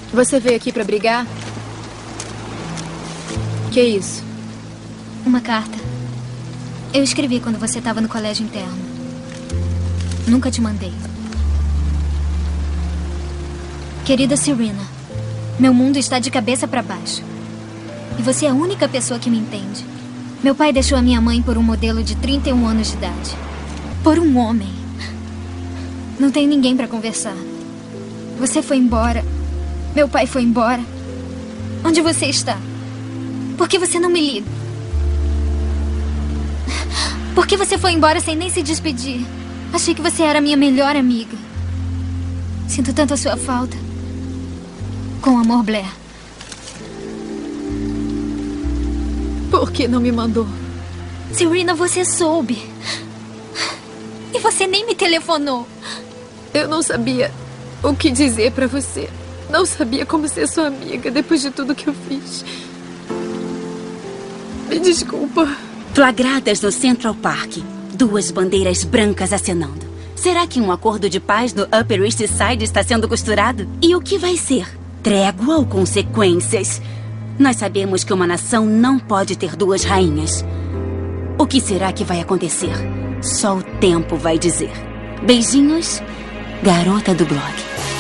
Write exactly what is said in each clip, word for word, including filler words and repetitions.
Você veio aqui pra brigar? Que isso? Uma carta. Eu escrevi quando você estava no colégio interno. Nunca te mandei. Querida Serena, meu mundo está de cabeça para baixo. E você é a única pessoa que me entende. Meu pai deixou a minha mãe por um modelo de trinta e um anos de idade. Por um homem. Não tenho ninguém para conversar. Você foi embora. Meu pai foi embora. Onde você está? Por que você não me liga? Por que você foi embora sem nem se despedir? Achei que você era minha melhor amiga. Sinto tanto a sua falta. Com amor, Blair. Por que não me mandou? Serena, você soube. E você nem me telefonou. Eu não sabia o que dizer pra você. Não sabia como ser sua amiga depois de tudo que eu fiz. Me desculpa. Flagradas no Central Park. Duas bandeiras brancas acenando. Será que um acordo de paz no Upper East Side está sendo costurado? E o que vai ser? Trégua ou consequências? Nós sabemos que uma nação não pode ter duas rainhas. O que será que vai acontecer? Só o tempo vai dizer. Beijinhos, garota do blog.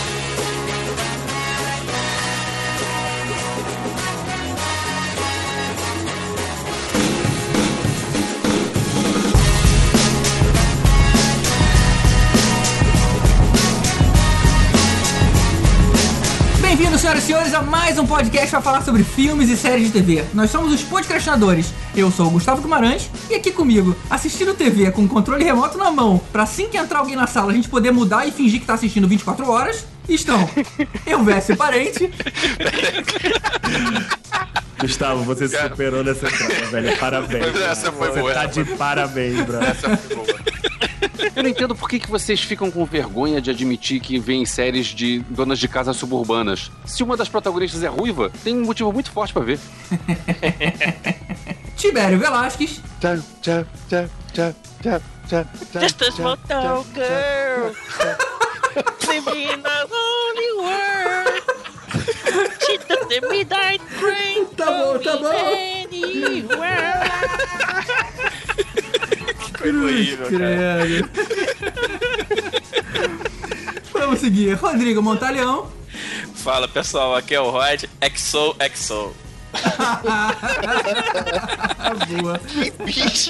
Bem-vindos, senhoras e senhores, a mais um podcast para falar sobre filmes e séries de T V. Nós somos os podcastinadores. Eu sou o Gustavo Guimarães e aqui comigo, assistindo T V com o controle remoto na mão, pra assim que entrar alguém na sala a gente poder mudar e fingir que tá assistindo vinte e quatro horas, estão eu, Vécio Parente. Gustavo, você se superou nessa entrada, velho. Parabéns. Essa foi você boa. tá de parabéns, bro. Essa foi boa. Eu não entendo por que, que vocês ficam com vergonha de admitir que vêem séries de donas de casas suburbanas. Se uma das protagonistas é ruiva, tem um motivo muito forte pra ver. Tibério Velasquez. Tchau, tchau, tchau, tchau, tchau, tchau, tchau. Just a small town girl living in a lonely world. She took the midnight train. Tá bom, tá bom. Anywhere. Cruz, credo. Vamos seguir. Rodrigo Montalhão. Fala pessoal, aqui é o Rod. Exo, exo. Boa. Que bicho.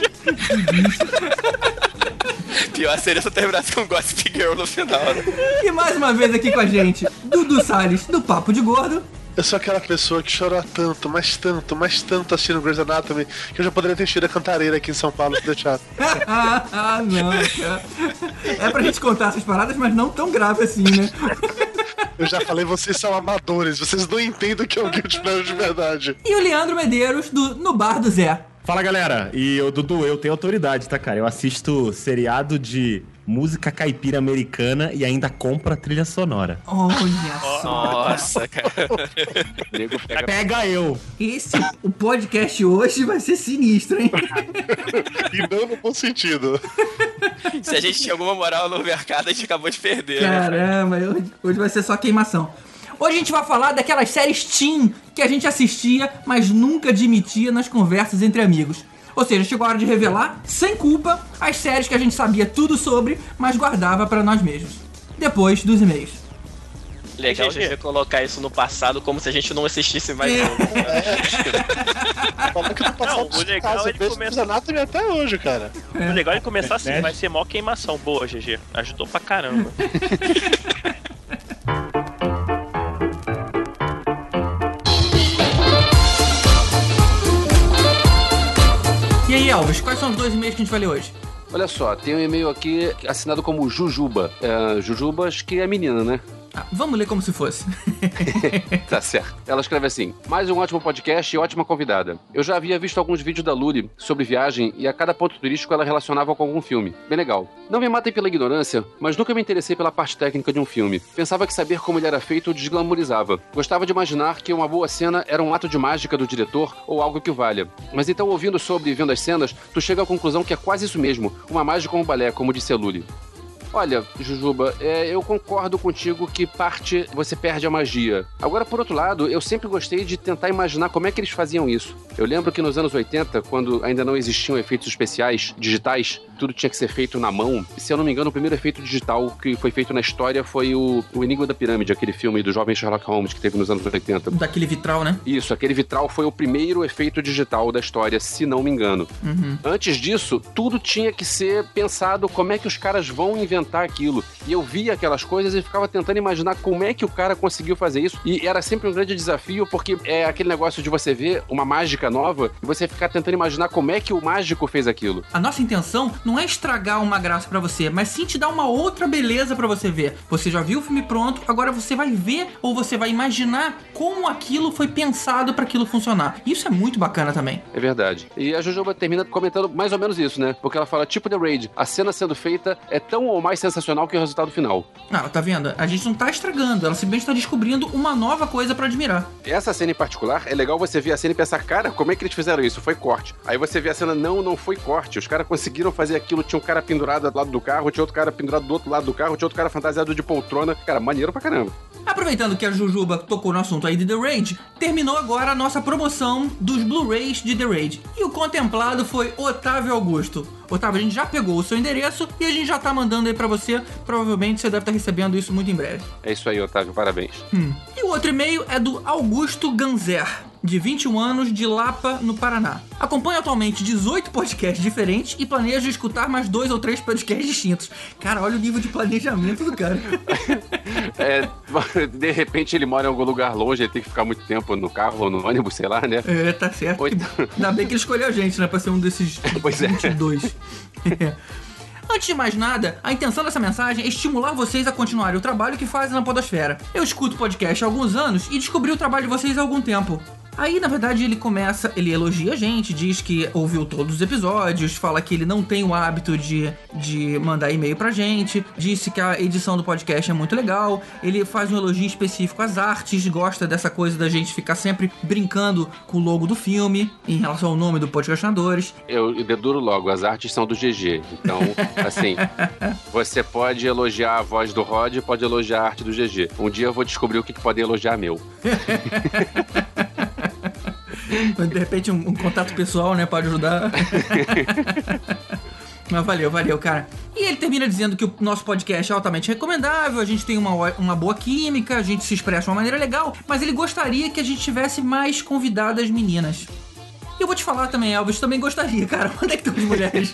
Pior seria se eu terminasse com Gossip Girl no final, né? E mais uma vez aqui com a gente, Dudu Salles, do Papo de Gordo. Eu sou aquela pessoa que chorou tanto, mas tanto, mas tanto assistindo Grey's Anatomy que eu já poderia ter tido a cantareira aqui em São Paulo se deixar. Ah, não, cara. É pra gente contar essas paradas, mas não tão grave assim, né? Eu já falei, vocês são amadores, vocês não entendem o que é um Guilty Pleasure de verdade. E o Leandro Medeiros, do No Bar do Zé. Fala, galera. E o Dudu, eu tenho autoridade, tá, cara? Eu assisto seriado de música caipira americana e ainda compro a trilha sonora. Olha só. Nossa, cara. Nego pega... Pega eu. Esse, o podcast hoje vai ser sinistro, hein? E não no bom sentido. Se a gente tinha alguma moral no mercado, a gente acabou de perder. Caramba, né? hoje, hoje vai ser só queimação. Hoje a gente vai falar daquelas séries teen que a gente assistia, mas nunca admitia nas conversas entre amigos. Ou seja, chegou a hora de revelar, sem culpa, as séries que a gente sabia tudo sobre, mas guardava pra nós mesmos. Depois dos e-mails. Legal de colocar isso no passado como se a gente não assistisse mais. É. Falando que no passado Não, o legal casa, é ele Grey's começa- Anatomy até hoje, cara. O legal é começar assim, É. vai ser mó queimação. Boa, G G. Ajudou pra caramba. E aí, Elvis, quais são os dois e-mails que a gente vai ler hoje? Olha só, tem um e-mail aqui assinado como Jujuba. É, Jujuba, acho que é menina, né? Ah, vamos ler como se fosse. Tá certo. Ela escreve assim: mais um ótimo podcast e ótima convidada. Eu já havia visto alguns vídeos da Luli sobre viagem e a cada ponto turístico ela relacionava com algum filme. Bem legal. Não me matem pela ignorância, mas nunca me interessei pela parte técnica de um filme. Pensava que saber como ele era feito desglamorizava. Gostava de imaginar que uma boa cena era um ato de mágica do diretor ou algo que o valha. Mas então, ouvindo sobre e vendo as cenas, tu chega à conclusão que é quase isso mesmo. Uma mágica ou um balé, como disse a Luli. Olha, Jujuba, é, eu concordo contigo que parte você perde a magia. Agora, por outro lado, eu sempre gostei de tentar imaginar como é que eles faziam isso. Eu lembro que nos anos oitenta, quando ainda não existiam efeitos especiais digitais, tudo tinha que ser feito na mão. E, se eu não me engano, o primeiro efeito digital que foi feito na história foi o, o Enigma da Pirâmide, aquele filme do jovem Sherlock Holmes que teve nos anos oitenta. Daquele vitral, né? Isso, aquele vitral foi o primeiro efeito digital da história, se não me engano. Uhum. Antes disso, tudo tinha que ser pensado como é que os caras vão inventar aquilo. E eu via aquelas coisas e ficava tentando imaginar como é que o cara conseguiu fazer isso. E era sempre um grande desafio, porque é aquele negócio de você ver uma mágica nova e você ficar tentando imaginar como é que o mágico fez aquilo. A nossa intenção não é estragar uma graça pra você, mas sim te dar uma outra beleza pra você ver. Você já viu o filme pronto, agora você vai ver ou você vai imaginar como aquilo foi pensado pra aquilo funcionar. Isso é muito bacana também. É verdade. E a Jojoba termina comentando mais ou menos isso, né? Porque ela fala, tipo The Raid, a cena sendo feita é tão ou mais sensacional que o resultado final. Ah, tá vendo? A gente não tá estragando, ela simplesmente tá descobrindo uma nova coisa pra admirar. Essa cena em particular, é legal você ver a cena e pensar, cara, como é que eles fizeram isso? Foi corte. Aí você vê a cena, não, não foi corte. Os caras conseguiram fazer aquilo, tinha um cara pendurado do lado do carro, tinha outro cara pendurado do outro lado do carro, tinha outro cara fantasiado de poltrona. Cara, maneiro pra caramba. Aproveitando que a Jujuba tocou no assunto aí de The Raid, terminou agora a nossa promoção dos Blu-rays de The Raid. E o contemplado foi Otávio Augusto. Otávio, a gente já pegou o seu endereço e a gente já tá mandando aí pra você. Provavelmente você deve estar recebendo isso muito em breve. É isso aí, Otávio, parabéns. Hum. E o outro e-mail é do Augusto Ganzer, de vinte e um anos, de Lapa, no Paraná. Acompanha atualmente dezoito podcasts diferentes e planeja escutar mais dois ou três podcasts distintos. Cara, olha o nível de planejamento do cara. É, de repente ele mora em algum lugar longe, ele tem que ficar muito tempo no carro ou no ônibus, sei lá, né? É, tá certo. Ou então... Ainda bem que ele escolheu a gente, né? Pra ser um desses pois vinte e dois. É. É. Antes de mais nada, a intenção dessa mensagem é estimular vocês a continuarem o trabalho que fazem na podosfera. Eu escuto podcast há alguns anos e descobri o trabalho de vocês há algum tempo. Aí, na verdade, ele começa, ele elogia a gente, diz que ouviu todos os episódios, fala que ele não tem o hábito de, de mandar e-mail pra gente, disse que a edição do podcast é muito legal, ele faz um elogio específico às artes, gosta dessa coisa da gente ficar sempre brincando com o logo do filme, em relação ao nome do Podcastinadores. Eu deduro logo, as artes são do G G, então, assim, você pode elogiar a voz do Rod, pode elogiar a arte do G G. Um dia eu vou descobrir o que, que pode elogiar meu. De repente um, um contato pessoal, né, pode ajudar. Mas valeu, valeu, cara. E ele termina dizendo que o nosso podcast é altamente recomendável, a gente tem uma, uma boa química, a gente se expressa de uma maneira legal, mas ele gostaria que a gente tivesse mais convidadas meninas. E eu vou te falar também, Elvis, também gostaria, cara. Onde é que estão as mulheres?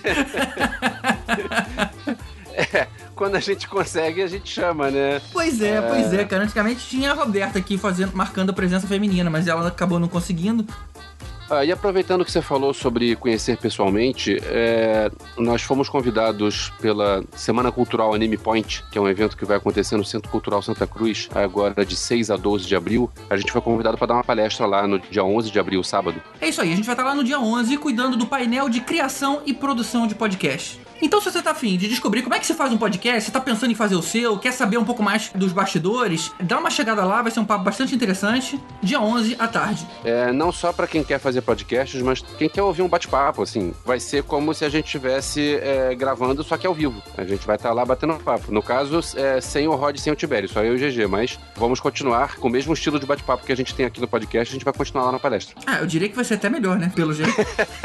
É, quando a gente consegue, a gente chama, né? Pois é, é, pois é, cara. Antigamente tinha a Roberta aqui fazendo, marcando a presença feminina, mas ela acabou não conseguindo. Ah, e aproveitando que você falou sobre conhecer pessoalmente, é, nós fomos convidados pela Semana Cultural Anime Point, que é um evento que vai acontecer no Centro Cultural Santa Cruz, agora de seis a doze de abril. A gente foi convidado para dar uma palestra lá no dia onze de abril, sábado. É isso aí, a gente vai estar lá no dia onze cuidando do painel de criação e produção de podcast. Então, se você tá afim de descobrir como é que se faz um podcast, você tá pensando em fazer o seu, quer saber um pouco mais dos bastidores, dá uma chegada lá, vai ser um papo bastante interessante, dia onze à tarde. É, não só pra quem quer fazer podcasts, mas quem quer ouvir um bate-papo, assim. Vai ser como se a gente estivesse é, gravando, só que ao vivo. A gente vai estar lá batendo papo. No caso, é, sem o Rod e sem o Tibério, só eu e o G G, mas vamos continuar com o mesmo estilo de bate-papo que a gente tem aqui no podcast, a gente vai continuar lá na palestra. Ah, eu diria que vai ser até melhor, né? Pelo jeito.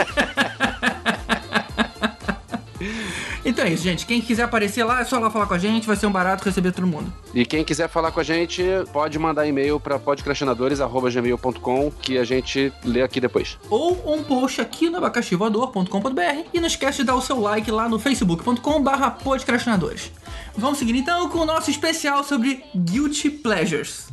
Então é isso, gente. Quem quiser aparecer lá, é só lá falar com a gente. Vai ser um barato receber todo mundo. E quem quiser falar com a gente, pode mandar e-mail para podcastinadores arroba gmail ponto com que a gente lê aqui depois. Ou um post aqui no abacaxi voador ponto com ponto b r. E não esquece de dar o seu like lá no facebook ponto com barra podcastinadores. Vamos seguir então com o nosso especial sobre Guilty Pleasures.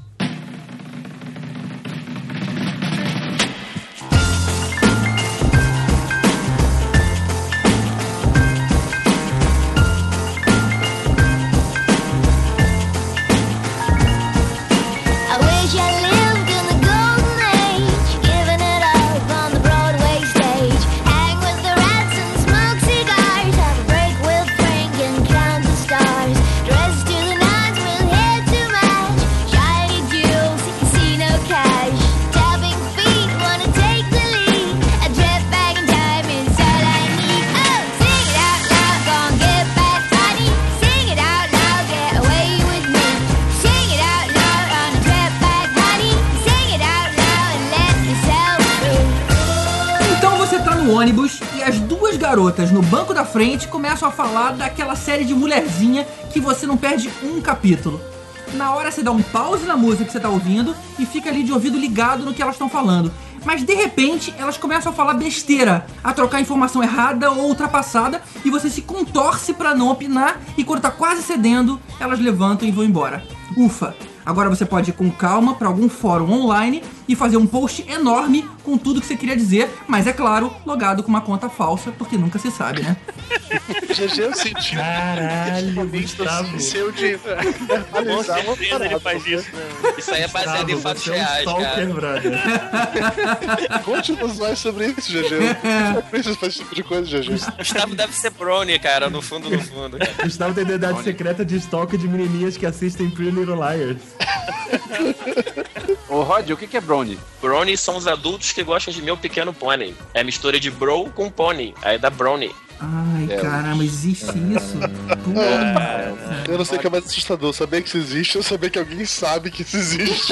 Dressed to the nines with hair to match, shiny no ônibus e as duas garotas no banco da frente começam a falar daquela série de mulherzinha que você não perde um capítulo. Na hora você dá um pause na música que você tá ouvindo e fica ali de ouvido ligado no que elas estão falando. Mas de repente elas começam a falar besteira, a trocar informação errada ou ultrapassada, e você se contorce pra não opinar, e quando tá quase cedendo, elas levantam e vão embora. Ufa! Agora você pode ir com calma pra algum fórum online e fazer um post enorme com tudo que você queria dizer, mas é claro, logado com uma conta falsa, porque nunca se sabe, né? G G eu senti. Caralho, Gustavo. Seu de Com certeza ele faz isso, né? Isso aí é baseado em fatos Você é um reais, stalker, cara. brother. Conte-nos mais sobre isso, G G. Eu preciso fazer esse tipo de coisa, G G. Gustavo deve ser brony, cara, no fundo, no fundo. Cara. Gustavo tem identidade secreta de stalker de menininhas que assistem Pretty Little Liars. Ô, Rod, o que que é brownie? Brony são os adultos que gostam de Meu Pequeno Pony. É mistura de bro com pony. Aí dá brownie. Ai, É, caramba, existe isso? Puta. Eu não sei o que é mais assustador, saber que isso existe ou saber que alguém sabe que isso existe.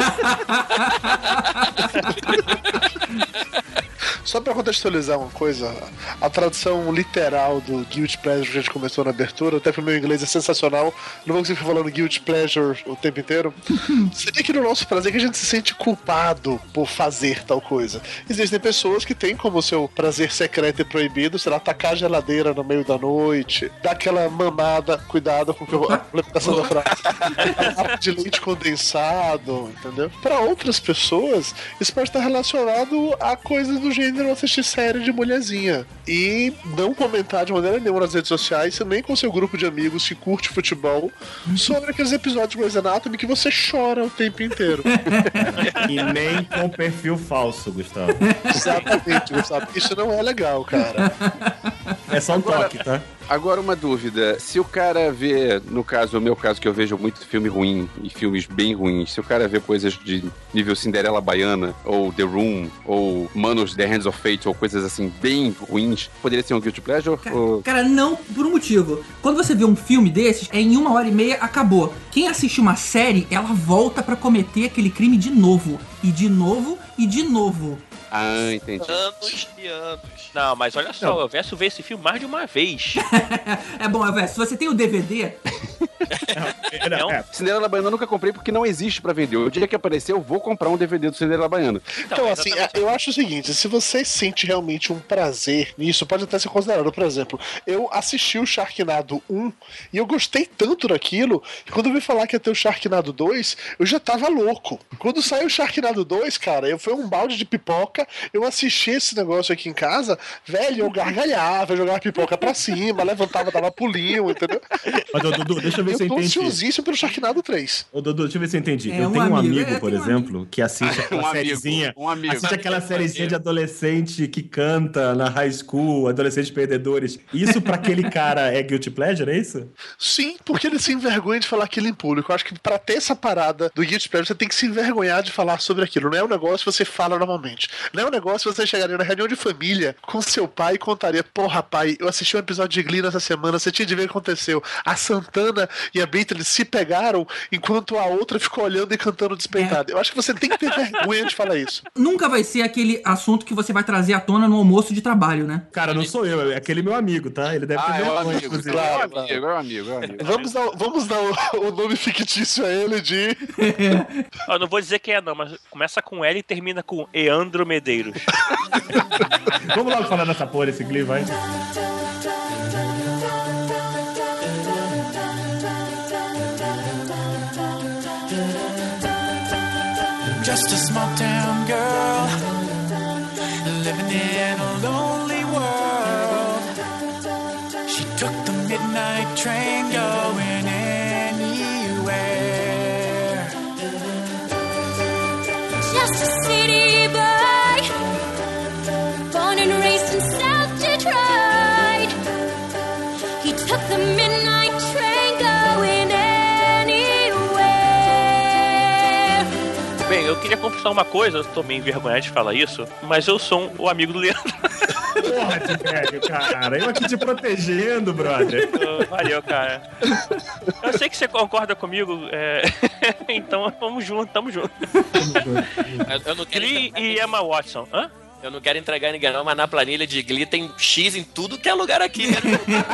Só pra contextualizar uma coisa, a tradução literal do Guilty Pleasure que a gente começou na abertura, até pro meu inglês é sensacional, não vou conseguir ficar falando Guilty Pleasure o tempo inteiro, seria que no nosso prazer que a gente se sente culpado por fazer tal coisa. Existem pessoas que têm como seu prazer secreto e proibido, sei lá, tacar a geladeira no meio da noite, dar aquela mamada, cuidado com que eu, a implementação da frase, de leite condensado, entendeu? Pra outras pessoas, isso pode estar relacionado a coisas do gênero assistir série de mulherzinha e não comentar de maneira nenhuma nas redes sociais, nem com seu grupo de amigos que curte futebol, sobre aqueles episódios de Grey's Anatomy que você chora o tempo inteiro. E nem com perfil falso, Gustavo. Exatamente, Gustavo. Isso não é legal, cara. É só um Agora- toque, tá? Agora uma dúvida, se o cara vê, no caso, o meu caso que eu vejo muito filme ruim e filmes bem ruins, se o cara vê coisas de nível Cinderela Baiana, ou The Room, ou Manos The Hands of Fate, ou coisas assim bem ruins, poderia ser um Guilty Pleasure? Cara, Ou... cara, não, por um motivo. Quando você vê um filme desses, é em uma hora e meia, acabou. Quem assiste uma série, ela volta pra cometer aquele crime de novo. E de novo, e de novo. Ah, entendi. Anos e anos. Não, mas olha só, eu verso ver esse filme mais de uma vez. É bom, Elvis, se você tem o D V D, Não? É, Cinderela Baiana eu nunca comprei porque não existe pra vender. O dia que aparecer, eu vou comprar um D V D do Cinderela Baiana. Então, assim, exatamente. eu acho o seguinte, se você sente realmente um prazer nisso, pode até ser considerado. Por exemplo, eu assisti o Sharknado um e eu gostei tanto daquilo que quando eu vi falar que ia ter o Sharknado dois, eu já tava louco. Quando saiu o Sharknado dois, cara, eu fui um balde de pipoca, eu assisti esse negócio aqui em casa, velho, eu gargalhava, eu jogava pipoca pra cima, levantava, dava pulinho, entendeu? Mas, ô, Dudu, deixa eu ver Eu se eu tô entendi. ansiosíssimo pelo Sharknado três. Ô, Dudu, deixa eu ver se eu entendi. É, eu um tenho um amigo, amigo, é, por tem um exemplo, que assiste aquela Um amigo, sériezinha. um amigo. Assiste aquela sériezinha de adolescente que canta na high school, adolescentes perdedores. Isso pra aquele cara é guilty pleasure, é isso? Sim, porque ele se envergonha de falar aquilo em público. Eu acho que pra ter essa parada do Guilty Pleasure, você tem que se envergonhar de falar sobre aquilo. Não é um negócio que você fala normalmente. Não é um negócio que você chegaria na reunião de família com seu pai e contaria: porra, pai, eu assisti um episódio de Glee nessa semana, você tinha de ver o que aconteceu. A Santana e a Beatriz se pegaram enquanto a outra ficou olhando e cantando despeitada. Eu acho que você tem que ter vergonha de falar isso. nunca vai ser aquele assunto que você vai trazer à tona no almoço de trabalho, né? Cara, não sou eu, é aquele meu amigo, tá? Ele deve ter Ah, é o vergonha, amigo. inclusive. É o Claro, amigo, é o amigo, é o amigo. Vamos dar, vamos dar o, o nome fictício a ele de. Eu não vou dizer quem é não, mas começa com L e termina com Eandro Medeiros. Vamos logo falar dessa porra, esse Glee, vai. Just a small town girl living in a lonely world. She took the midnight train going anywhere. Just a city boy, born and raised in South Detroit. He took the midnight train going anywhere. Bem, eu queria confessar uma coisa, eu tô meio envergonhado de falar isso, mas eu sou o amigo do Leandro. Porra de velho, cara. Eu aqui te protegendo, brother. Oh, valeu, cara. Eu sei que você concorda comigo, é... então vamos junto, tamo junto. Eu, eu não quero Glee e Emma Watson. Hã? Eu não quero entregar ninguém não, mas na planilha de Glee tem X em tudo que é lugar aqui, né?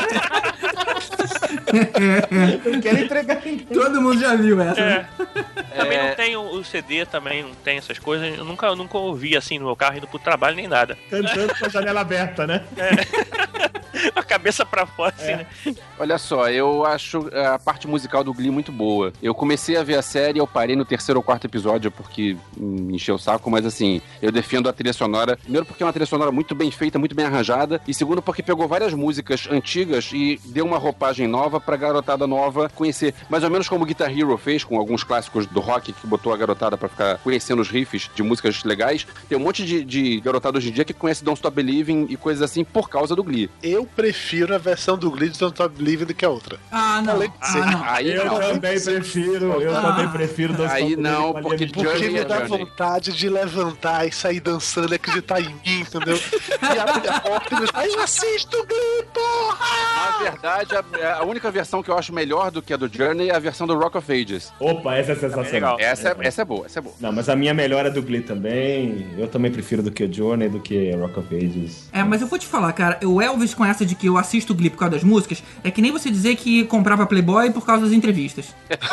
Eu não quero entregar ninguém. Todo mundo já viu essa, É. né? Também É. não tem o o C D, também não tem essas coisas. Eu nunca, eu nunca ouvi assim no meu carro indo pro trabalho nem nada. Cantando com a janela aberta, né? A cabeça pra fora, assim, né? Olha só, eu acho a parte musical do Glee muito boa. Eu comecei a ver a série, eu parei no terceiro ou quarto episódio porque me encheu o saco, mas assim, eu defendo a trilha sonora. Primeiro porque é uma trilha sonora muito bem feita, muito bem arranjada, e segundo porque pegou várias músicas antigas e deu uma roupagem nova pra garotada nova conhecer. Mais ou menos como o Guitar Hero fez com alguns clássicos do rock, que botou a garotada pra ficar conhecendo os riffs de músicas legais. Tem um monte de, de garotada hoje em dia que conhece Don't Stop Believing e coisas assim por causa do Glee. Eu prefiro a versão do Glee de Don't Stop Believing do que a outra. Ah, não. Ah, não. Aí Eu não. também prefiro, eu Ah. também prefiro Don't Aí Stop não, Believing, porque Maria Porque Journey me é dá Journey. vontade de levantar e sair dançando e acreditar em mim, entendeu? E abrir a porta e dizer, "Ai, eu assisto Glee, porra!" Na verdade, a, a única versão que eu acho melhor do que a do Journey é a versão do Rock of Ages. Opa, essa é sensacional. legal. Essa é, essa é boa, essa é boa. Não, mas a minha melhor é do Glee também. Eu também prefiro do que o Journey, do que Rock of Ages. É, mas eu vou te falar, cara, o Elvis com essa de que eu assisto o Glee por causa das músicas, é que nem você dizer que comprava Playboy por causa das entrevistas.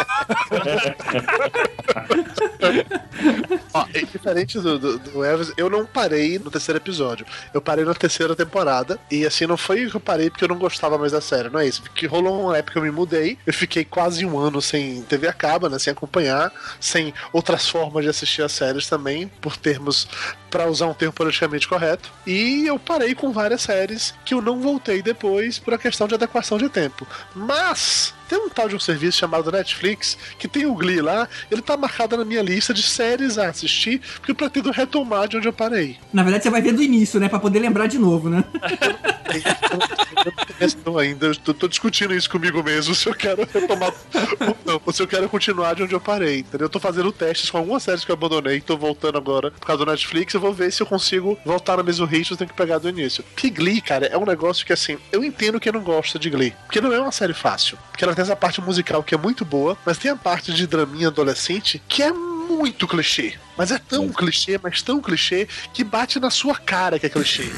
Ó, é diferente do, do, do Elvis, eu não parei no terceiro episódio. Eu parei na terceira temporada. E assim, não foi que eu parei porque eu não gostava mais da série, não é isso. Porque rolou uma época que eu me mudei. Eu fiquei quase um ano sem T V a cabo, né? Sem acompanhar, sem outras formas de assistir as séries também, por termos, pra usar um termo politicamente correto. E eu parei com várias séries que eu não voltei depois por a questão de adequação de tempo. Mas tem um tal de um serviço chamado Netflix, que tem o Glee lá, ele tá marcado na minha lista de séries a assistir, porque eu pretendo retomar de onde eu parei. Na verdade, você vai ver do início, né? Pra poder lembrar de novo, né? Eu não ainda, eu tô, tô discutindo isso comigo mesmo, se eu quero retomar ou não, ou se eu quero continuar de onde eu parei, entendeu? Eu tô fazendo testes com algumas séries que eu abandonei, tô voltando agora por causa do Netflix, eu vou ver se eu consigo voltar no mesmo ritmo, eu tenho que pegar do início. Porque Glee, cara, é um negócio que assim, eu entendo quem não gosta de Glee, porque não é uma série fácil, porque ela tem essa parte musical que é muito boa, mas tem a parte de draminha adolescente que é muito clichê. Mas é tão clichê, mas tão clichê, que bate na sua cara que é clichê.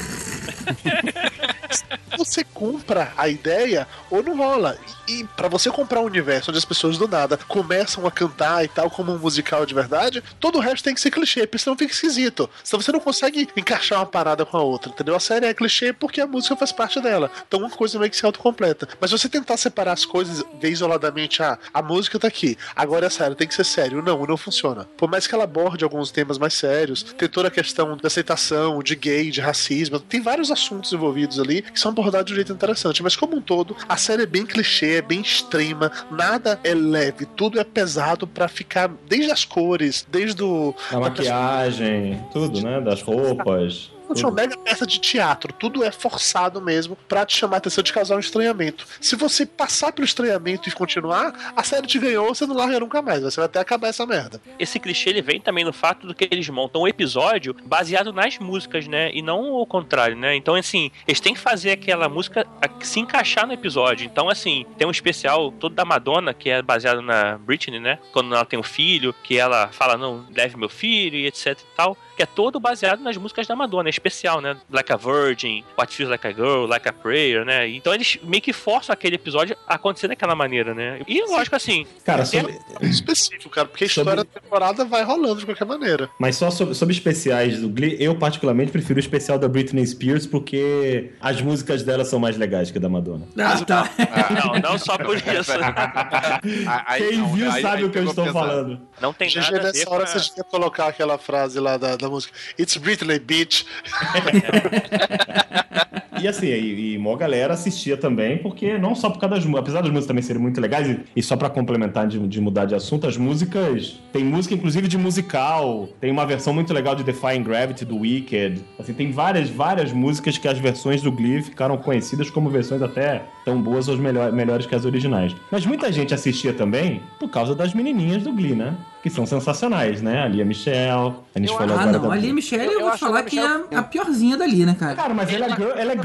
Você compra a ideia ou não rola. E, e pra você comprar um universo onde as pessoas do nada começam a cantar e tal, como um musical de verdade, todo o resto tem que ser clichê, porque senão fica esquisito. Senão você não consegue encaixar uma parada com a outra, entendeu? A série é clichê porque a música faz parte dela. Então uma coisa meio que se autocompleta. Mas se você tentar separar as coisas, ver isoladamente, ah, a música tá aqui, agora é sério, tem que ser sério. Não, não funciona. Por mais que ela aborde alguns temas mais sérios, tem toda a questão da aceitação, de gay, de racismo, tem vários assuntos envolvidos ali que são abordados de um jeito interessante. Mas como um todo, a série é bem clichê, é bem extrema, nada é leve, tudo é pesado pra ficar, desde as cores, desde o... A maquiagem, tudo, né? Das roupas. É uma mega peça de teatro, tudo é forçado mesmo pra te chamar a atenção, de causar um estranhamento. Se você passar pelo estranhamento e continuar, a série te ganhou, você não larga nunca mais, você vai até acabar essa merda. Esse clichê ele vem também no fato do que eles montam um episódio baseado nas músicas, né? E não o contrário, né? Então, assim, eles têm que fazer aquela música se encaixar no episódio. Então, assim, tem um especial todo da Madonna, que é baseado na Britney, né? Quando ela tem um filho, que ela fala, não, leve meu filho e etc e tal. Que é todo baseado nas músicas da Madonna, é especial, né? Like a Virgin, What Feels Like a Girl, Like a Prayer, né? Então eles meio que forçam aquele episódio a acontecer daquela maneira, né? E lógico assim... Cara, tem sobre... é específico, cara, porque a história sobre... da temporada vai rolando de qualquer maneira. Mas só sobre, sobre especiais do Glee, eu particularmente prefiro o especial da Britney Spears, porque as músicas dela são mais legais que a da Madonna. Ah, tá. Não, não só por isso. Quem viu sabe o que eu estou falando. Não tem G G, nada a ver nessa com hora a... você devia colocar aquela frase lá da, da música It's Britney, bitch. E assim, e, e mó galera assistia também, porque não só por causa das músicas, apesar das músicas também serem muito legais, e, e só pra complementar de, de mudar de assunto, as músicas, tem música inclusive de musical, tem uma versão muito legal de Defying Gravity do Wicked, assim, tem várias, várias músicas que as versões do Glee ficaram conhecidas como versões até tão boas ou melhor, melhores que as originais. Mas muita gente assistia também por causa das menininhas do Glee, né? Que são sensacionais, né? A Lia Michelle, a gente Eu, falou ah, agora não, da... a Lia Michelle eu, Eu eu vou acho te falar a que é Michelle- a, a piorzinha dali, né, cara? Cara, mas ela é girl, ela é girl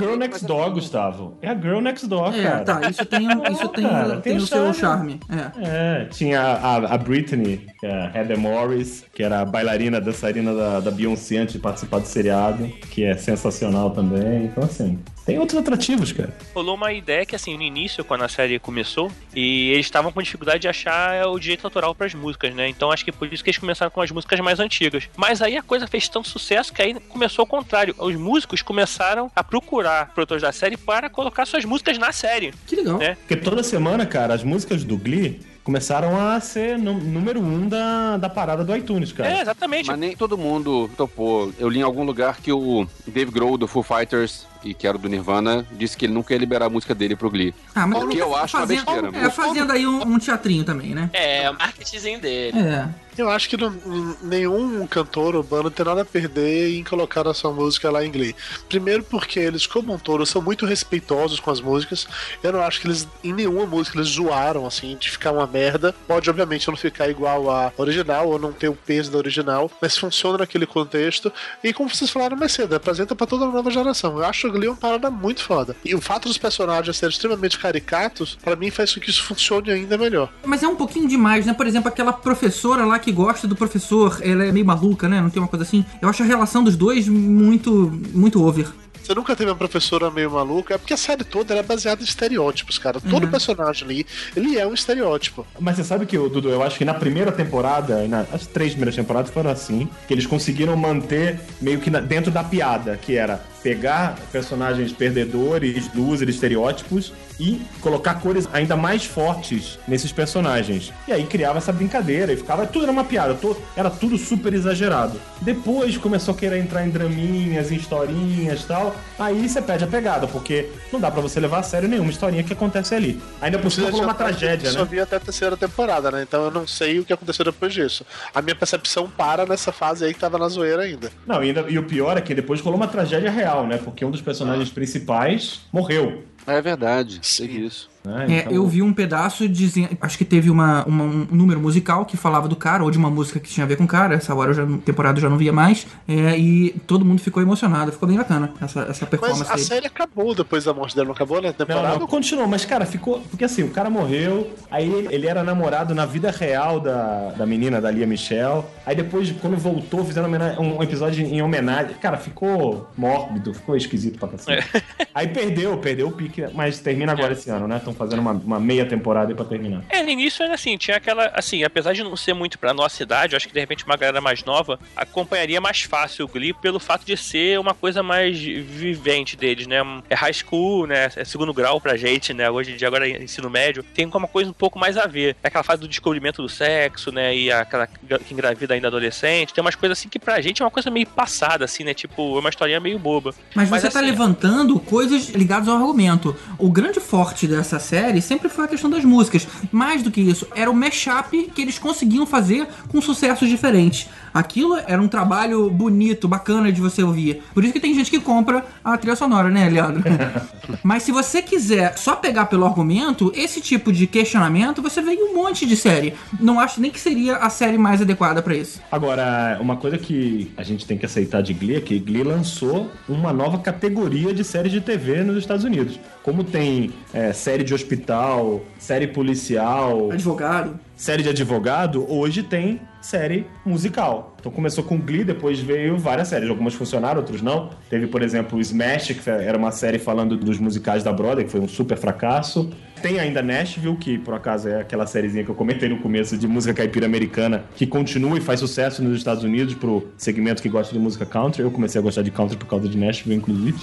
Girl Next Door, Gustavo. É a Girl Next Door, É, cara. tá, isso tem, isso tem, cara, tem, tem o o seu charme. charme. É. É, tinha a, a Britney, que é a Heather Morris, que era a bailarina, dançarina da, da Beyoncé antes de participar do seriado, que é sensacional também. Então, assim, tem outros atrativos, cara. Rolou uma ideia que, assim, no início, quando a série começou, e eles estavam com dificuldade de achar o direito autoral pras músicas, né? Então acho que por isso que eles começaram com as músicas mais antigas. Mas aí a coisa fez tão sucesso que aí começou ao contrário. Os músicos começaram a procurar produtores da série para colocar suas músicas na série. Que legal. Né? Porque toda semana, cara, as músicas do Glee começaram a ser no- número um da, da parada do iTunes, cara. É, exatamente. Mas nem todo mundo topou. Eu li em algum lugar que o Dave Grohl do Foo Fighters, e que era do Nirvana, disse que ele nunca ia liberar a música dele pro Glee. Ah, mas O que eu acho uma fazendo, besteira. é, fazendo aí um, um teatrinho também, né? É, o marketingzinho dele. É. Eu acho que não- nenhum cantor urbano tem nada a perder em colocar a sua música lá em Glee. Primeiro porque eles, como um todo, são muito respeitosos com as músicas. Eu não acho que eles, em nenhuma música, eles zoaram, assim, de ficar uma merda. Pode, obviamente, não ficar igual a original, ou não ter o peso da original, mas funciona naquele contexto. E como vocês falaram mais cedo, apresenta pra toda a nova geração. Eu acho o Glee uma parada muito foda. E o fato dos personagens serem extremamente caricatos, pra mim, faz com que isso funcione ainda melhor. Mas é um pouquinho demais, né? Por exemplo, aquela professora lá que gosta do professor, ela é meio maluca, né? Não tem uma coisa assim. Eu acho a relação dos dois muito, muito over. Você nunca teve uma professora meio maluca? É porque a série toda era baseada em estereótipos, cara. Todo Uhum. personagem ali, ele é um estereótipo. Mas você sabe que, Dudu, eu acho que na primeira temporada, e na- as três primeiras temporadas foram assim, que eles conseguiram manter meio que na- dentro da piada, que era pegar personagens perdedores, losers, estereótipos e colocar cores ainda mais fortes nesses personagens. E aí criava essa brincadeira e ficava, tudo era uma piada, to- era tudo super exagerado. Depois começou a querer entrar em draminhas, em historinhas e tal, aí você perde a pegada, porque não dá pra você levar a sério nenhuma historinha que acontece ali. Ainda por cima rolou uma tragédia, Eu só né? vi até a terceira temporada, né? Então eu não sei o que aconteceu depois disso. A minha percepção para nessa fase aí que tava na zoeira ainda. Não, e, ainda, e o pior é que depois rolou uma tragédia real, né? Porque um dos personagens principais morreu. É verdade, teve isso. Né? É, Então- eu vi um pedaço dizendo. Acho que teve uma, uma- um número musical que falava do cara, ou de uma música que tinha a ver com o cara. Essa hora eu já, temporada eu já não via mais. É, e todo mundo ficou emocionado. Ficou bem bacana essa, essa performance Mas a dele. série acabou depois da morte dele, não acabou, né? Não, Temporada? não, continuou, mas cara, ficou. Porque assim, o cara morreu, aí ele, ele era namorado na vida real da, da menina, da Lia Michelle. Aí depois, quando voltou, fizeram homena- um episódio em homenagem. Cara, ficou mórbido, ficou esquisito pra cacete. Aí perdeu, perdeu o pique, mas termina agora esse ano, né? Estão fazendo uma, uma meia temporada aí pra terminar. É, no início era assim, tinha aquela, assim, apesar de não ser muito pra nossa idade, eu acho que de repente uma galera mais nova acompanharia mais fácil o Glee pelo fato de ser uma coisa mais vivente deles, né? É high school, né? É segundo grau pra gente, né? Hoje em dia agora é ensino médio, tem uma coisa um pouco mais a ver. É aquela fase do descobrimento do sexo, né? E aquela que engravida ainda adolescente, tem umas coisas assim que pra gente é uma coisa meio passada, assim, né? Tipo, é uma historinha meio boba. Mas você tá assim, levantando coisas ligadas ao argumento. O grande forte dessa série sempre foi a questão das músicas. Mais do que isso, era o mashup que eles conseguiam fazer com sucessos diferentes. Aquilo era um trabalho bonito, bacana de você ouvir. Por isso que tem gente que compra a trilha sonora, né, Leandro? Mas se você quiser só pegar pelo argumento, esse tipo de questionamento, você vê em um monte de série. Não acho nem que seria a série mais adequada pra isso. Agora, uma coisa que a gente tem que aceitar de Glee é que Glee lançou uma nova categoria de séries de T V nos Estados Unidos. Como tem é, série de hospital, série policial, Advogado. série de advogado, hoje tem série musical. Então começou com Glee, depois veio várias séries. Algumas funcionaram, outras não. Teve, por exemplo, o Smash, que era uma série falando dos musicais da Broadway, que foi um super fracasso. Tem ainda Nashville, que por acaso é aquela sériezinha que eu comentei no começo de música caipira americana, que continua e faz sucesso nos Estados Unidos pro segmento que gosta de música country. Eu comecei a gostar de country por causa de Nashville, inclusive.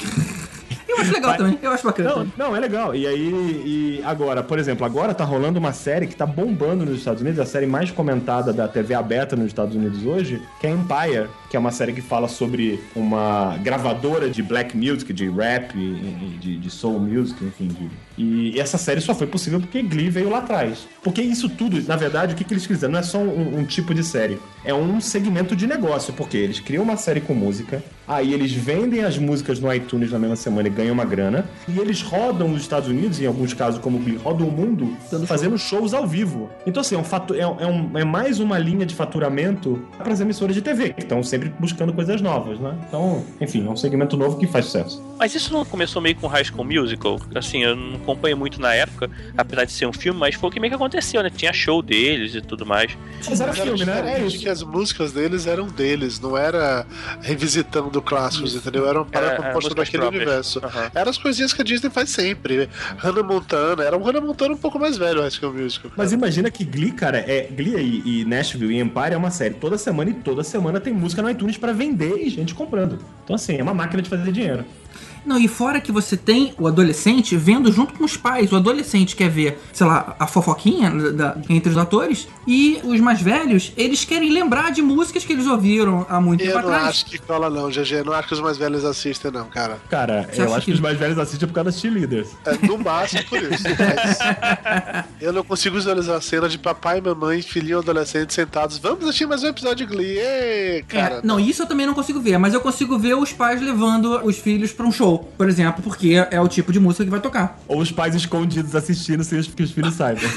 Eu acho legal Mas- também, eu acho bacana. Não, também. não, é legal. E aí, e agora, por exemplo, agora tá rolando uma série que tá bombando nos Estados Unidos, a série mais comentada da T V aberta nos Estados Unidos hoje, que é Empire, que é uma série que fala sobre uma gravadora de black music, de rap, e- e de, de soul music, enfim. de- E essa série só foi possível porque Glee veio lá atrás. Porque isso tudo, na verdade, o que, que eles quiseram? Não é só um, um tipo de série, é um segmento de negócio, porque eles criam uma série com música, Aí eles vendem as músicas no iTunes na mesma semana e ganham uma grana. E eles rodam nos Estados Unidos, em alguns casos como o Glee, rodam o mundo fazendo shows ao vivo. Então assim, é, um fatu- é, é, um, é mais uma linha de faturamento para as emissoras de T V, que estão sempre buscando coisas novas, né? Então, enfim, é um segmento novo que faz sucesso. Mas isso não começou meio com High School Musical? Assim, eu não acompanho muito na época, apesar de ser um filme, mas foi o que meio que aconteceu, né? Tinha show deles e tudo mais. Mas era filme, né? É isso. Que as músicas deles eram deles, não era revisitando clássicos, isso. Entendeu? Era uma parada composta daquele próprias. universo. Uhum. Eram as coisinhas que a Disney faz sempre. Hannah Montana, era um Hannah Montana um pouco mais velho, acho que é o musical. Mas imagina que Glee, cara, é Glee e, e Nashville e Empire é uma série toda semana e toda semana tem música no iTunes pra vender e gente comprando. Então assim, é uma máquina de fazer dinheiro. Não, e fora que você tem o adolescente vendo junto com os pais. O adolescente quer ver, sei lá, a fofoquinha da, entre os atores. E os mais velhos, eles querem lembrar de músicas que eles ouviram há muito eu tempo atrás. Eu não acho que cola não, G G. Eu não acho que os mais velhos assistem não, cara. Cara, você eu acho que... que os mais velhos assistem por causa das cheerleaders. É, no máximo por isso. Mas eu não consigo visualizar a cena de papai, mamãe, filhinho, adolescente sentados. Vamos assistir mais um episódio de Glee. Ei, cara. É, não, isso eu também não consigo ver. Mas eu consigo ver os pais levando os filhos pra um show, por exemplo, porque é o tipo de música que vai tocar. Ou os pais escondidos assistindo sem que os filhos saibam.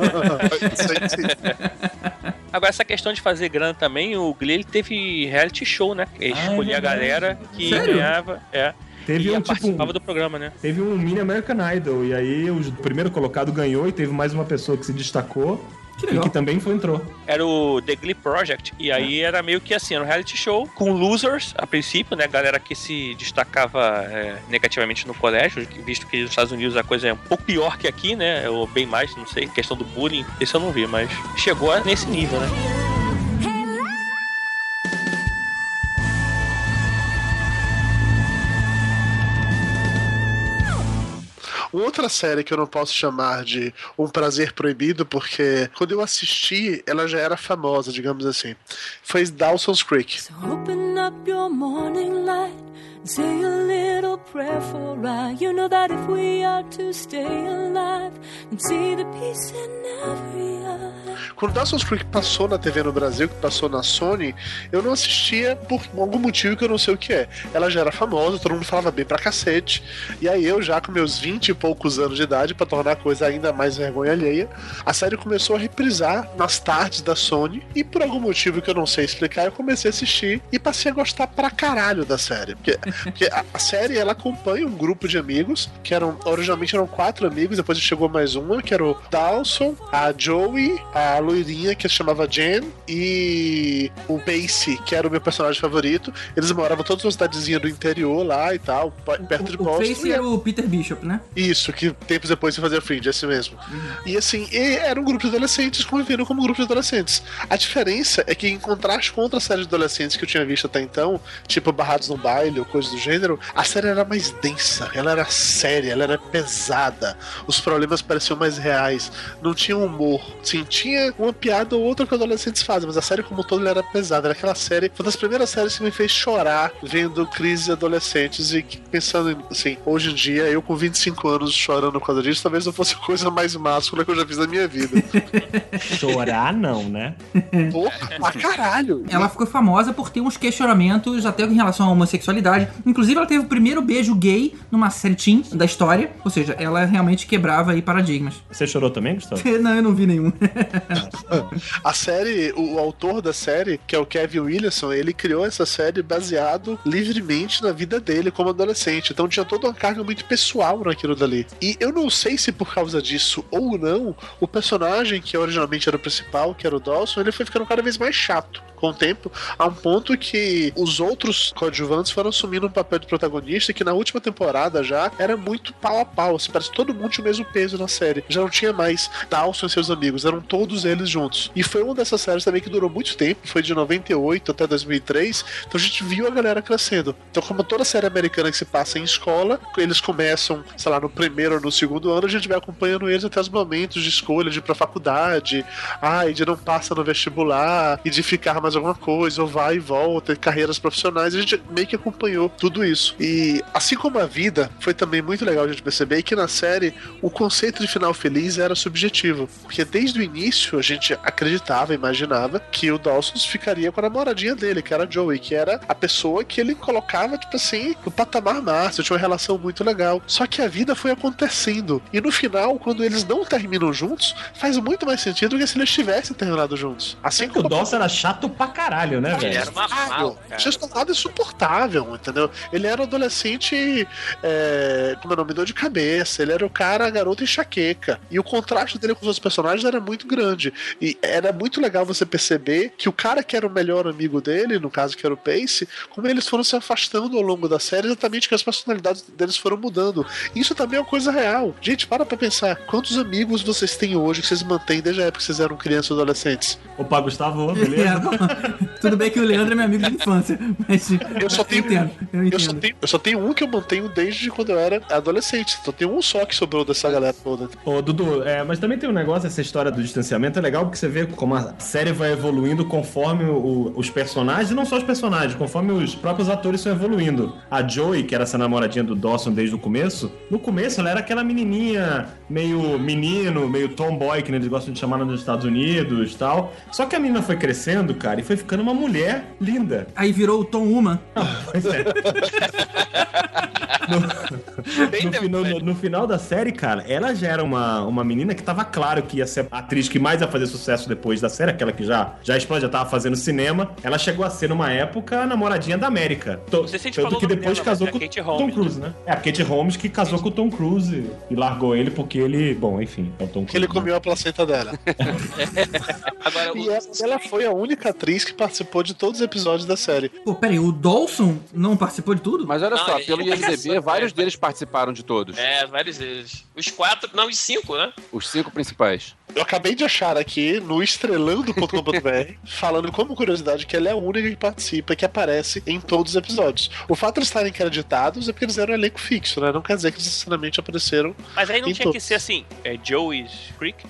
Agora, essa questão de fazer grana também, o Glee ele teve reality show, né? Ele ah, escolhia é a galera que Sério? ganhava. É. Teve e um participava tipo, do programa, né? Teve um mini American Idol, e aí o primeiro colocado ganhou e teve mais uma pessoa que se destacou. Que legal. E que também foi, entrou. Era o The Glee Project, e aí é. era meio que assim, era um reality show com losers, a princípio, né, galera que se destacava é, negativamente no colégio, visto que nos Estados Unidos a coisa é um pouco pior que aqui, né, ou bem mais, não sei, questão do bullying, esse eu não vi, mas chegou nesse nível, né. Outra série que eu não posso chamar de um prazer proibido, porque quando eu assisti, ela já era famosa, digamos assim. Foi Dawson's Creek. So open up your morning light and say a little prayer for I. You know that if we are to stay alive and see the peace in every eye. Quando Dawson's Creek passou na T V no Brasil, que passou na Sony, eu não assistia por algum motivo que eu não sei o que é. Ela já era famosa, todo mundo falava bem pra cacete. E aí eu já com meus vinte e poucos anos de idade, pra tornar a coisa ainda mais vergonha alheia, a série começou a reprisar nas tardes da Sony. E por algum motivo que eu não sei explicar, eu comecei a assistir e passei a gostar pra caralho da série. Porque, porque a, a série, ela acompanha um grupo de amigos, que eram, originalmente eram quatro amigos, depois chegou mais uma, que era o Dawson, a Joey, a loirinha que se chamava Jen e o Pacey, que era o meu personagem favorito. Eles moravam todos numa cidadezinha do interior lá e tal, perto o, de Boston. O Pacey era o Peter Bishop, né? Isso, que tempos depois foi fazer Fringe, esse mesmo. Uhum. E assim, e era um grupo de adolescentes convivendo como um grupo de adolescentes. A diferença é que, em contraste com outra série de adolescentes que eu tinha visto até então, tipo Barrados no Baile ou coisas do gênero, a série era mais densa, ela era séria, ela era pesada, os problemas pareciam mais reais, não tinha humor. Sim, tinha uma piada ou outra que os adolescentes fazem, mas a série como um todo era pesada. Era aquela série, foi uma das primeiras séries que me fez chorar vendo crises adolescentes e pensando assim, hoje em dia, eu com vinte e cinco anos chorando por causa disso, talvez não fosse a coisa mais máscula que eu já fiz na minha vida. Chorar não, né? Porra, pra caralho. Ela ficou famosa por ter uns questionamentos até em relação à homossexualidade. Inclusive, ela teve o primeiro beijo gay numa série teen da história. Ou seja, ela realmente quebrava aí paradigmas. Você chorou também, Gustavo? Não, eu não vi nenhum. A série, o, o autor da série, que é o Kevin Williamson, ele criou essa série baseado livremente na vida dele como adolescente. Então tinha toda uma carga muito pessoal naquilo dali. E eu não sei se por causa disso ou não, o personagem que originalmente era o principal, que era o Dawson, ele foi ficando cada vez mais chato com o tempo, a um ponto que os outros coadjuvantes foram assumindo um papel de protagonista que na última temporada já era muito pau a pau. Assim, parece que todo mundo tinha o mesmo peso na série. Já não tinha mais Dawson e seus amigos, eram todos eles juntos. E foi uma dessas séries também que durou muito tempo, foi de noventa e oito até dois mil e três, então a gente viu a galera crescendo. Então, como toda série americana que se passa em escola, eles começam, sei lá, no primeiro ou no segundo ano, a gente vai acompanhando eles até os momentos de escolha, de ir pra faculdade, ah, e de não passa no vestibular, e de ficar mais alguma coisa, ou vai e volta, carreiras profissionais, a gente meio que acompanhou tudo isso. E assim como a vida, foi também muito legal a gente perceber que na série o conceito de final feliz era subjetivo, porque desde o início princípio, a gente acreditava, imaginava que o Dawson ficaria com a namoradinha dele, que era a Joey, que era a pessoa que ele colocava, tipo assim, no patamar máximo, tinha uma relação muito legal. Só que a vida foi acontecendo. E no final, quando eles não terminam juntos, faz muito mais sentido do que se eles tivessem terminado juntos. Assim é que o Dawson era chato pra caralho, né, velho? Ele era uma mal, cara. Tinha se tornado insuportável, entendeu? Ele era um adolescente, é, como é o nome, dor de cabeça. Ele era o cara, a garota enxaqueca. E o contraste dele com os outros personagens era muito grande. E era muito legal você perceber que o cara que era o melhor amigo dele, no caso que era o Pace, como eles foram se afastando ao longo da série, exatamente que as personalidades deles foram mudando. Isso também é uma coisa real. Gente, para pra pensar. Quantos amigos vocês têm hoje que vocês mantêm desde a época que vocês eram crianças e adolescentes? Opa, Gustavo, beleza? É, bom, tudo bem que o Leandro é meu amigo de infância, mas eu só tenho, eu entendo, eu entendo. Eu só tenho, eu só tenho um que eu mantenho desde quando eu era adolescente. Só tenho um só que sobrou dessa galera toda. Ô, Dudu, é, mas também tem um negócio, essa história do distanciamento é legal porque você vê como a série vai evoluindo conforme o, os personagens, e não só os personagens, conforme os próprios atores estão evoluindo. A Joey, que era essa namoradinha do Dawson desde o começo, no começo ela era aquela menininha meio menino, meio tomboy, que eles gostam de chamar nos Estados Unidos e tal. Só que a menina foi crescendo, cara, e foi ficando uma mulher linda. Aí virou o Tom Uma. Pois é. No, no, final, no, no final da série, cara, ela já era uma, uma menina que tava claro que ia ser a atriz que mais ia fazer sucesso depois da série, aquela que já, já explode, já tava fazendo cinema. Ela chegou a ser, numa época, a namoradinha da América. Tanto que depois dela, casou né? com Kate o Holmes, Tom Cruise, né? É, a Kate Holmes que casou com o Tom Cruise e largou ele porque ele, bom, enfim, é o Tom Cruise. Que ele comeu a placenta dela. Agora, E ela, ela foi a única atriz que participou de todos os episódios da série. Pô, peraí, o Dawson não participou de tudo? Mas olha Não, só, ele- pelo ele I M D B, participou, vários é. deles participaram de todos. É, várias vezes. Os quatro, não, os cinco, né? Os cinco principais. Eu acabei de achar aqui no estrelando ponto com ponto b r falando como curiosidade que ela é a única que participa, que aparece em todos os episódios. O fato de eles estarem creditados é porque eles eram um elenco fixo, né? Não quer dizer que eles necessariamente apareceram. Mas aí não em tinha que todos. ser assim, é Joey's Creek?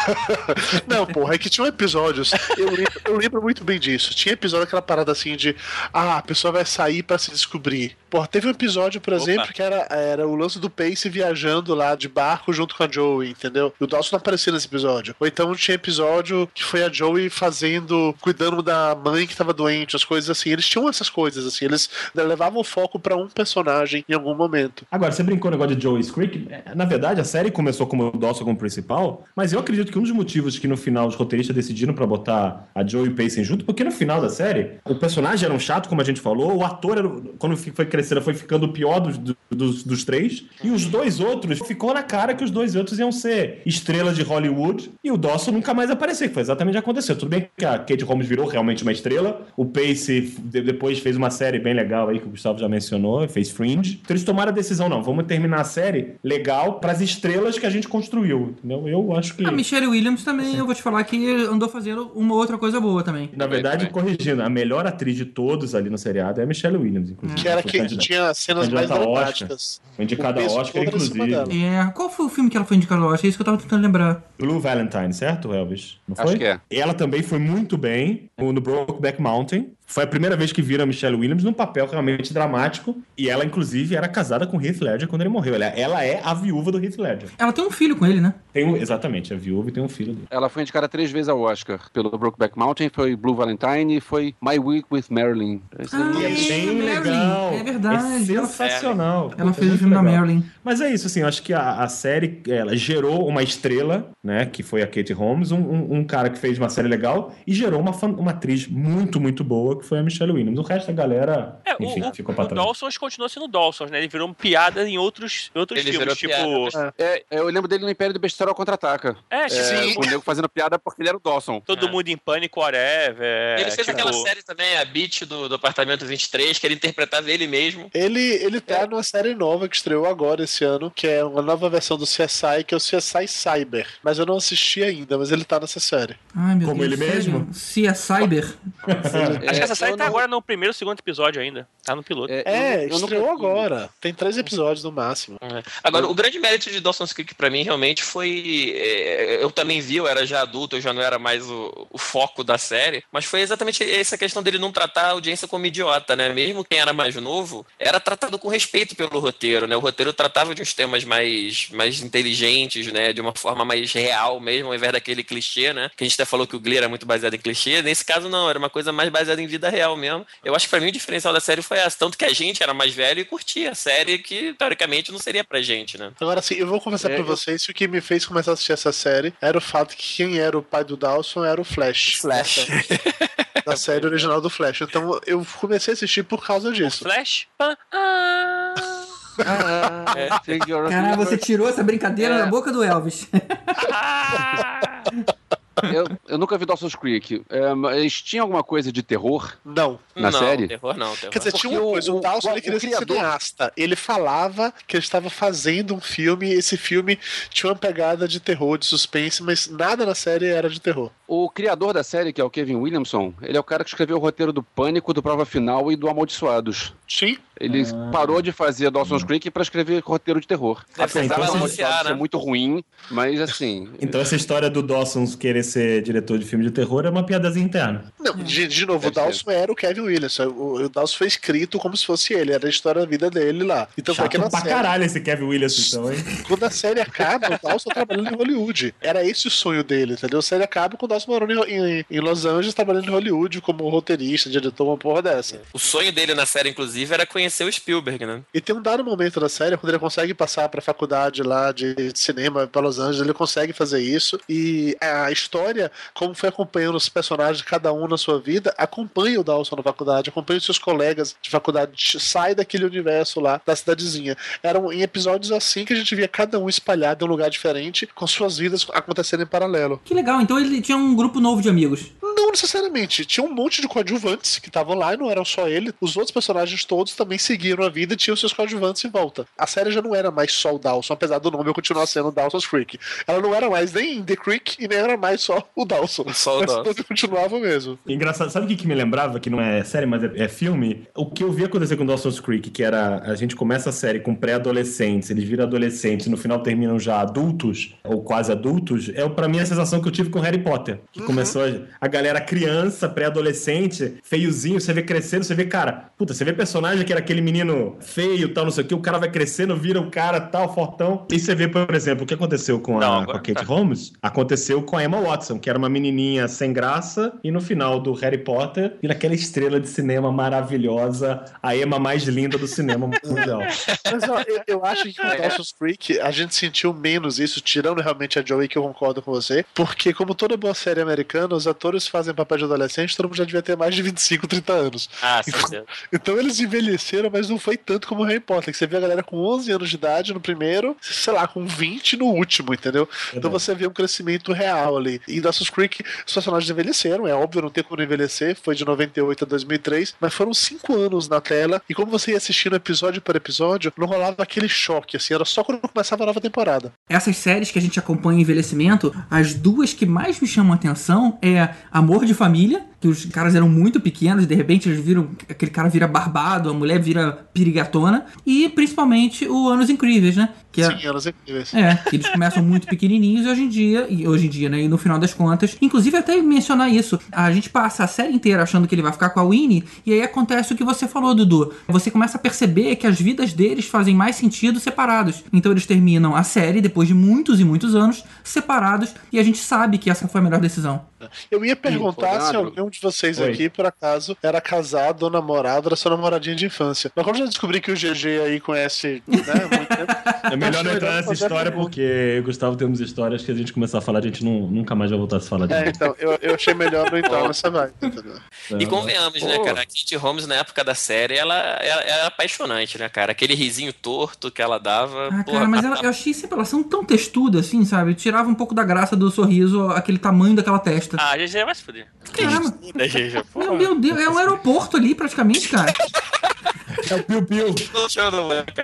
Não, porra, é que tinham episódios. Eu lembro, eu lembro muito bem disso. Tinha episódio aquela parada assim de ah, a pessoa vai sair pra se descobrir. Porra, teve um episódio, por Opa. exemplo, que era, era o lance do Pace viajando lá de barco junto com a Joey, entendeu? E o Dawson não aparecia nesse episódio. Ou então tinha episódio que foi a Joey fazendo, cuidando da mãe que tava doente, as coisas assim. Eles tinham essas coisas, assim. Eles levavam o foco pra um personagem em algum momento. Agora, você brincou no negócio de Joey's Creek. Na verdade, a série começou como o Dawson como principal, mas eu acredito que um dos motivos que no final os roteiristas decidiram pra botar a Joey e o Pacey junto, porque no final da série, o personagem era um chato, como a gente falou, o ator, era, quando foi crescendo, foi ficando o pior dos, dos, dos três, e os dois outros, ficou na cara que os dois outros iam ser estrelas de Hollywood, e o Dawson nunca mais apareceu, que foi exatamente o que aconteceu. Tudo bem que a Kate Holmes virou realmente uma estrela, o Pacey depois fez uma série bem legal aí, que o Gustavo já mencionou, fez Fringe. Então eles tomaram a decisão, não, vamos terminar a série legal pras estrelas que a gente construiu, entendeu? Eu acho que... A Michelle Williams também, eu vou te falar que andou fazendo uma outra coisa boa também. Na verdade, corrigindo, a melhor atriz de todos ali no seriado é a Michelle Williams, inclusive. Que era Foi que candidata- tinha cenas mais candidata a Oscar. dramáticas. Foi indicada O a peso Oscar, todo era em cima inclusive. dela. É, qual foi o filme que ela foi indicada? Eu acho que é isso que eu tava tentando lembrar. Blue Valentine, certo, Elvis? Não foi? Acho que é. Ela também foi muito bem no Brokeback Mountain. Foi a primeira vez que viram a Michelle Williams num papel realmente dramático. E ela, inclusive, era casada com Heath Ledger quando ele morreu. Ela, ela é a viúva do Heath Ledger. Ela tem um filho com ele, né? Tem um, exatamente, a viúva e tem um filho dele. Ela foi indicada três vezes ao Oscar pelo Brokeback Mountain, foi Blue Valentine e foi My Week with Marilyn. Esse Ah, aí- E é bem Marilyn, legal. é verdade. É sensacional. Ela Puta, fez o muito filme da legal. Marilyn. Mas é isso, assim, eu acho que a, a série, ela gerou uma estrela, né, que foi a Kate Holmes, um, um, um cara que fez uma série legal e gerou uma, fan- uma atriz muito, muito boa, que foi a Michelle Williams. O resto da galera, É, enfim, o, ficou o, pra o trás. Dawsons continua sendo Dawsons, né? Ele virou piada em outros, outros Ele filmes, tipo... virou piada. É, eu lembro dele no Império do Besterol Contra-Ataca. É, tipo, É, Sim. o nego fazendo piada porque ele era o Dawson. Todo É. mundo em pânico, whatever. Ele fez tipo, aquela série também, a Beat do, do Apartamento vinte e três, que ele interpretava ele mesmo. Ele, ele tá numa série nova que estreou agora esse ano, que é uma nova versão do C S I, que é o C S I Cyber. Mas eu não assisti ainda, mas ele tá nessa série. Ai, meu Como Deus. ele sério? mesmo? Se é Cyber. Acho que essa série eu tá não- agora no primeiro ou segundo episódio ainda. Tá no piloto. É, É, eu- eu estreou nunca vi. agora. Tem três episódios no máximo. É. Agora, o grande mérito de Dawson's Creek pra mim realmente foi. é, Eu também vi, eu era já adulto, eu já não era mais o, o foco da série, mas foi exatamente essa questão dele não tratar a audiência como idiota, né? Mesmo quem era mais novo, era tratado com respeito pelo roteiro, né? O roteiro tratava de uns temas mais, mais inteligentes, né? De uma forma mais real mesmo, ao invés daquele clichê, né? Que a gente até falou que o Glee era muito baseado em clichê. Nesse caso, não, era uma coisa mais baseada em vida real mesmo. Eu acho que pra mim o diferencial da série foi essa. Tanto que a gente era mais velho e curtia a série, que teoricamente não seria pra gente, né? Agora sim, eu vou confessar É, pra eu- vocês que o que me fez começar a assistir essa série era o fato que quem era o pai do Dawson era o Flash. Flash. Da série original do Flash. Então eu comecei a assistir por causa disso. Flash? Ah, ah. É, Take Your- Caralho, você tirou essa brincadeira É. da boca do Elvis. Eu, eu nunca vi Dawson's Creek. É, mas tinha alguma coisa de terror Não. na não, série? terror não, terror. Quer dizer, tinha uma Porque coisa, o, o- Dawson o- ele queria o ser criador- cineasta. Ele falava que ele estava fazendo um filme, e esse filme tinha uma pegada de terror, de suspense, mas nada na série era de terror. O criador da série, que é o Kevin Williamson, ele é o cara que escreveu o roteiro do Pânico, do Prova Final e do Amaldiçoados. Sim. Ele parou de fazer Dawson's Creek pra escrever roteiro de terror. Deve Apesar precisar do anunciar, Amaldiçoados né? ser muito ruim, mas assim... Então essa história do Dawson querer ser diretor de filme de terror é uma piadazinha interna. Não, de, de novo, o Deve Dawson era o Kevin Williams. O, o Dawson foi escrito como se fosse ele, era a história da vida dele lá. Então foi Chato aquela pra série. caralho esse Kevin Williams, então, hein? Quando a série acaba, o Dawson trabalhando em Hollywood. Era esse o sonho dele, entendeu? A série acaba com o Dawson morando em, em, em Los Angeles, trabalhando em Hollywood como roteirista, diretor, uma porra dessa. O sonho dele na série, inclusive, era conhecer o Spielberg, né? E tem um dado momento da série, quando ele consegue passar pra faculdade lá de cinema pra Los Angeles, ele consegue fazer isso. E a história, como foi acompanhando os personagens, cada um na sua vida, acompanha o Dawson na faculdade, acompanha os seus colegas de faculdade, sai daquele universo lá, da cidadezinha. Eram em episódios assim que a gente via cada um espalhado em um lugar diferente, com suas vidas acontecendo em paralelo. Que legal, então ele tinha um grupo novo de amigos. Não necessariamente. Tinha um monte de coadjuvantes que estavam lá e não eram só ele. Os outros personagens todos também seguiram a vida e tinham seus coadjuvantes em volta. A série já não era mais só o Dawson, apesar do nome eu continuar sendo Dawson's Creek. Ela não era mais nem The Creek e nem era mais só o Dawson. Só o Mas Dawson. todos continuavam mesmo. Engraçado, sabe o que, que me lembrava? Que não é série, mas é, é filme? O que eu vi acontecer com Dawson's Creek, que era a gente começa a série com pré-adolescentes, eles viram adolescentes e no final terminam já adultos, ou quase adultos, é pra mim a sensação que eu tive com Harry Potter. Que começou a, a galera criança, pré-adolescente, feiozinho, você vê crescendo, você vê, cara, puta, você vê personagem que era aquele menino feio, tal, não sei o que, o cara vai crescendo, vira o cara, tal, fortão. E você vê, por exemplo, o que aconteceu com a, Não, com agora a Kate tá. Holmes, aconteceu com a Emma Watson, que era uma menininha sem graça, e no final do Harry Potter, vira aquela estrela de cinema maravilhosa, a Emma mais linda do cinema mundial. Mas ó, eu, eu acho que com Dawson's Creek a gente sentiu menos isso, tirando realmente a Joey, que eu concordo com você, porque como toda boa série americana, os atores fazem papel de adolescente, todo mundo já devia ter mais de vinte e cinco, trinta anos. Ah, certeza. Então eles envelheceram, mas não foi tanto como o Harry Potter, que você vê a galera com onze anos de idade no primeiro, sei lá, com vinte no último, entendeu? Então você vê um crescimento real ali. E Dawson's Creek, os personagens envelheceram, é óbvio, não tem como envelhecer, foi de noventa e oito a dois mil e três, mas foram cinco anos na tela, e como você ia assistindo episódio por episódio, não rolava aquele choque, assim, era só quando começava a nova temporada. Essas séries que a gente acompanha em envelhecimento, as duas que mais me chamam a atenção é Amor de Família, que os caras eram muito pequenos e de repente eles viram, aquele cara vira barbado, a mulher vira perigatona, e principalmente o Anos Incríveis, né? Que é, Sim, elas incríveis. é, que eles começam muito pequenininhos e hoje em dia, e hoje em dia, né, e no final das contas, inclusive até mencionar isso, a gente passa a série inteira achando que ele vai ficar com a Winnie, e aí acontece o que você falou, Dudu. Você começa a perceber que as vidas deles fazem mais sentido separados. Então eles terminam a série, depois de muitos e muitos anos, separados, e a gente sabe que essa foi a melhor decisão. Eu ia perguntar se Leandro. algum de vocês Oi. aqui, por acaso, era casado ou namorado, era sua namoradinha de infância. Mas como eu já descobri que o G G aí conhece, né, muito tempo, É melhor não entrar nessa fazer a história, pergunta. porque eu e o Gustavo temos histórias que a gente começar a falar, a gente não, nunca mais vai voltar a se falar É, disso. então, eu, eu achei melhor não entrar nessa vibe, entendeu? E convenhamos, né, Pô. cara? A Kate Holmes, na época da série, ela, ela, ela é apaixonante, né, cara? Aquele risinho torto que ela dava. Ah, porra, cara, mas a- ela, eu achei sempre elas são tão textudas, assim, sabe? Tirava um pouco da graça do sorriso, aquele tamanho daquela testa. Ah, G G vai se fuder. Caramba. da G G, porra. Meu, meu Deus, é um aeroporto ali, praticamente, cara. É o Piu Piu. Não chama, não, né? Caramba,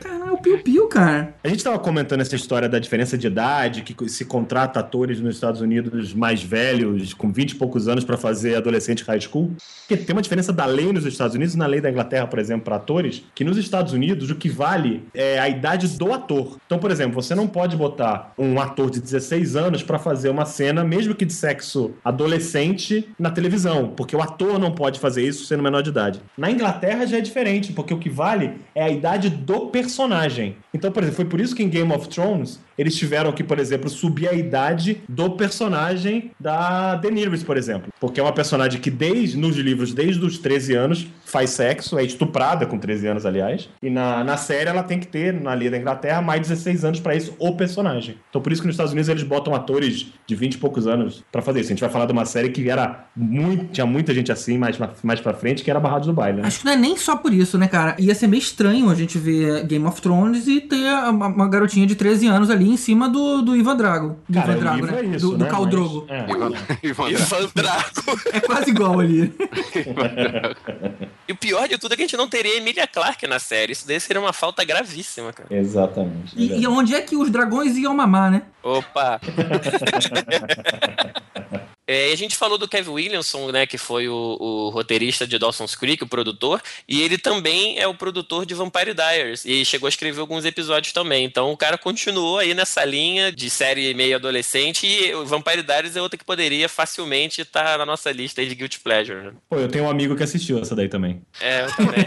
piu-piu, cara. A gente tava comentando essa história da diferença de idade, que se contrata atores nos Estados Unidos mais velhos, com vinte e poucos anos, pra fazer adolescente high school. Porque tem uma diferença da lei nos Estados Unidos e na lei da Inglaterra, por exemplo, para atores, que nos Estados Unidos o que vale é a idade do ator. Então, por exemplo, você não pode botar um ator de dezesseis anos pra fazer uma cena, mesmo que de sexo adolescente, na televisão, porque o ator não pode fazer isso sendo menor de idade. Na Inglaterra já é diferente, porque o que vale é a idade do personagem. Então, por exemplo, foi por isso que em Game of Thrones eles tiveram que, por exemplo, subir a idade do personagem da Daenerys, por exemplo. Porque é uma personagem que, desde, nos livros, desde os treze anos, faz sexo, é estuprada com treze anos, aliás. E na, na série ela tem que ter, na lei da Inglaterra, mais dezesseis anos pra isso, o personagem. Então por isso que nos Estados Unidos eles botam atores de vinte e poucos anos pra fazer isso. A gente vai falar de uma série que era muito, tinha muita gente assim, mais, mais pra frente, que era Barrados do Baile, né? Acho que não é nem só por isso, né, cara? Ia ser meio estranho a gente ver Game of Thrones e ter uma, uma garotinha de treze anos ali em cima do, do Ivan Drago. Do Cara, Ivan Drago, né? é isso, do, do né? Khal Mas, Drogo. é. Ivan, Ivan Ivan Drago. É quase igual ali. E o pior de tudo é que a gente não teria Emilia Clarke na série. Isso daí seria uma falta gravíssima, cara. Exatamente. E, e onde é que os dragões iam mamar, né? Opa! É, e a gente falou do Kevin Williamson, né, que foi o, o roteirista de Dawson's Creek, o produtor, e ele também é o produtor de Vampire Diaries, e chegou a escrever alguns episódios também. Então o cara continuou aí nessa linha de série meio adolescente, e o Vampire Diaries é outra que poderia facilmente estar na nossa lista aí de Guilty Pleasure. Né? Pô, eu tenho um amigo que assistiu essa daí também. É, eu também.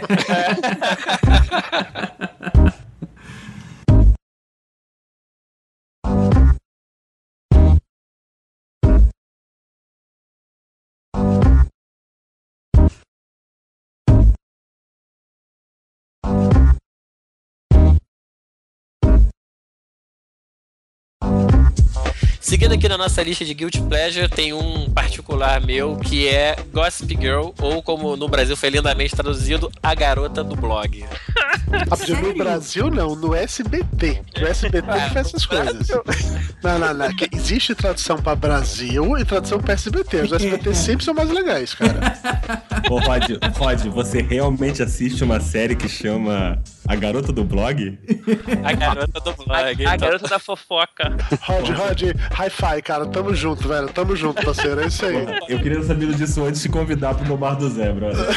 Seguindo aqui na nossa lista de Guilty Pleasure, tem um particular meu que é Gossip Girl, ou como no Brasil foi lindamente traduzido, A Garota do Blog. Ah, no Brasil não, no S B T. No S B T que faz essas coisas. Não, não, não. Que existe tradução pra Brasil e tradução pra S B T. Os S B T sempre são mais legais, cara. Ô, Rod, Rod, você realmente assiste uma série que chama A Garota do Blog? A Garota do Blog. A, a então. Garota da Fofoca. Rod, Rod, hi-fi, cara. Tamo junto, velho. Tamo junto, parceiro. É isso aí. Eu queria saber disso antes de convidar pro meu Bar do Zé, brother.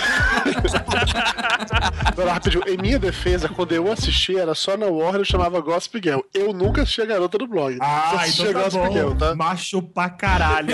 Agora, rapidinho. Em minha defesa, quando eu assisti, era só na Warner, eu chamava Gossip Girl. Eu nunca assisti A Garota do Blog. Ah, eu assisti então tá Gossip bom. Girl, tá? Macho pra caralho.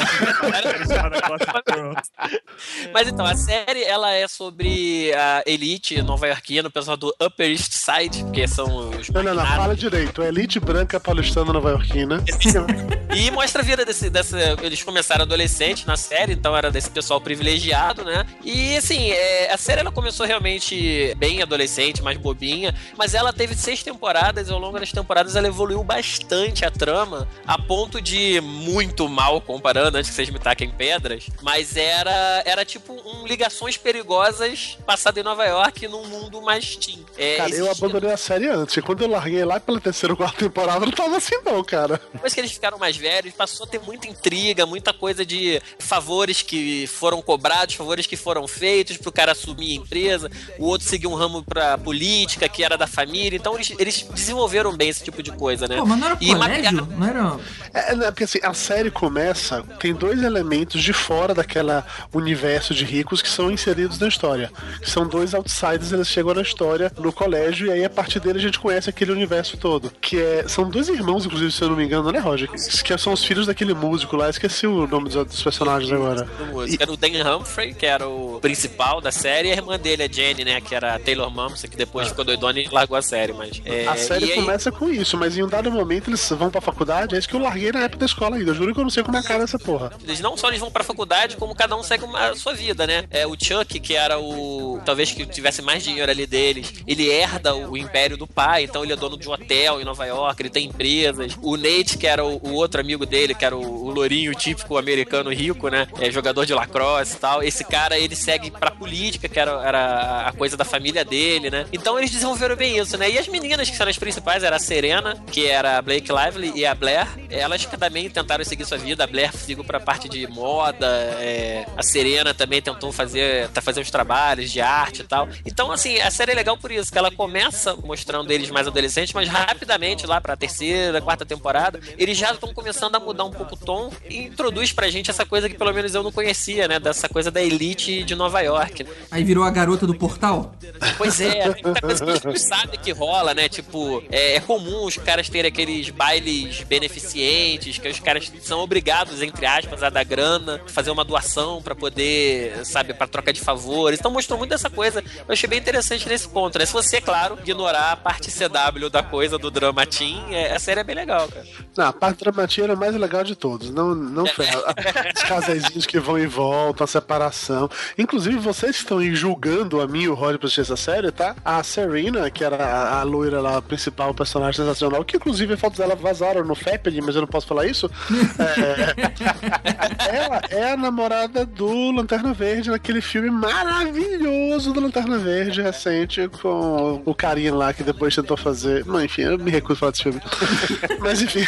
Mas então, a série, ela é sobre a elite nova-iorquina, o pessoal do Upper East Side, que são os Não, não, não. maquinários. Fala direito. A elite branca paulistana nova-iorquina. E mostra a vida desse, dessa. Eles começaram adolescentes na série, então era desse pessoal privilegiado, né? E assim, é, a série ela começou realmente bem adolescente, mais bobinha, mas ela teve seis temporadas e ao longo das temporadas ela evoluiu bastante a trama, a ponto de muito mal comparando, antes que vocês me taquem pedras, mas era, era tipo um Ligações Perigosas passado em Nova York num mundo mais teen. É, Cara, eu existia- abandonei a série antes. E quando eu larguei lá pela terceira ou quarta temporada, não tava assim não, cara. Depois que eles ficaram mais velhos, passou a ter muita intriga, muita coisa de favores que foram cobrados, favores que foram feitos pro cara assumir a empresa, o outro seguiu um ramo pra política, que era da família, então eles, eles desenvolveram bem esse tipo de coisa, né? Pô, mas não era E colégio? maquiaram- Não era... É, né, porque assim, a série começa, tem dois elementos de fora daquela universo de ricos que são inseridos na história. Que são dois outsiders, eles chegam na história no colégio e aí a partir dele a gente conhece aquele universo todo. Que é, são dois irmãos, inclusive, se eu não me engano, né, Roger? Que são os filhos daquele músico lá, esqueci o nome dos, dos personagens agora. do músico. Era o Dan Humphrey, que era o principal da série, e a irmã dele, a Jenny, né, que era a Taylor Momsen, que depois ficou doidona e largou a série, mas... é, A série e aí- começa com isso, mas em um dado momento eles vão pra faculdade, é isso que eu larguei na época da escola ainda. Eu juro que eu não sei como é a cara dessa porra. Eles não só eles vão pra faculdade, como cada um segue uma, a sua vida, né? É, o Chuck, que era o... talvez que tivesse mais dinheiro ali deles, ele herda o, o império do pai, então ele é dono de um hotel em Nova York, ele tem empresas. O Nate, que era o, o outro amigo dele, que era o, o lourinho típico americano rico, né? É, jogador de lacrosse e tal. Esse cara, ele segue pra política, que era, era a coisa da família filha dele, né? Então eles desenvolveram bem isso, né? E as meninas que são as principais era a Serena, que era a Blake Lively, e a Blair. Elas que também tentaram seguir sua vida. A Blair seguiu pra parte de moda, é... a Serena também tentou fazer, tá fazer uns trabalhos de arte e tal. Então, assim, a série é legal por isso, que ela começa mostrando eles mais adolescentes, mas rapidamente, lá pra terceira, quarta temporada, eles já estão começando a mudar um pouco o tom e introduz pra gente essa coisa que pelo menos eu não conhecia, né? Dessa coisa da elite de Nova York. Aí virou a garota do portal? Pois é, tem muita coisa que a gente não sabe que rola, né? Tipo, é, é comum os caras terem aqueles bailes beneficentes, que os caras são obrigados, entre aspas, a dar grana, fazer uma doação pra poder, sabe, pra troca de favores. Então mostrou muito dessa coisa. Eu achei bem interessante nesse ponto, né? Se você, claro, ignorar a parte C W da coisa, do drama teen, é, a série é bem legal, cara. Não, a parte drama teen era a mais legal de todos. Não, não foi. Os casaizinhos que vão e voltam, a separação. Inclusive, vocês que estão aí julgando a mim e o Rod pra assistir essa série, tá? A Serena, que era a, a loira lá, a principal personagem sensacional, que inclusive as fotos dela vazaram no Fappening, mas eu não posso falar isso. É... ela é a namorada do Lanterna Verde naquele filme maravilhoso do Lanterna Verde recente, com o carinha lá que depois tentou fazer. Não, enfim, eu me recuso a falar desse filme. Mas enfim,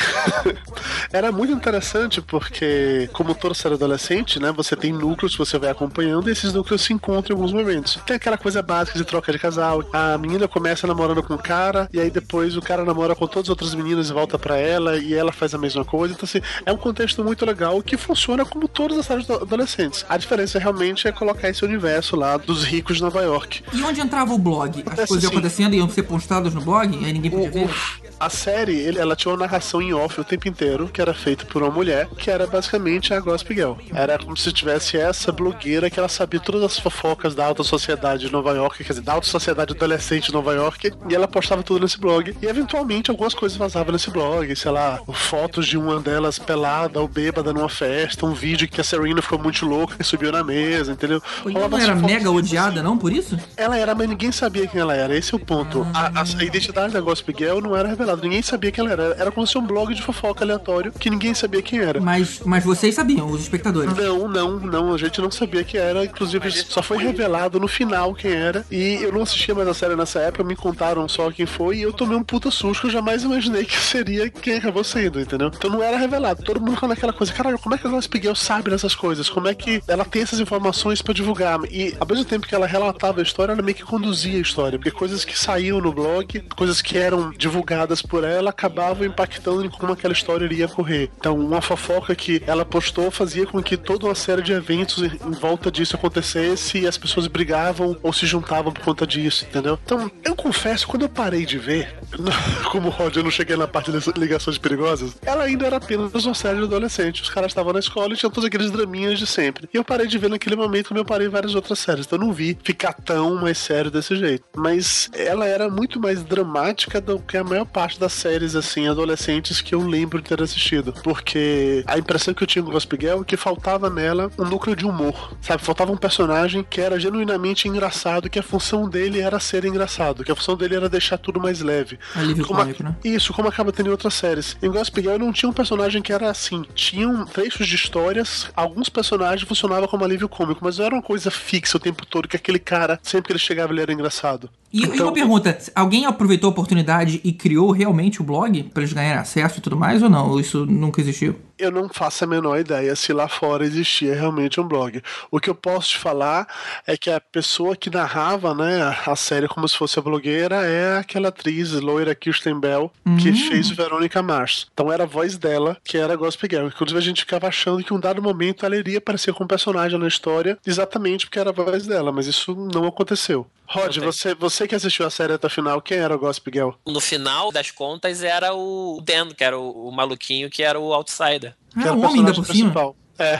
era muito interessante porque, como toda série adolescente, né, você tem núcleos que você vai acompanhando e esses núcleos se encontram em alguns momentos. Tem aquela coisa básica de troca de casal. A menina começa namorando com o cara e aí depois o cara namora com todas as outras meninas e volta pra ela e ela faz a mesma coisa. Então, assim, é um contexto muito legal que funciona como todas as séries adolescentes. A diferença realmente é colocar esse universo lá dos ricos de Nova York. E onde entrava o blog? As Acontece coisas iam assim, acontecendo e iam ser postadas no blog? E aí ninguém podia ver? A série, ele- ela tinha uma narração em off o tempo inteiro, que era feita por uma mulher, que era basicamente a Gossip Girl. Era como se tivesse essa blogueira que ela sabia todas as fofocas da alta sociedade de Nova York, quer dizer, da alta sociedade adolescente de Nova York, e ela postava tudo nesse blog. E eventualmente algumas coisas vazavam nesse blog, sei lá, fotos de uma delas pelada ou bêbada numa festa, um vídeo que a Serena ficou muito louca e subiu na mesa, entendeu? E Rolava não era essas fotos mega odiada, não, por isso? Ela era, mas ninguém sabia quem ela era. Esse é o ponto. A, a- a identidade da Gossip Girl não era revelada. Ninguém sabia quem ela era. Era como se fosse um blog de fofoca aleatório que ninguém sabia quem era. Mas, mas vocês sabiam, os espectadores? Não, não, não. A gente não sabia quem era. Inclusive, só foi revelado no final quem era. E eu não assistia mais a série nessa época. Me contaram só quem foi. E eu tomei um puta susto que eu jamais imaginei que seria quem acabou sendo, entendeu? Então não era revelado. Todo mundo ficava naquela coisa. Caralho, como é que a Gossip Girl sabe dessas coisas? Como é que ela tem essas informações pra divulgar? E ao mesmo tempo que ela relatava a história, ela meio que conduzia a história. Porque coisas que saíam no blog, coisas que eram divulgadas por ela, acabavam impactando em como aquela história iria correr. Então, uma fofoca que ela postou fazia com que toda uma série de eventos em em volta disso acontecesse e as pessoas brigavam ou se juntavam por conta disso, entendeu? Então, eu confesso, quando eu parei de ver, como o Rod, eu não cheguei na parte das ligações perigosas, ela ainda era apenas uma série de adolescente. Os caras estavam na escola e tinham todos aqueles draminhas de sempre. E eu parei de ver naquele momento como eu parei em várias outras séries. Então, eu não vi ficar tão mais sério desse jeito. Mas ela era muito mais dramática do que a maior parte das séries, assim, adolescentes que eu lembro de ter assistido. Porque a impressão que eu tinha com Gossip Girl é que faltava nela um núcleo de humor, sabe? Faltava um personagem que era genuinamente engraçado, que a função dele era ser engraçado, que a função dele era deixar tudo mais leve. Alívio Como a- cômico, né? Isso, como acaba tendo em outras séries. Em Gossip Girl não tinha um personagem que era assim. Tinham trechos de histórias, alguns personagens funcionavam como alívio cômico, mas não era uma coisa fixa o tempo todo, que aquele cara, sempre que ele chegava, ele era engraçado. E, e uma pergunta, alguém aproveitou a oportunidade e criou realmente o blog pra eles ganharem acesso e tudo mais, ou não? Ou isso nunca existiu? Eu não faço a menor ideia se lá fora existia realmente um blog. O que eu posso te falar é que a pessoa que narrava, né, a série como se fosse a blogueira é aquela atriz loira Kirsten Bell que Hum. fez Verônica Mars. Então era a voz dela que era Gossip Girl. Inclusive a gente ficava achando que em um dado momento ela iria aparecer como personagem na história exatamente porque era a voz dela, mas isso não aconteceu. Rod, você, você que assistiu a série até o final, quem era o Gossip Girl? No final das contas era o Dan, que era o, o maluquinho que era o outsider. Ah, Que era um o homem ainda personagem por cima. principal. É.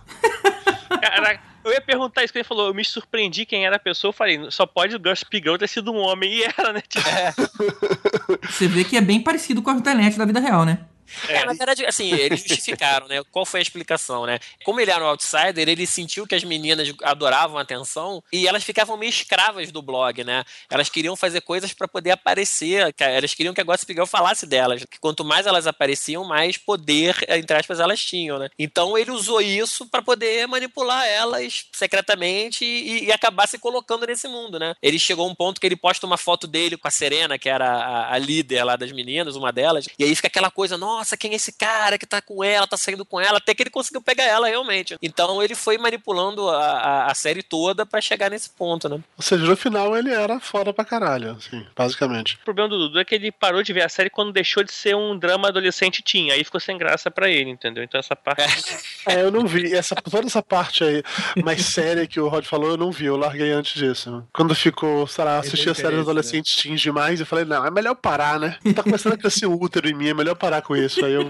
Caraca, eu ia perguntar isso que ele falou. Eu me surpreendi quem era a pessoa. Eu falei, só pode o Gossip Girl ter sido um homem. E era, né? Tipo, Você vê que é bem parecido com a internet da vida real, né? É, na verdade, assim, eles justificaram, né? Qual foi a explicação, né? Como ele era um outsider, ele sentiu que as meninas adoravam a atenção e elas ficavam meio escravas do blog, né? Elas queriam fazer coisas pra poder aparecer, elas queriam que a Gossip Girl falasse delas, que quanto mais elas apareciam, mais poder, entre aspas, elas tinham, né? Então ele usou isso pra poder manipular elas secretamente e, e acabar se colocando nesse mundo, né? Ele chegou a um ponto que ele posta uma foto dele com a Serena, que era a, a líder lá das meninas, uma delas, e aí fica aquela coisa, nossa, quem é esse cara que tá com ela, tá saindo com ela, até que ele conseguiu pegar ela realmente. Então ele foi manipulando a, a, a série toda pra chegar nesse ponto, né? Ou seja, no final ele era foda pra caralho, assim, basicamente. O problema do Dudu é que ele parou de ver a série quando deixou de ser um drama adolescente teen, aí ficou sem graça pra ele, entendeu? Então essa parte... É, eu não vi, essa, toda essa parte aí mais séria que o Rod falou, eu não vi, eu larguei antes disso. Quando ficou, sei lá, assisti a série dos adolescentes teens demais, eu falei, não, é melhor parar, né? Tá começando a crescer um útero em mim, é melhor parar com isso. Aí eu,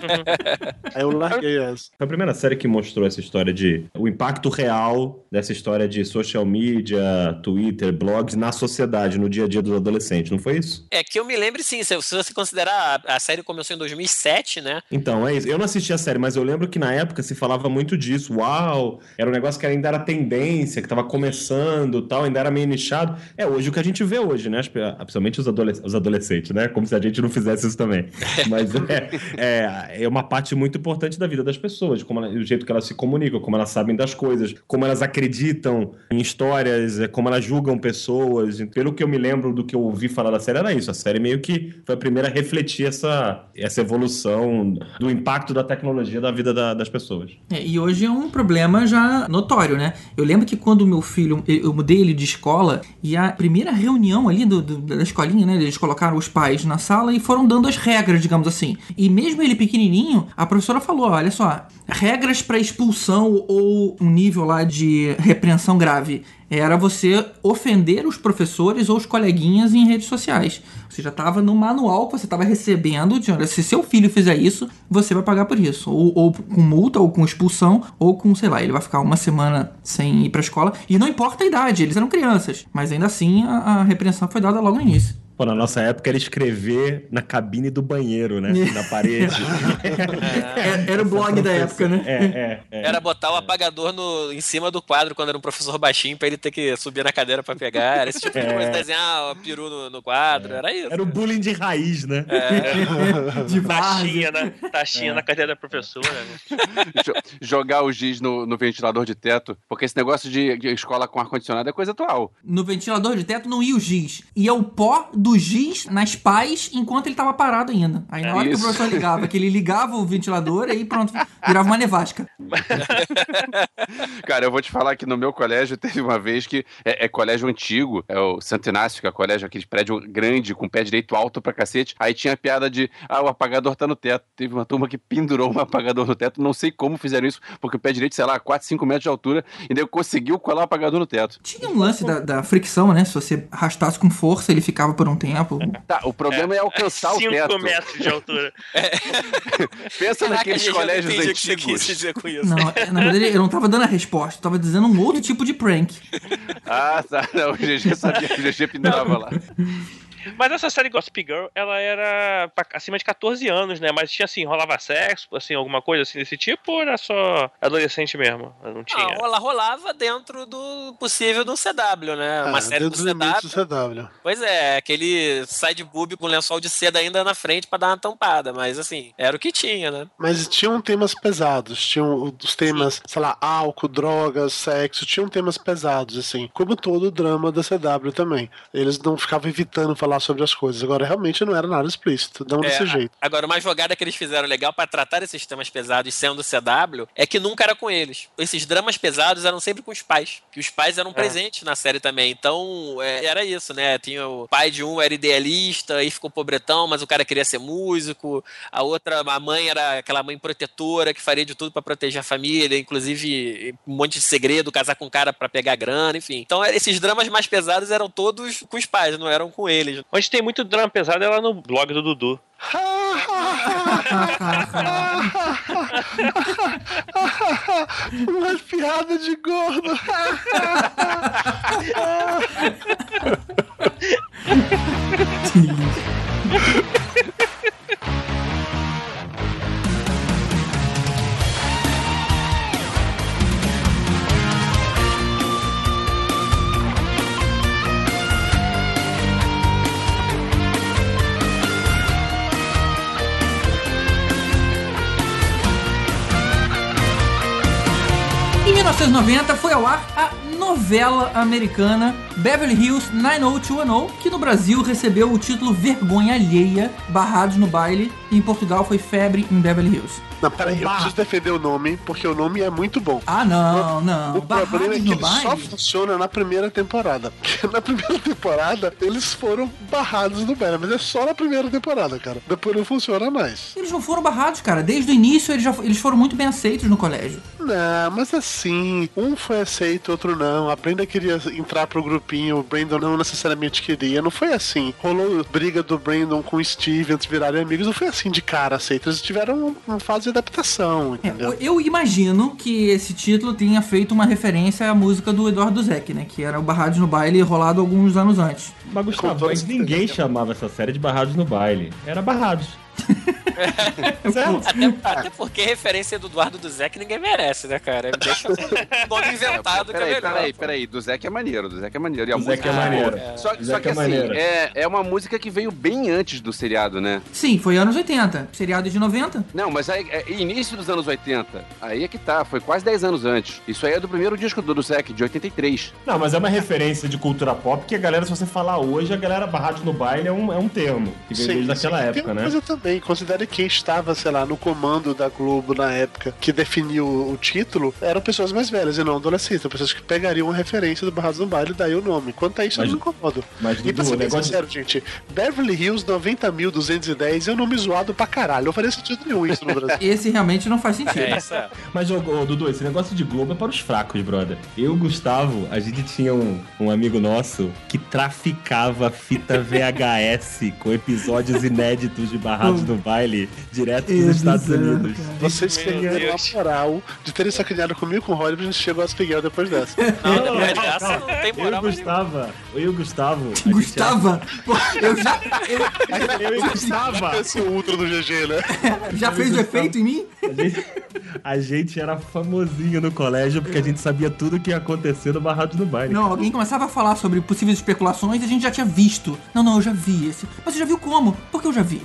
aí eu larguei essa. Foi a primeira série que mostrou essa história de... o impacto real dessa história de social media, Twitter, blogs na sociedade, no dia a dia dos adolescentes, não foi isso? É, que eu me lembre sim, se você considerar, a, a série começou em dois mil e sete, né? Então, é isso. Eu não assisti a série, mas eu lembro que na época se falava muito disso. Uau! Era um negócio que ainda era tendência, que tava começando e tal, ainda era meio nichado. É hoje o que a gente vê hoje, né? Principalmente os, adolesc- os adolescentes, né? Como se a gente não fizesse isso também. Mas é, é, é uma parte muito importante da vida das pessoas, como ela, o jeito que elas se comunicam, como elas sabem das coisas, como elas acreditam em histórias, como elas julgam pessoas. Pelo que eu me lembro do que eu ouvi falar da série, era isso. A série meio que foi a primeira a refletir essa, essa evolução do impacto da tecnologia da vida da, das pessoas. É, e hoje é um problema já notório, né? Eu lembro que quando o meu filho, eu mudei ele de escola, e a primeira reunião ali do, do, da escolinha, né? Eles colocaram os pais na sala e foram dando as regras, digamos assim. E mesmo ele pequenininho, a professora falou, olha só, regras para expulsão ou um nível lá de repreensão grave era você ofender os professores ou os coleguinhas em redes sociais. Você já estava no manual que você estava recebendo de, olha, se seu filho fizer isso, você vai pagar por isso. Ou, ou com multa, ou com expulsão, ou com, sei lá, ele vai ficar uma semana sem ir pra escola. E não importa a idade, eles eram crianças. Mas ainda assim, a, a repreensão foi dada logo no início. Pô, na nossa época era escrever na cabine do banheiro, né? Na parede. é, era o blog da época, né? É, é, é. Era botar o apagador no, em cima do quadro quando era um professor baixinho pra ele ter que subir na cadeira pra pegar. Era esse tipo de coisa, desenhar o peru no, no quadro, é. Era isso. Era o bullying de raiz, né? É. De taxinha, né? Taxinha é. na cadeira da professora, né? Jogar o giz no, no ventilador de teto, porque esse negócio de, de escola com ar-condicionado é coisa atual. No ventilador de teto não ia o giz, ia o pó do giz nas pás enquanto ele tava parado ainda. Aí na É hora isso. que o professor ligava, que ele ligava o ventilador, aí pronto, virava uma nevasca. Cara, eu vou te falar que no meu colégio teve uma vez que é, é colégio antigo, é o Santo Inácio, que é colégio, aquele prédio grande, com pé direito alto pra cacete. Aí tinha a piada de, ah, o apagador tá no teto. Teve uma turma que pendurou um apagador no teto, não sei como fizeram isso, porque o pé direito, sei lá, quatro, cinco metros de altura, e daí conseguiu colar o apagador no teto. Tinha um lance da, da fricção, né? Se você arrastasse com força, ele ficava por um tempo. Tá, o problema é, é alcançar o teto. cinco metros de altura. É. Pensa Caraca, naqueles gente, eu não colégios entendi o que você antigos. quis dizer com isso. Não, na verdade eu não tava dando a resposta, eu tava dizendo um outro tipo de prank. Ah, tá. Não, o G G sabia, o G G pendurava lá. Mas essa série Gossip Girl, ela era pra- acima de catorze anos, né? Mas tinha assim, rolava sexo, assim, alguma coisa assim desse tipo, ou era só adolescente mesmo? Não tinha. Não, ela rolava dentro do possível do C W, né? Uma Ah, série do dentro dos limites C W. do C W. Pois é, aquele side boob com lençol de seda ainda na frente pra dar uma tampada, mas assim, era o que tinha, né? Mas tinham temas pesados, tinham os temas, sei lá, álcool, drogas, sexo, tinham temas pesados, assim, como todo o drama da C W também. Eles não ficavam evitando falar sobre as coisas, agora realmente não era nada explícito, não É, desse jeito. Agora, uma jogada que eles fizeram legal pra tratar esses temas pesados sendo C W é que nunca era com eles. Esses dramas pesados eram sempre com os pais, que os pais eram presentes na série também. Então, é, era isso, né? Tinha o pai de um era idealista, aí ficou pobretão, mas o cara queria ser músico. A outra, a mãe era aquela mãe protetora que faria de tudo pra proteger a família, inclusive um monte de segredo, casar com o cara pra pegar grana, enfim. Então, esses dramas mais pesados eram todos com os pais, não eram com eles. Onde tem muito drama pesado é lá no blog do Dudu. Uma piada de gordo. mil novecentos e noventa foi ao ar a novela americana Beverly Hills nove oh dois um oh, que no Brasil recebeu o título Vergonha Alheia, Barrados no Baile, e em Portugal foi Febre em Beverly Hills. Não, peraí, eu preciso defender o nome, porque o nome é muito bom. Ah, não, não. O problema é que no ele baile? só funciona na primeira temporada. Porque na primeira temporada, eles foram barrados no baile, mas é só na primeira temporada, cara. Depois não funciona mais. Eles não foram barrados, cara. Desde o início, eles, já, eles foram muito bem aceitos no colégio. Não, mas assim, um foi aceito, outro não. A Brenda queria entrar pro grupinho, o Brandon não necessariamente queria. Não foi assim. Rolou briga do Brandon com o Steve antes de virarem amigos. Não foi assim de cara aceito. Eles tiveram uma fase de adaptação, entendeu? É, eu imagino que esse título tenha feito uma referência à música do Eduardo Zeck, né? Que era o Barrados no Baile, rolado alguns anos antes. Mas, Gustavo, mas ninguém chamava essa série de Barrados no Baile. Era Barrados. até, até porque referência do Eduardo do Zeck ninguém merece, né, cara? Deixa um nome inventado que é melhor. Peraí, peraí, do Zeck é maneiro, do Zeck é maneiro. E a do música Zeck é maneiro. É. Só, do só Zeck que é assim, maneiro. é, é uma música que veio bem antes do seriado, né? Sim, foi anos oitenta. Seriado de noventa. Não, mas aí, é início dos anos oitenta. Aí é que tá, foi quase dez anos antes. Isso aí é do primeiro disco do, do Zeck, de oitenta e três. Não, mas é uma referência de cultura pop que a galera, se você falar hoje, a galera Barrados no Baile é um, é um termo que veio desde aquela sim, época, tem uma né? coisa também, considere quem estava, sei lá, no comando da Globo na época que definiu o título, eram pessoas mais velhas e não adolescentes, pessoas que pegariam a referência do Barrados no Baile e daí o nome. Quanto a isso, mas, eu não me incomodo. Mas, e pra ser bem negócio... sincero, gente, Beverly Hills noventa mil duzentos e dez é um nome zoado pra caralho. Não faria sentido nenhum isso no Brasil. Esse realmente não faz sentido. É, isso é. Mas, ô, ô, Dudu, esse negócio de Globo é para os fracos, brother. Eu, Gustavo, a gente tinha um, um amigo nosso que traficava fita V H S com episódios inéditos de Barrados no Baile direto dos Estados Unidos. Vocês perderam a moral de terem sacaneado comigo com o Hollywood, a gente chegou a Figuel depois dessa. Não, depois dessa não tem moral. Eu e Gustavo, eu e o Gustavo. Gustavo? Pô, eu já. Eu, eu e Gustavo. Esse é o ultra do G G, né? Já fez efeito em mim? A gente, a gente era famosinho no colégio porque a gente sabia tudo o que ia acontecer no Barrados no Baile. Não, alguém começava a falar sobre possíveis especulações e a gente já tinha visto. Não, não, eu já vi esse. Mas você já viu como? Porque eu já vi.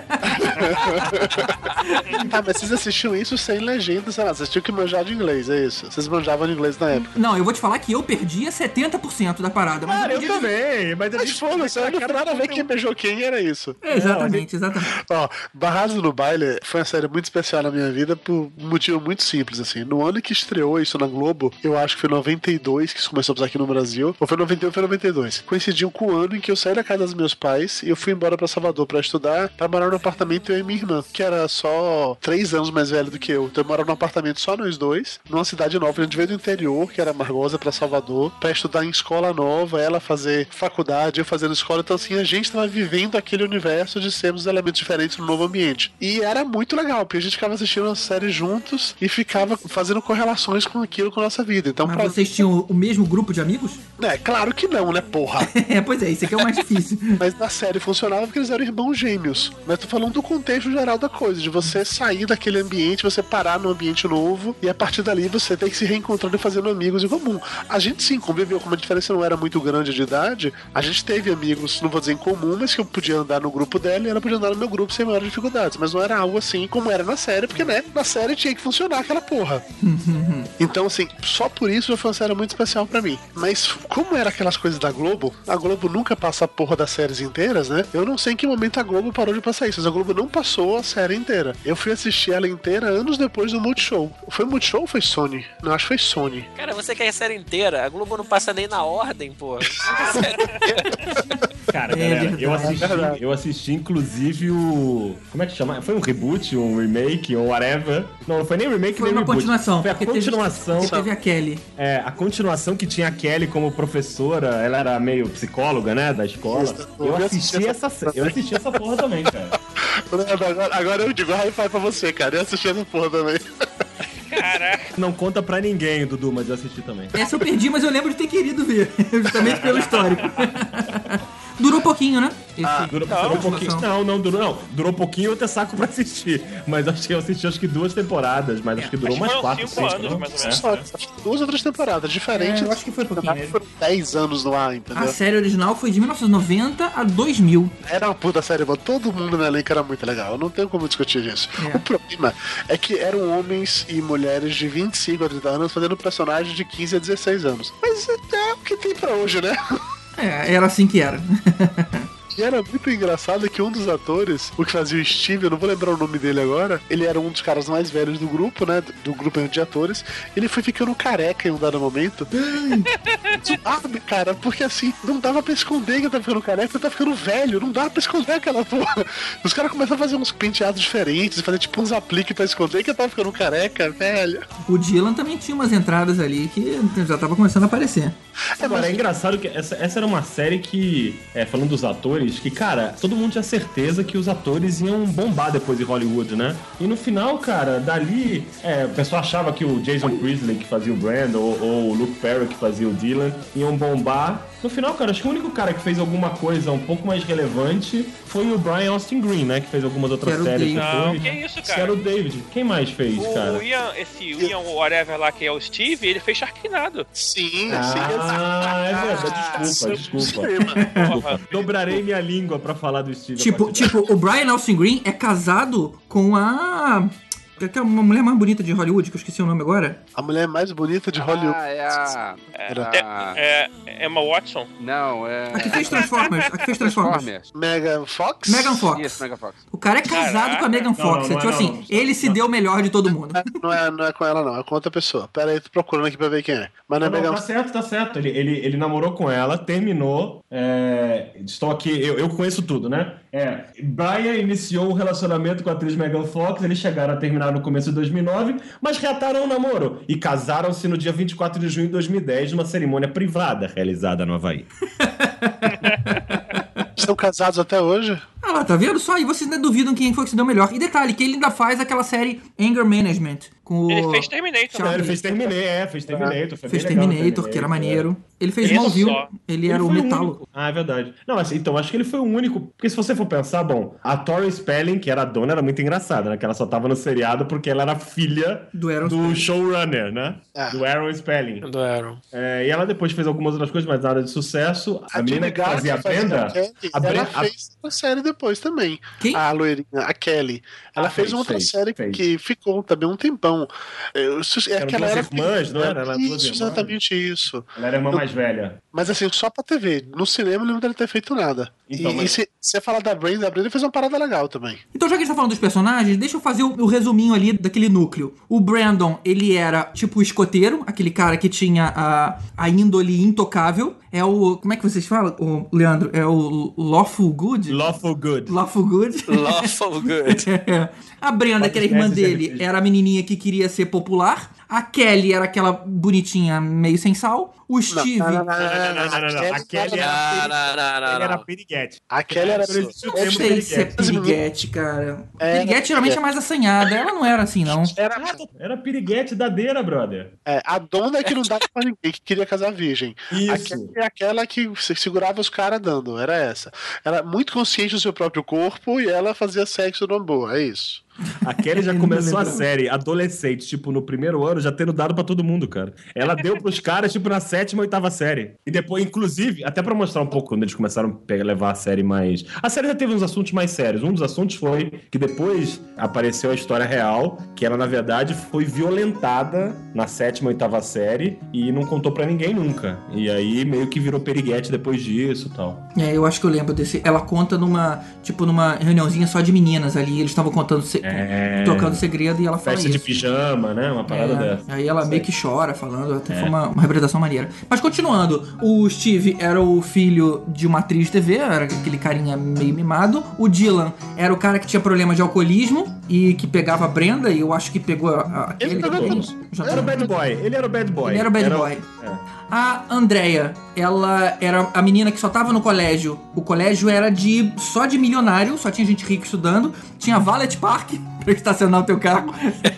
Ah, mas vocês assistiam isso sem legenda, sei lá, vocês tinham que manjar de inglês, é isso? Vocês manjavam de inglês na época. Não, eu vou te falar que eu perdia setenta por cento da parada. Mas Cara, eu, eu também, mas a Mas gente foda-se, não tem nada a ver quem beijou quem, era isso. É, exatamente, exatamente. Ó, Barrados no Baile foi uma série muito especial na minha vida por um motivo muito simples, assim. No ano que estreou isso na Globo, eu acho que foi noventa e dois que isso começou a passar aqui no Brasil, ou foi noventa e um ou foi noventa e dois. Coincidiu com o ano em que eu saí da casa dos meus pais e eu fui embora pra Salvador pra estudar, pra morar no apartamento eu e minha irmã, que era só três anos mais velho do que eu. Então eu morava num apartamento só nós dois, numa cidade nova. A gente veio do interior, que era Margosa, pra Salvador, pra estudar em escola nova, ela fazer faculdade, eu fazendo escola. Então assim, a gente tava vivendo aquele universo de sermos elementos diferentes no novo ambiente. E era muito legal, porque a gente ficava assistindo a série juntos e ficava fazendo correlações com aquilo, com a nossa vida. Então, Mas pra... vocês tinham o mesmo grupo de amigos? É, claro que não, né, porra? É, pois é, isso aqui é o mais difícil. Mas na série funcionava porque eles eram irmãos gêmeos. Mas tô falando do contexto geral da coisa, de você sair daquele ambiente, você parar num ambiente novo e a partir dali você tem que se reencontrando e fazendo amigos em comum. A gente sim conviveu, como a diferença não era muito grande de idade, a gente teve amigos, não vou dizer em comum, mas que eu podia andar no grupo dela e ela podia andar no meu grupo sem maiores dificuldades. Mas não era algo assim como era na série, porque, né, na série tinha que funcionar aquela porra. Então, assim, só por isso já foi uma série muito especial pra mim. Mas como era aquelas coisas da Globo, a Globo nunca passa a porra das séries inteiras, né? Eu não sei em que momento a Globo parou de passar isso, mas a Globo não passou a série inteira. Eu fui assistir ela inteira anos depois do Multishow. Foi Multishow ou foi Sony? Não, acho que foi Sony. Cara, você quer a série inteira? A Globo não passa nem na ordem, pô. Cara, É galera, verdade. eu assisti, eu assisti inclusive o... Como é que chama? Foi um reboot, um remake, um whatever? Não, não foi nem remake, Foi nem uma reboot. continuação. Foi a porque teve- continuação. porque teve a Kelly. É, a continuação que tinha a Kelly como professora, ela era meio psicóloga, né, da escola. Isso, Eu eu assisti assisti essa, eu assisti essa porra também, cara. Agora, agora eu digo high five pra você, cara. Eu assisti essa porra também. Caraca. Não conta pra ninguém, Dudu, mas eu assisti também. Essa eu perdi, mas eu lembro de ter querido ver. Justamente pelo histórico. Durou um pouquinho, né? esse, Ah, durou, essa durou um pouquinho. continuação? Não, não durou, não. Durou pouquinho eu ter saco pra assistir. Mas acho que eu assisti acho que duas temporadas, mas acho que durou acho que umas foram quatro, cinco seis, anos, não? mais ou É. menos. Só, acho que duas ou três temporadas diferentes. É, eu acho que foi pouquinho mesmo. Foram dez anos no ar, entendeu? A série original foi de mil novecentos e noventa a dois mil. Era uma puta série, mano. Todo mundo no elenco era muito legal. Eu não tenho como discutir isso. É. O problema é que eram homens e mulheres de vinte e cinco a trinta anos fazendo personagens de quinze a dezesseis anos. Mas é o que tem pra hoje, né? É, era assim que era. E era muito engraçado que um dos atores, o que fazia o Steve, eu não vou lembrar o nome dele agora, ele era um dos caras mais velhos do grupo, né? Do grupo de atores. Ele foi ficando careca em um dado momento. Sabe, cara? Porque assim, não dava pra esconder que ele tava ficando careca, ele tava ficando velho, não dava pra esconder aquela porra. Os caras começaram a fazer uns penteados diferentes, fazer tipo uns apliques pra esconder que ele tava ficando careca, velho. O Dylan também tinha umas entradas ali que já tava começando a aparecer. É, Agora, é engraçado que essa, essa era uma série que, é, falando dos atores, que, cara, todo mundo tinha certeza que os atores iam bombar depois de Hollywood, né? E no final, cara, dali, é, o pessoal achava que o Jason Priestley, que fazia o Brand, ou, ou o Luke Perry, que fazia o Dylan, iam bombar. No final, cara, acho que o único cara que fez alguma coisa um pouco mais relevante foi o Brian Austin Green, né? Que fez algumas outras séries Não, depois. que isso, Que cara. era o David. Quem mais fez, O cara? Ian, esse Ian whatever lá que é o Steve, ele fez Sharknado. Sim, Ah, é verdade. Desculpa, desculpa. desculpa. Dobrarei minha língua pra falar do Steve. Tipo, tipo, o Brian Austin Green é casado com a... que é uma mulher mais bonita de Hollywood, que eu esqueci o nome agora. A mulher mais bonita de Hollywood. Ah, é a... É, é Emma Watson? Não, é... A que fez Transformers. A que fez Transformers. Megan Fox? Megan Fox. Isso, Megan Fox. O cara é casado Caraca. com a Megan Fox. não, é tipo não, assim, não. ele se deu o melhor de todo mundo. Não é, não é com ela, não. É com outra pessoa. Pera aí, tô procurando aqui pra ver quem é. Mas não é Não, Megan tá certo, tá certo. Ele, ele, ele namorou com ela, terminou. É, estou aqui, eu, eu conheço tudo, né? É, Brian iniciou o relacionamento com a atriz Megan Fox. Eles chegaram a terminar no começo de dois mil e nove, mas reataram o namoro e casaram-se no dia vinte e quatro de junho de dois mil e dez, numa cerimônia privada realizada no Havaí. Estão casados até hoje? Ah lá, tá vendo só? E vocês ainda duvidam quem foi que se deu melhor. E detalhe, que ele ainda faz aquela série Anger Management. Com o... Ele fez Terminator. Charlie. Ele fez Terminator, é, fez Terminator. Foi Fez bem legal, Terminator, que era maneiro. Ele fez Ele Smallville, só. ele era o foi Metalo. único. Ah, é verdade. Não, assim, então, acho que ele foi o único. Porque se você for pensar, bom, a Tori Spelling, que era a dona, era muito engraçada, né? Que ela só tava no seriado porque ela era filha Do Aaron do Spelling. showrunner, né? Ah. Do Aaron Spelling. Do Aaron. É, e ela depois fez algumas outras coisas, mas nada de sucesso. A, menina que fazia a Brenda. Kelly, A Brenda ela fez uma série depois também. Quem? A loirinha, a Kelly. Ela Ah, fez, fez, uma outra fez, série fez. que ficou também um tempão. Eu, é Eram que ela duas era irmãs, não era? Eram duas Isso, irmãs. exatamente isso. Ela era a irmã mais velha. Mas assim, só pra T V. No cinema eu não lembro dele ter feito nada. Então, e mas- e se você falar da Brenda, a Brenda fez uma parada legal também. Então, já que a gente tá falando dos personagens, deixa eu fazer o, o resuminho ali daquele núcleo. O Brandon, ele era tipo o escoteiro, aquele cara que tinha a, a índole intocável. É o... Como é que vocês falam, o Leandro? É o Lawful Good? Lawful Good. Lawful Good? Lawful Good. É. A Brenda, que era irmã dele, era a menininha que queria ser popular. A Kelly era aquela bonitinha meio sem sal. O Steve... Não, não, não, Não, não, não, não, não. A Kelly Não, era, não, não, não, ele era não. piriguete. A Kelly era Não existiu o Não termo sei se é piriguete. piriguete, cara. É, Piriguete geralmente é mais assanhada. Ela não era assim, não. Era, Era piriguete dadeira, brother. é, a dona é que não dava pra ninguém, que queria casar virgem. Isso. A Kelly é aquela que se- segurava os caras dando, era essa. Era muito consciente do seu próprio corpo e ela fazia sexo numa boa, é isso. A Kelly já Eu não começou a lembro. série adolescente, tipo, no primeiro ano, já tendo dado pra todo mundo, cara. Ela deu pros caras, tipo, na sétima, oitava série. E depois, inclusive, até pra mostrar um pouco quando eles começaram a pegar- levar a série mais... A série já teve uns assuntos mais sérios. Um dos assuntos foi que depois apareceu a história real, que ela, na verdade, foi violentada na sétima, oitava série e não contou pra ninguém nunca. E aí, meio que virou periguete depois disso e tal. É, eu acho que eu lembro desse. Ela conta numa, tipo, numa reuniãozinha só de meninas ali. Eles estavam contando, se... É. trocando segredo e ela fala Festa de isso. pijama, né? Uma parada É, dessa. aí ela Isso meio aí. que chora falando, até É. foi uma, uma representação maneira. Mas continuando, o Steve era o filho de uma atriz de T V, era aquele carinha meio mimado. O Dylan era o cara que tinha problema de alcoolismo e que pegava a Brenda, e eu acho que pegou a, a aquele Ele também. pegou Já Era o tem. bad boy. Ele era o bad boy. Ele era o bad boy. É. A Andrea, ela era a menina que só tava no colégio. O colégio era de só de milionário, só tinha gente rica estudando. Tinha Valet Park pra estacionar o teu carro.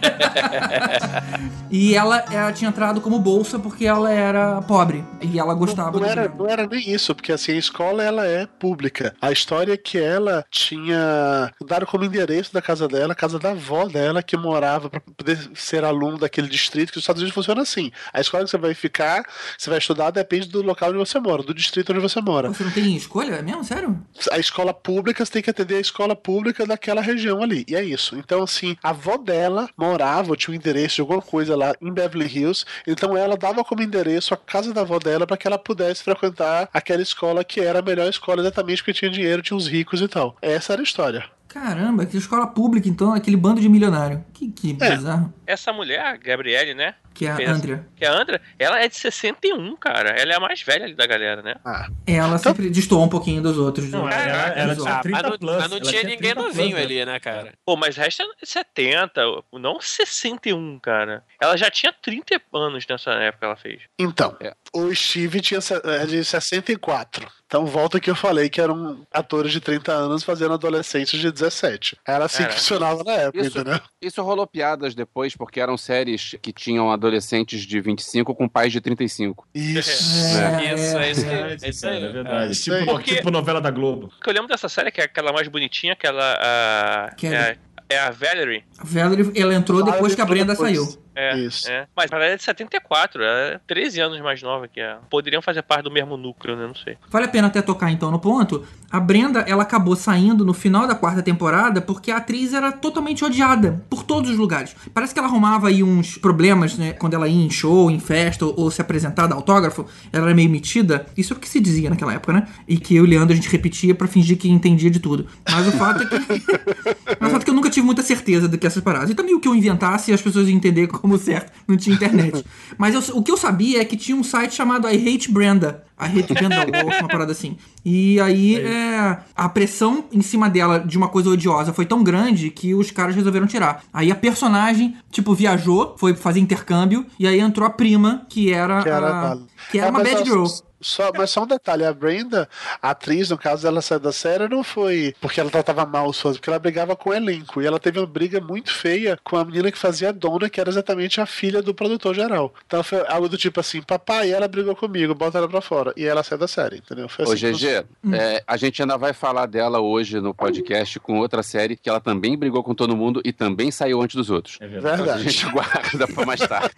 E ela, ela tinha entrado como bolsa porque ela era pobre. E ela gostava Não, não, de... era, não era nem isso, porque assim, a escola ela é pública. A história é que ela tinha dado como endereço da casa dela, a casa da avó dela, que morava pra poder ser aluno daquele distrito, que os Estados Unidos funciona assim. A escola que você vai ficar, você vai estudar, depende do local onde você mora, do distrito onde você mora. Você não tem escolha? É mesmo? Sério? A escola pública, você tem que atender a escola pública daquela região ali. E é isso. Então, assim, a avó dela morava, tinha um endereço de alguma coisa lá em Beverly Hills. Então, ela dava como endereço a casa da avó dela para que ela pudesse frequentar aquela escola que era a melhor escola, exatamente porque tinha dinheiro, tinha os ricos e tal. Essa era a história. Caramba, que escola pública, então, aquele bando de milionário. Que, que É. bizarro. Essa mulher, a Gabriele, né? Que é a Fez- Andrea. Que é a Andrea, ela é de sessenta e um, cara. Ela é a mais velha ali da galera, né? Ah. Ela sempre destoou um pouquinho dos outros. Não, do- ela, ela, ela do- tinha Ah, trinta mas não, plus. mas não ela tinha tinha ninguém trinta novinho plus, ali, né, cara? Pô, mas o resto é setenta, não sessenta e um, cara. Ela já tinha trinta anos nessa época, ela fez. Então, É. o Steve tinha se- é de sessenta e quatro. Então volta que eu falei que eram atores de trinta anos fazendo adolescentes de dezessete. Era assim Caraca. que funcionava na época, Isso, entendeu? isso rolou piadas depois, porque eram séries que tinham adolescentes de vinte e cinco com pais de trinta e cinco. Isso. É, Isso, é isso É, aí. É isso aí. é verdade. isso tipo, aí. Porque- tipo novela da Globo. O que eu lembro dessa série, que é aquela mais bonitinha, aquela. A, Kelly. é, a- é a Valerie. A Valerie, ela entrou Valerie depois que a entrou Brenda depois. saiu. É, Isso. é. Mas ela é de setenta e quatro, ela é treze anos mais nova que ela. Poderiam fazer parte do mesmo núcleo, né? Não sei. Vale a pena até tocar então no ponto. A Brenda, ela acabou saindo no final da quarta temporada porque a atriz era totalmente odiada por todos os lugares. Parece que ela arrumava aí uns problemas, né? Quando ela ia em show, em festa ou, ou se apresentar, dar autógrafo, ela era meio metida. Isso é o que se dizia naquela época, né? E que eu e o Leandro a gente repetia pra fingir que entendia de tudo. Mas o fato é que. Mas o fato é que eu nunca tive muita certeza do que essas paradas. E também o que eu inventasse as pessoas iam entender como certo. Não tinha internet. Mas eu- o que eu sabia é que tinha um site chamado I Hate Brenda. I Hate Brenda Wolf, uma parada assim. E aí é, a pressão em cima dela de uma coisa odiosa foi tão grande que os caras resolveram tirar. Aí a personagem, tipo, viajou, foi fazer intercâmbio, e aí entrou a prima, que era, Que era, a, a- que era É, uma mas bad só- girl. Só, mas só um detalhe, a Brenda, a atriz, no caso, ela saiu da série, não foi porque ela tratava mal os fãs, porque ela brigava com o elenco. E ela teve uma briga muito feia com a menina que fazia a dona, que era exatamente a filha do produtor geral. Então foi algo do tipo assim, papai, ela brigou comigo, bota ela pra fora. E ela saiu da série, entendeu? Foi assim Ô, que G G, é, a gente ainda vai falar dela hoje no podcast com outra série que ela também brigou com todo mundo e também saiu antes dos outros. É verdade. Mas a Verdade. gente guarda pra mais tarde.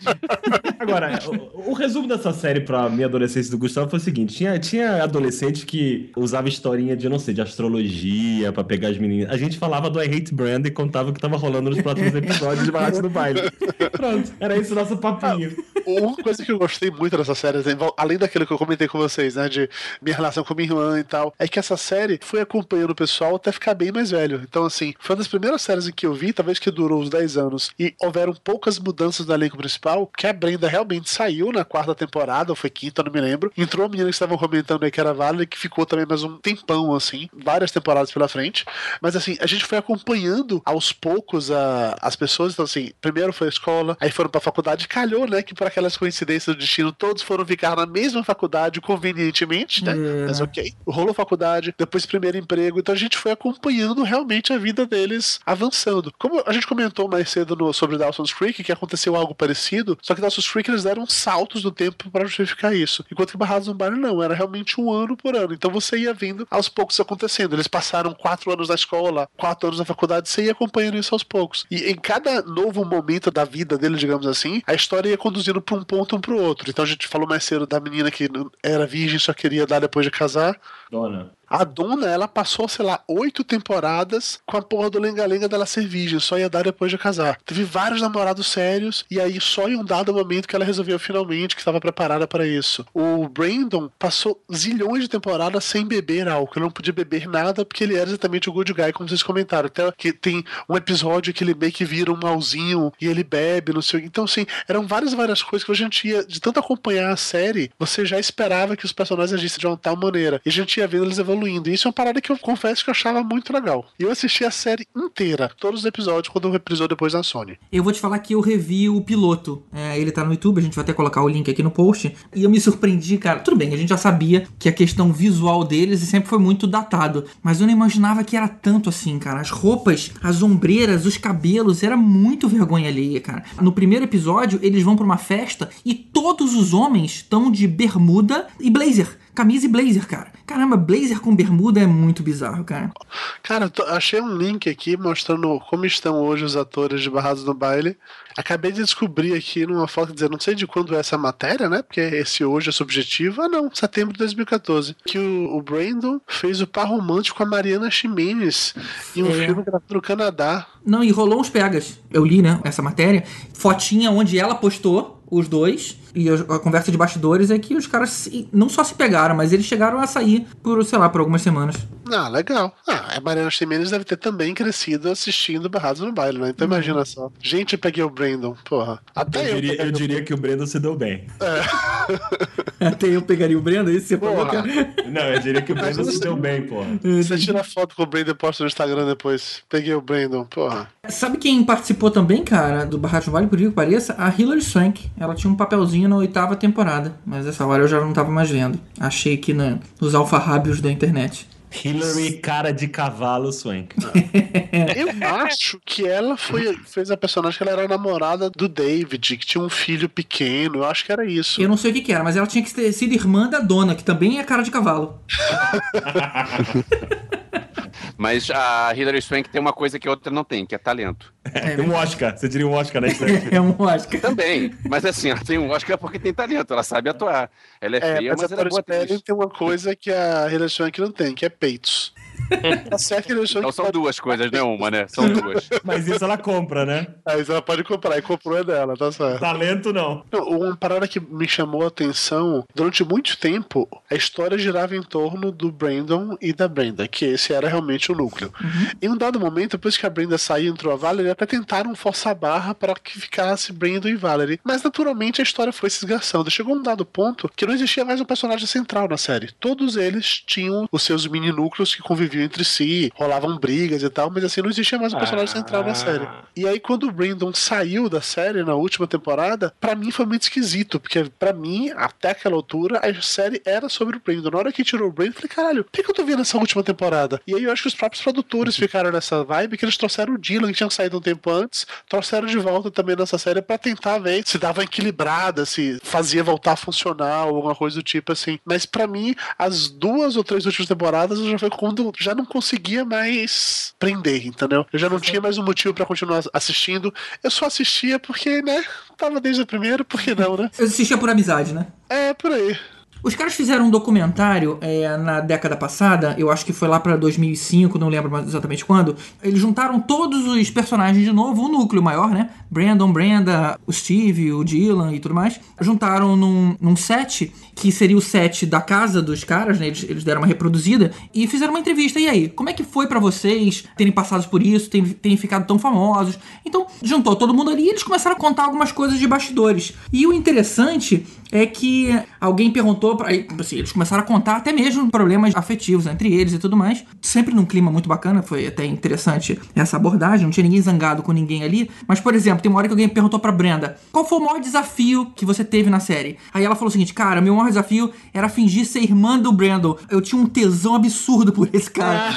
Agora, o, o resumo dessa série pra minha adolescência do Gustavo foi o seguinte: tinha, tinha adolescente que usava historinha de, não sei, de astrologia pra pegar as meninas. A gente falava do I Hate Brand e contava o que tava rolando nos próximos episódios de Barate do Baile. Pronto, era esse o nosso papinho. Uma coisa que eu gostei muito dessa série, além daquilo que eu comentei com vocês, né, de minha relação com minha irmã e tal, é que essa série foi acompanhando o pessoal até ficar bem mais velho. Então, assim, foi uma das primeiras séries em que eu vi, talvez que durou uns dez anos, e houveram poucas mudanças no elenco principal, que a Brenda realmente saiu na quarta temporada, ou foi quinta, não me lembro. Entrou a menina que estavam comentando aí, que era a Valerie, que ficou também mais um tempão, assim, várias temporadas pela frente. Mas, assim, a gente foi acompanhando aos poucos a, as pessoas. Então, assim, primeiro foi a escola, aí foram pra faculdade, calhou, né, que por aquelas coincidências do destino, todos foram ficar na mesma faculdade convenientemente, né? É, Mas né? ok. Rolou faculdade, depois primeiro emprego, então a gente foi acompanhando realmente a vida deles avançando. Como a gente comentou mais cedo no, sobre Dawson's Creek, que aconteceu algo parecido, só que Dawson's Creek eles deram saltos do tempo para justificar isso. Enquanto que Barrados no Baile não, era realmente um ano por ano. Então você ia vendo aos poucos acontecendo. Eles passaram quatro anos na escola, quatro anos na faculdade, você ia acompanhando isso aos poucos. E em cada novo momento da vida dele, digamos assim, a história ia conduzindo para um ponto um pro outro. Então a gente falou mais cedo da menina que era virgem e só queria dar depois de casar. Dona. A dona, ela passou, sei lá, oito temporadas com a porra do lenga-lenga dela ser virgem, só ia dar depois de casar. Teve vários namorados sérios, e aí só em um dado momento que ela resolveu finalmente que estava preparada para isso. O Brandon passou zilhões de temporadas sem beber álcool, ele não podia beber nada porque ele era exatamente o good guy, como vocês comentaram. Até que tem um episódio que ele meio que vira um malzinho e ele bebe, não sei o que. Então, assim, eram várias, várias coisas que a gente ia, de tanto acompanhar a série, você já esperava que os personagens agissem de uma tal maneira. E a gente ia vendo eles evoluindo. evoluindo. E isso é uma parada que eu confesso que eu achava muito legal. E eu assisti a série inteira, todos os episódios, quando reprisou depois na Sony. Eu vou te falar que eu revi o piloto. É, ele tá no YouTube, a gente vai até colocar o link aqui no post. E eu me surpreendi, cara. Tudo bem, a gente já sabia que a questão visual deles sempre foi muito datado. Mas eu não imaginava que era tanto assim, cara. As roupas, as ombreiras, os cabelos, era muito vergonha alheia, cara. No primeiro episódio, eles vão pra uma festa e todos os homens estão de bermuda e blazer. Camisa e blazer, cara. Caramba, blazer com bermuda é muito bizarro, cara. Cara, eu tô, achei um link aqui mostrando como estão hoje os atores de Barrados no Baile. Acabei de descobrir aqui numa foto, dizendo, não sei de quando é essa matéria, né? Porque esse hoje é subjetivo. Ah, não, setembro de dois mil e quatorze. Que o, o Brandon fez o par romântico com a Mariana Ximenes em um É. filme gravado no Canadá. Não, e rolou uns pegas. Eu li, né, essa matéria. Fotinha onde ela postou os dois. E a, a conversa de bastidores é que os caras se- não só se pegaram, mas eles chegaram a sair por, sei lá, por algumas semanas. Ah, legal. Ah, a Mariana Ximenes deve ter também crescido assistindo Barrados no Baile, né? Então imagina só. Gente, eu peguei o Brandon, porra. Até Eu eu, diria, peguei eu o diria que o Brandon se deu bem. Até eu pegaria o Brenda, isso você falou, Porra. cara? Não, eu diria que o Brandon se deu bem, porra. Você tira foto com o Brandon e posta no Instagram depois. Peguei o Brandon, porra. Sabe quem participou também, cara, do Barrados no Vale, por que pareça? A Hilary Swank. Ela tinha um papelzinho na oitava temporada, mas essa hora eu já não tava mais vendo. Achei aqui na, nos alfarrábios da internet. Hillary, cara de cavalo, Swank. Eu acho que ela foi, fez a personagem que ela era a namorada do David, que tinha um filho pequeno. Eu acho que era isso. Eu não sei o que que era, mas ela tinha que ter sido irmã da dona, que também é cara de cavalo. Mas a Hilary Swank tem uma coisa que a outra não tem, que é talento. É, um Oscar, você diria um Oscar, né? É um Oscar. Também, mas assim, ela tem um Oscar porque tem talento, ela sabe atuar. Ela é, É, feia, mas mas a ela é Tori boa Spelling atriz. tem uma coisa que a Hilary Swank não tem, que é peitos. Tá certo que a Hilary Swank Então são pode- duas coisas, não é uma, né? São duas. Mas isso ela compra, né? Aí ela pode comprar, e comprou é dela, tá certo. Talento não. Não, uma parada que me chamou a atenção, durante muito tempo, a história girava em torno do Brandon e da Brenda, que esse era realmente o núcleo. Em um dado momento, depois que a Brenda saiu e entrou a Valerie, até tentaram forçar a barra para que ficasse Brandon e Valerie. Mas naturalmente a história foi se esgarçando. Chegou um dado ponto que não existia mais um personagem central na série. Todos eles tinham os seus mini núcleos que conviviam entre si, rolavam brigas e tal, mas assim, não existia mais um personagem central na série. E aí, quando o Brandon saiu da série na última temporada, pra mim foi muito esquisito, porque pra mim, até aquela altura, a série era sobre o Brandon. Na hora que tirou o Brandon, eu falei, caralho, por que que eu tô vendo essa última temporada? E aí eu acho que os próprios produtores ficaram nessa vibe, que eles trouxeram o Dylan, que tinha saído um tempo antes, trouxeram de volta também nessa série pra tentar ver se dava uma equilibrada, se fazia voltar a funcionar, ou alguma coisa do tipo assim. Mas pra mim, as duas ou três últimas temporadas, já foi quando já não conseguia mais prender, entendeu? Eu já não tinha mais um motivo pra continuar assistindo. Eu só assistia porque, né, tava desde a primeira, por que não, né? Eu assistia por amizade, né? É, por aí. Os caras fizeram um documentário é, na década passada, eu acho que foi lá pra dois mil e cinco, não lembro mais exatamente quando. Eles juntaram todos os personagens de novo, o núcleo maior, né? Brandon, Brenda, o Steve, o Dylan e tudo mais. Juntaram num, num set, que seria o set da casa dos caras, né? Eles, eles deram uma reproduzida e fizeram uma entrevista. E aí, como é que foi pra vocês terem passado por isso, terem, terem ficado tão famosos? Então, juntou todo mundo ali e eles começaram a contar algumas coisas de bastidores. E o interessante é que alguém perguntou pra, assim, eles começaram a contar até mesmo problemas afetivos entre eles e tudo mais, sempre num clima muito bacana, foi até interessante essa abordagem, não tinha ninguém zangado com ninguém ali, mas por exemplo, tem uma hora que alguém perguntou pra Brenda, qual foi o maior desafio que você teve na série? Aí ela falou o seguinte, cara, meu maior desafio era fingir ser irmã do Brandon, eu tinha um tesão absurdo por esse cara.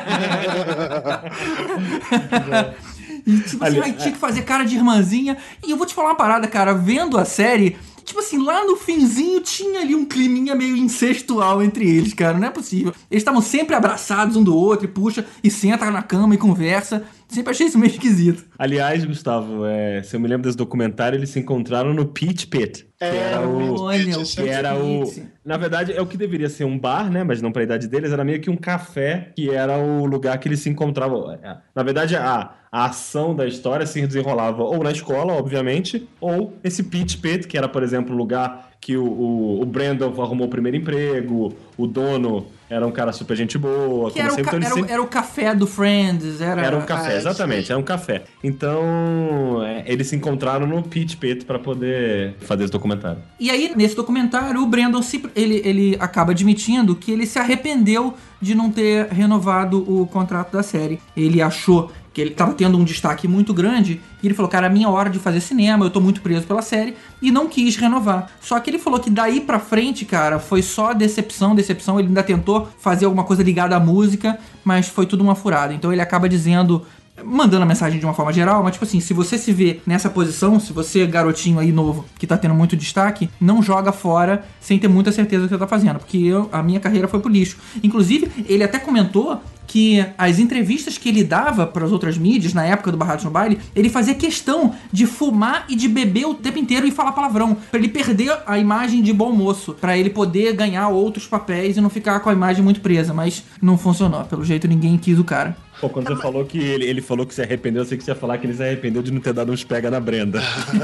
E tipo assim, aí tinha que fazer cara de irmãzinha. E eu vou te falar uma parada, cara, vendo a série, tipo assim, lá no finzinho tinha ali um climinha meio incestual entre eles, cara, não é possível. Eles estavam sempre abraçados um do outro, e puxa, e senta na cama e conversa. Sempre achei isso meio esquisito. Aliás, Gustavo, é, se eu me lembro desse documentário, eles se encontraram no Peach Pit. Que É, era o... Olha, o que era o... Na verdade, é o que deveria ser um bar, né? Mas não pra idade deles, era meio que um café, que era o lugar que eles se encontravam. Na verdade, a, a ação da história se desenrolava ou na escola, obviamente, ou esse Peach Pit, que era, por exemplo, o lugar que o, o, o Brandon arrumou o primeiro emprego, o dono era um cara super gente boa. Que era, o ca- era, o, era o café do Friends. Era, era um café, ah, exatamente, era um café. Então, é, eles se encontraram no Pit Pit pra poder fazer esse documentário. E aí, nesse documentário, o Brandon se, ele, ele acaba admitindo que ele se arrependeu de não ter renovado o contrato da série. Ele achou que ele estava tendo um destaque muito grande, e ele falou, cara, é a minha hora de fazer cinema, eu tô muito preso pela série, e não quis renovar. Só que ele falou que daí pra frente, cara, foi só decepção, decepção, ele ainda tentou fazer alguma coisa ligada à música, mas foi tudo uma furada. Então ele acaba dizendo, mandando a mensagem de uma forma geral, mas tipo assim, se você se vê nessa posição, se você, garotinho aí novo, que tá tendo muito destaque, não joga fora sem ter muita certeza do que você tá fazendo, porque eu, a minha carreira foi pro lixo. Inclusive, ele até comentou que as entrevistas que ele dava para as outras mídias, na época do Barrados no Baile, ele fazia questão de fumar e de beber o tempo inteiro e falar palavrão, para ele perder a imagem de bom moço, para ele poder ganhar outros papéis e não ficar com a imagem muito presa, mas não funcionou, pelo jeito ninguém quis o cara. Pô, quando você falou que ele, ele falou que se arrependeu, eu sei que você ia falar que ele se arrependeu de não ter dado uns pega na Brenda.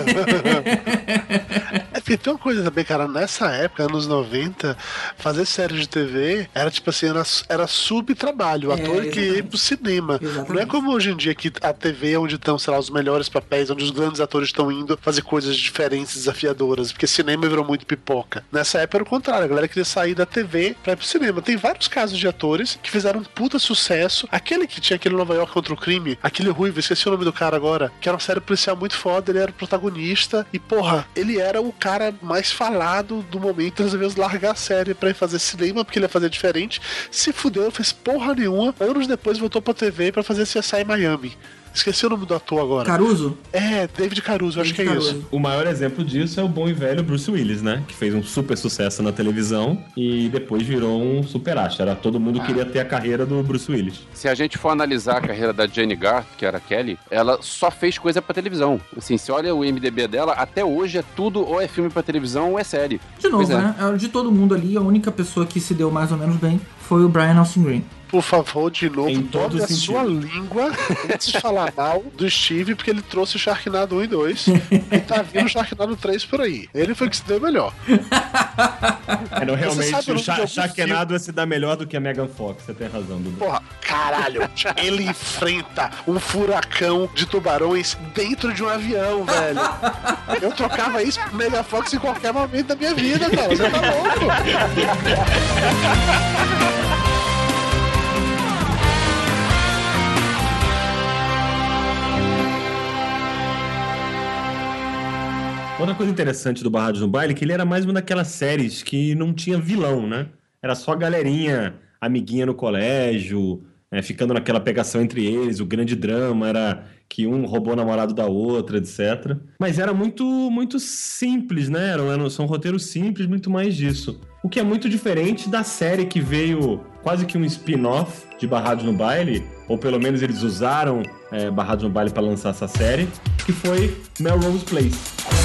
É porque tem uma coisa também, cara, nessa época, anos noventa, fazer série de T V era tipo assim, era, era subtrabalho, o É, ator que ia pro cinema. Exatamente. Não é como hoje em dia que a T V é onde estão, sei lá, os melhores papéis, onde os grandes atores estão indo fazer coisas diferentes, desafiadoras, porque cinema virou muito pipoca. Nessa época era o contrário, a galera queria sair da T V pra ir pro cinema. Tem vários casos de atores que fizeram um puta sucesso. Aquele que tinha aquele Nova York contra o crime, aquele ruivo, esqueci o nome do cara agora, que era uma série policial muito foda, ele era o protagonista e, porra, ele era o cara mais falado do momento, ele resolveu largar a série pra ir fazer cinema, porque ele ia fazer diferente, se fudeu, não fez porra nenhuma, anos depois voltou pra T V pra fazer C S I Miami. Esqueci o nome do ator agora. Caruso? É, David Caruso, acho que é isso. O maior exemplo disso é o bom e velho Bruce Willis, né? Que fez um super sucesso na televisão e depois virou um super astro. Era, todo mundo queria ter a carreira do Bruce Willis. Se a gente for analisar a carreira da Jenny Garth, que era a Kelly, ela só fez coisa pra televisão. Assim, se olha o I M D B dela, até hoje é tudo ou é filme pra televisão ou é série. De novo, Pois é. né? De todo mundo ali, a única pessoa que se deu mais ou menos bem foi o Brian Austin Green. Por favor, de novo, Em todo dobre a sentido. sua língua antes de falar mal do Steve, porque ele trouxe o Sharknado um e dois e tá vindo o Sharknado três por aí. Ele foi que se deu melhor. É, não, Você realmente, sabe o o nome de Sha- algum Sharknado ia se dar melhor do que a Megan Fox, você tem razão, Dudu. Porra, caralho, ele enfrenta um furacão de tubarões dentro de um avião, velho. Eu trocava isso por Mega Fox em qualquer momento da minha vida, cara. Você tá louco? Outra coisa interessante do Barrados no Baile é que ele era mais uma daquelas séries que não tinha vilão, né? Era só galerinha, amiguinha no colégio, né, ficando naquela pegação entre eles. O grande drama era que um roubou o namorado da outra, etcétera. Mas era muito, muito simples, né? Eram, eram, são roteiros simples, muito mais disso. O que é muito diferente da série que veio quase que um spin-off de Barrados no Baile, ou pelo menos eles usaram é, Barrados no Baile para lançar essa série, que foi Melrose Place.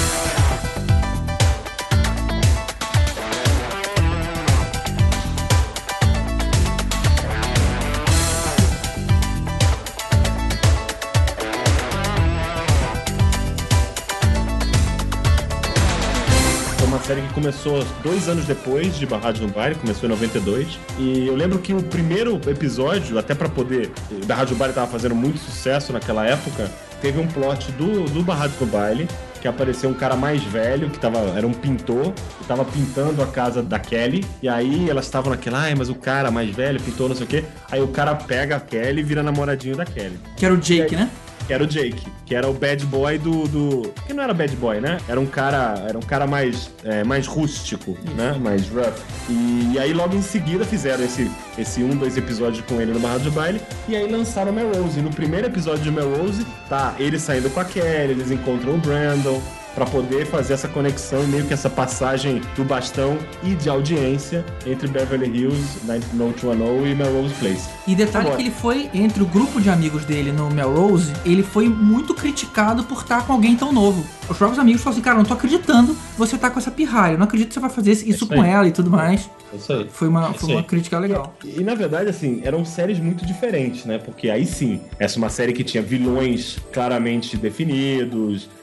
Série que começou dois anos depois de Barrados no Baile, começou em noventa e dois. E eu lembro que o primeiro episódio, até pra poder... Barrados no Baile tava fazendo muito sucesso naquela época. Teve um plot do, do Barrados no Baile, que apareceu um cara mais velho, que tava, era um pintor, que tava pintando a casa da Kelly. E aí elas estavam naquela, ai, mas o cara mais velho pintou não sei o quê. Aí o cara pega a Kelly e vira namoradinho da Kelly. Que era o Jake, né? Que era o Jake, que era o bad boy do, do... Que não era bad boy, né? Era um cara, era um cara mais, é, mais rústico, né? Mais rough. E, e aí logo em seguida fizeram esse, esse um, dois episódios com ele no Barrados de Baile. E aí lançaram Melrose. E no primeiro episódio de Melrose, tá ele saindo com a Kelly, eles encontram o Brandon, pra poder fazer essa conexão e meio que essa passagem do bastão e de audiência entre Beverly Hills, nove oh dois um oh e Melrose Place. E detalhe Agora, que ele foi, entre o grupo de amigos dele no Melrose, ele foi muito criticado por estar com alguém tão novo. Os próprios amigos falaram assim, cara, não tô acreditando você tá com essa pirralha, eu não acredito que você vai fazer isso isso com aí. ela e tudo mais. É isso aí. Foi uma, É foi isso uma aí. crítica legal. E, e, na verdade, assim, eram séries muito diferentes, né? Porque aí sim, essa é uma série que tinha vilões claramente definidos,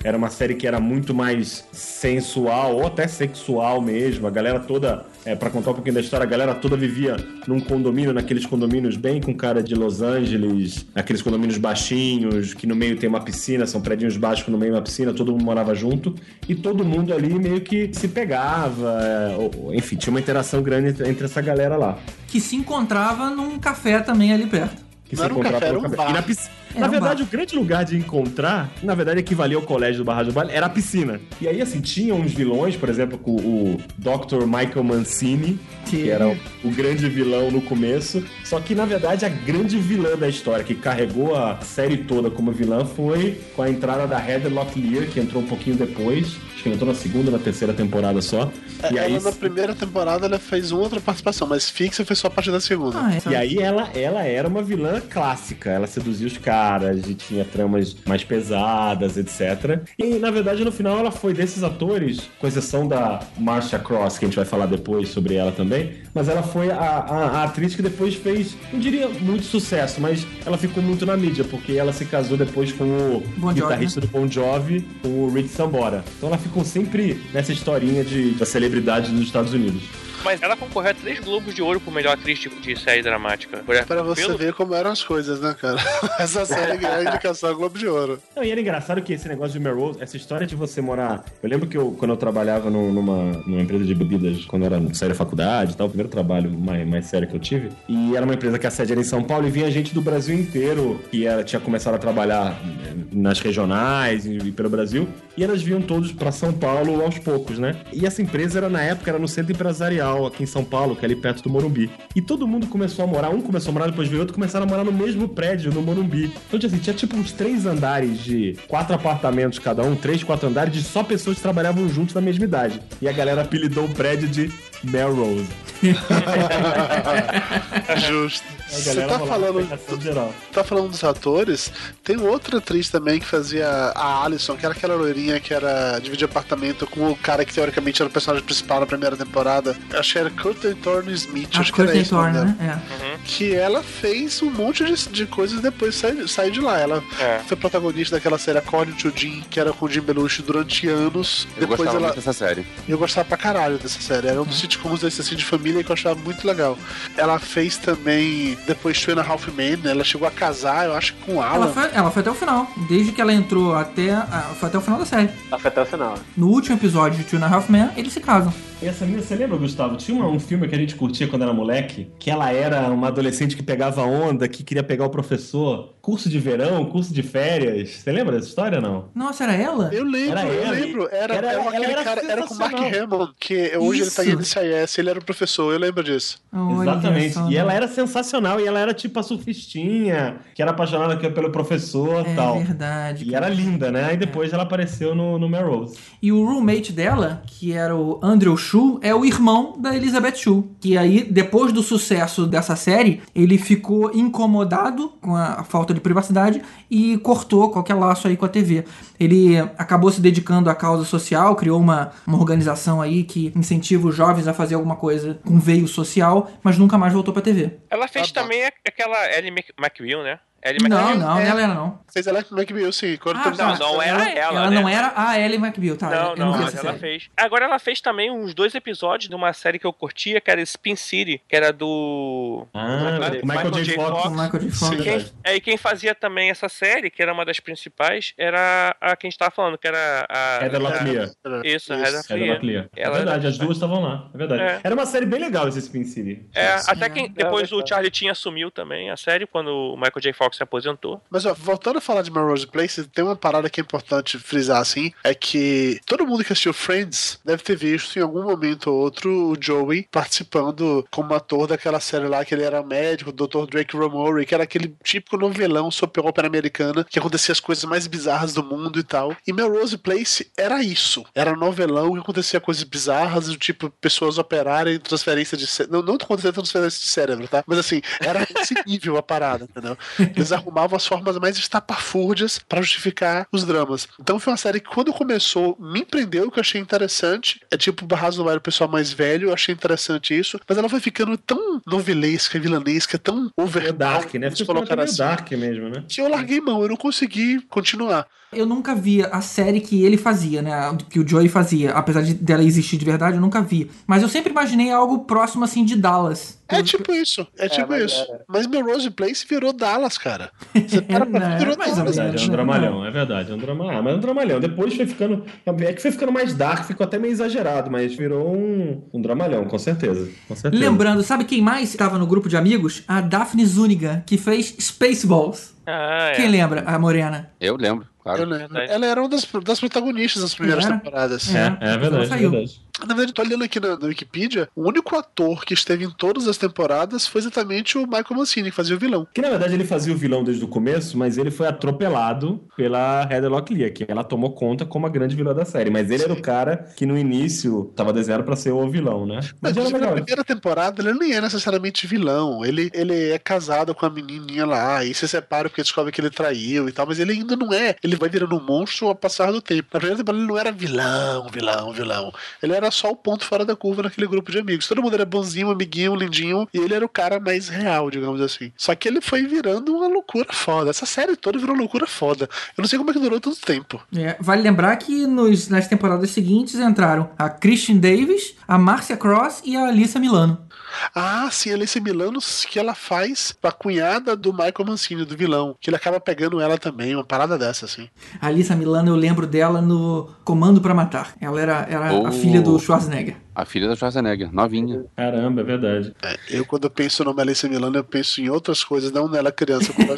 era uma série que era muito mais sensual, ou até sexual mesmo. A galera toda, é, pra contar um pouquinho da história, a galera toda vivia num condomínio, naqueles condomínios bem com cara de Los Angeles, aqueles condomínios baixinhos, que no meio tem uma piscina, são prédios baixos no meio uma piscina, todo mundo morava junto, e todo mundo ali meio que se pegava, ou, enfim, tinha uma interação grande entre, entre essa galera lá. Que se encontrava num café também ali perto. Que Não se era um encontrava café, era no um café. bar. E na piscina. Era Na um verdade, bar. o grande lugar de encontrar, na verdade, equivalia ao colégio do Barra do Baile, era a piscina. E aí, assim, tinha uns vilões, por exemplo, com o doutor Michael Mancini, que, que era o, o grande vilão no começo. Só que, na verdade, a grande vilã da história, que carregou a série toda como vilã, foi com a entrada da Heather Locklear, que entrou um pouquinho depois. Acho que entrou na segunda, na terceira temporada só. É, e aí, ela na primeira temporada ela fez uma outra participação, mas fixa foi só a partir da segunda. Ah, é. E aí ela, ela era uma vilã clássica, ela seduzia os caras e tinha tramas mais pesadas, etcétera. E na verdade no final ela foi desses atores, com exceção da Marcia Cross, que a gente vai falar depois sobre ela também, mas ela foi a, a, a atriz que depois fez, não diria muito sucesso, mas ela ficou muito na mídia, porque ela se casou depois com o Bon Jovi, guitarrista né? do Bon Jovi, com o Rich Sambora. Então ela ficou sempre nessa historinha de, da celebridade dos Estados Unidos. Mas ela concorreu a três Globos de Ouro por melhor atriz de, de série dramática. Por, Pra você pelo... ver como eram as coisas, né, cara? Essa série ganhou a indicação Globo de Ouro. Não, e era engraçado que esse negócio de Melrose, essa história de você morar... Eu lembro que eu, quando eu trabalhava num- numa, numa empresa de bebidas, quando eu era saí da faculdade e tal, o primeiro trabalho mais, mais sério que eu tive, e era uma empresa que a sede era em São Paulo, e vinha gente do Brasil inteiro, que era, tinha começado a trabalhar nas regionais e, e pelo Brasil, e elas vinham todos pra São Paulo aos poucos, né? E essa empresa era, na época, era no Centro Empresarial, aqui em São Paulo, que é ali perto do Morumbi. E todo mundo começou a morar, um começou a morar, depois veio outro, começaram a morar no mesmo prédio, no Morumbi. Então, assim, tinha tipo uns três andares de quatro apartamentos cada um, três, quatro andares de só pessoas que trabalhavam juntos na mesma idade. E a galera apelidou o prédio de Melrose. Justo. A Você galera tá rolava falando, pegação geral. tá falando dos atores, tem outra atriz também que fazia a Alison, que era aquela loirinha que era dividir apartamento com o cara que teoricamente era o personagem principal na primeira temporada. Acho que era Courtney Thorne Smith, A acho que era Courtney isso. o nome Thorne, dela. né? É. Que ela fez um monte de, de coisas e depois saiu, saiu de lá. Ela É. foi protagonista daquela série According to Jim, que era com o Jim Belushi durante anos. Eu depois gostava ela. muito dessa série. Eu gostava pra caralho dessa série. Era um dos sitcoms desse assim de família que eu achava muito legal. Ela fez também depois Two and a Half Men, né? Ela chegou a casar, eu acho que com o Alan. Ela foi, ela foi até o final. Desde que ela entrou até. a- Foi até o final da série. Ela foi até o final. No último episódio de Two and a Half Men, eles se casam. E essa menina, você lembra, Gustavo? Tinha uma- um filme que a gente curtia quando era moleque, que ela era uma adolescente que pegava onda, que queria pegar o professor. Curso de verão, curso de férias. Você lembra dessa história, não? Nossa, era ela? Eu lembro, Era eu ela. lembro. Era, Era- era, ela aquele era cara, era com o Mark sensacional. Hamill, que hoje ele tá Isso. em C I S, ele era o professor, eu lembro disso. Olha Exatamente. só, E né? ela era sensacional, e ela era tipo a surfistinha, que era apaixonada pelo professor e É tal. verdade. E era linda, né? Aí depois ela apareceu no, no Melrose. E o roommate dela, que era o Andrew Shue, é o irmão da Elizabeth Shue. Que aí, depois do sucesso dessa série, ele ficou incomodado com a falta de privacidade e cortou qualquer laço aí com a T V. Ele acabou se dedicando à causa social, criou uma, uma organização aí que incentiva os jovens a fazer alguma coisa com veio social, mas nunca mais voltou pra T V. Ela fez Tá bom. também aquela Ellie Mc- McBeal, né? Ellie Não, McBeal. não, é. ela era não. Fez ela com o McBeal, sim. Quando Ah, teve- tá. Não, não era ela, Ela né? não era a Ellie McBeal, tá? Não, eu não, vi mas essa ela série. fez. Agora ela fez também uns dois episódios de uma série que eu curtia, que era Spin City, que era do. Ah, Michael Michael J. J. Fox. O Michael J. Fox. Sim. Quem, é, e quem fazia também essa série, que era uma das principais, era a quem a gente tava falando, que era a. Heather a- Locklear. Isso, a Isso, Heather Heather Locklear. Locklear. É Ela verdade, era- as duas estavam lá. É verdade. É. Era uma série bem legal esse Spin City. É, até É. que depois o Charlie Sheen assumiu também a série, quando o Michael J. Fox se aposentou. Mas ó, voltando a falar de Melrose Place, tem uma parada que é importante frisar assim, é que todo mundo que assistiu Friends deve ter visto em algum momento ou outro o Joey participando como ator daquela série lá que ele era médico, o doutor Drake Romori, que era aquele típico novelão soap opera americana que acontecia as coisas mais bizarras do mundo e tal. E Melrose Place era isso. Era novelão que acontecia coisas bizarras, do tipo pessoas operarem transferência de cérebro. Não, não acontecia transferência de cérebro, tá? Mas assim, era esse nível a parada, entendeu? Eles arrumavam as formas mais estapafúrdias pra justificar os dramas. Então foi uma série que quando começou me prendeu, que eu achei interessante. É tipo Barrados no Baile, o pessoal mais velho, eu achei interessante isso, mas ela foi ficando tão novelesca, vilanesca, tão over dark, né? Ficou meio assim, dark mesmo, né? que eu larguei mão, eu não consegui continuar. Eu nunca via a série que ele fazia, né? Que o Joey fazia. Apesar de dela existir de verdade, eu nunca vi. Mas eu sempre imaginei algo próximo, assim, de Dallas. É tipo isso, é tipo É, isso. mas é. Mas Melrose Place virou Dallas, cara. Você para pra Não, virou mais ou Dallas. É verdade, é um dramalhão, é verdade, é um dramalhão. Ah, mas é um dramalhão. Depois foi ficando. É que foi ficando mais dark, ficou até meio exagerado, mas virou um, um dramalhão, com certeza. Com certeza. Lembrando, sabe quem mais estava no grupo de amigos? A Daphne Zuniga, que fez Spaceballs. Ah, é. Quem lembra? A morena. Eu lembro, claro. Eu lembro. Ela era uma das, das protagonistas das primeiras Era? temporadas. É, é verdade, Ela é saiu. verdade. Na verdade, tô olhando aqui na, na Wikipedia, o único ator que esteve em todas as temporadas foi exatamente o Michael Mancini, que fazia o vilão. Que na verdade ele fazia o vilão desde o começo, mas ele foi atropelado pela Heather Locklear, que ela tomou conta como a grande vilã da série. Mas ele Sim. era o cara que no início tava desenhado pra ser o vilão, né? Mas, Mas era na legal. primeira temporada, ele nem é necessariamente vilão. Ele, ele é casado com a menininha lá, e se separa porque descobre que ele traiu e tal, mas ele ainda não é. Ele vai virando um monstro ao passar do tempo. Na primeira temporada, ele não era vilão, vilão, vilão. Ele era só o ponto fora da curva naquele grupo de amigos. Todo mundo era bonzinho, amiguinho, lindinho, e ele era o cara mais real, digamos assim. Só que ele foi virando uma loucura foda. Essa série toda virou uma loucura foda. Eu não sei como é que durou tanto tempo. É, vale lembrar que nos, nas temporadas seguintes entraram a Christian Davis, a Marcia Cross e a Alyssa Milano. Ah, sim, a Alicia Milano, que ela faz a cunhada do Michael Mancini, do vilão, que ele acaba pegando ela também, uma parada dessa, assim. A Alyssa Milano, eu lembro dela no Comando pra Matar. Ela era, era Oh. a filha do Schwarzenegger. A filha da Schwarzenegger, novinha. Caramba, é verdade. É, eu, quando eu penso no nome Alicia Milano, eu penso em outras coisas, não nela criança com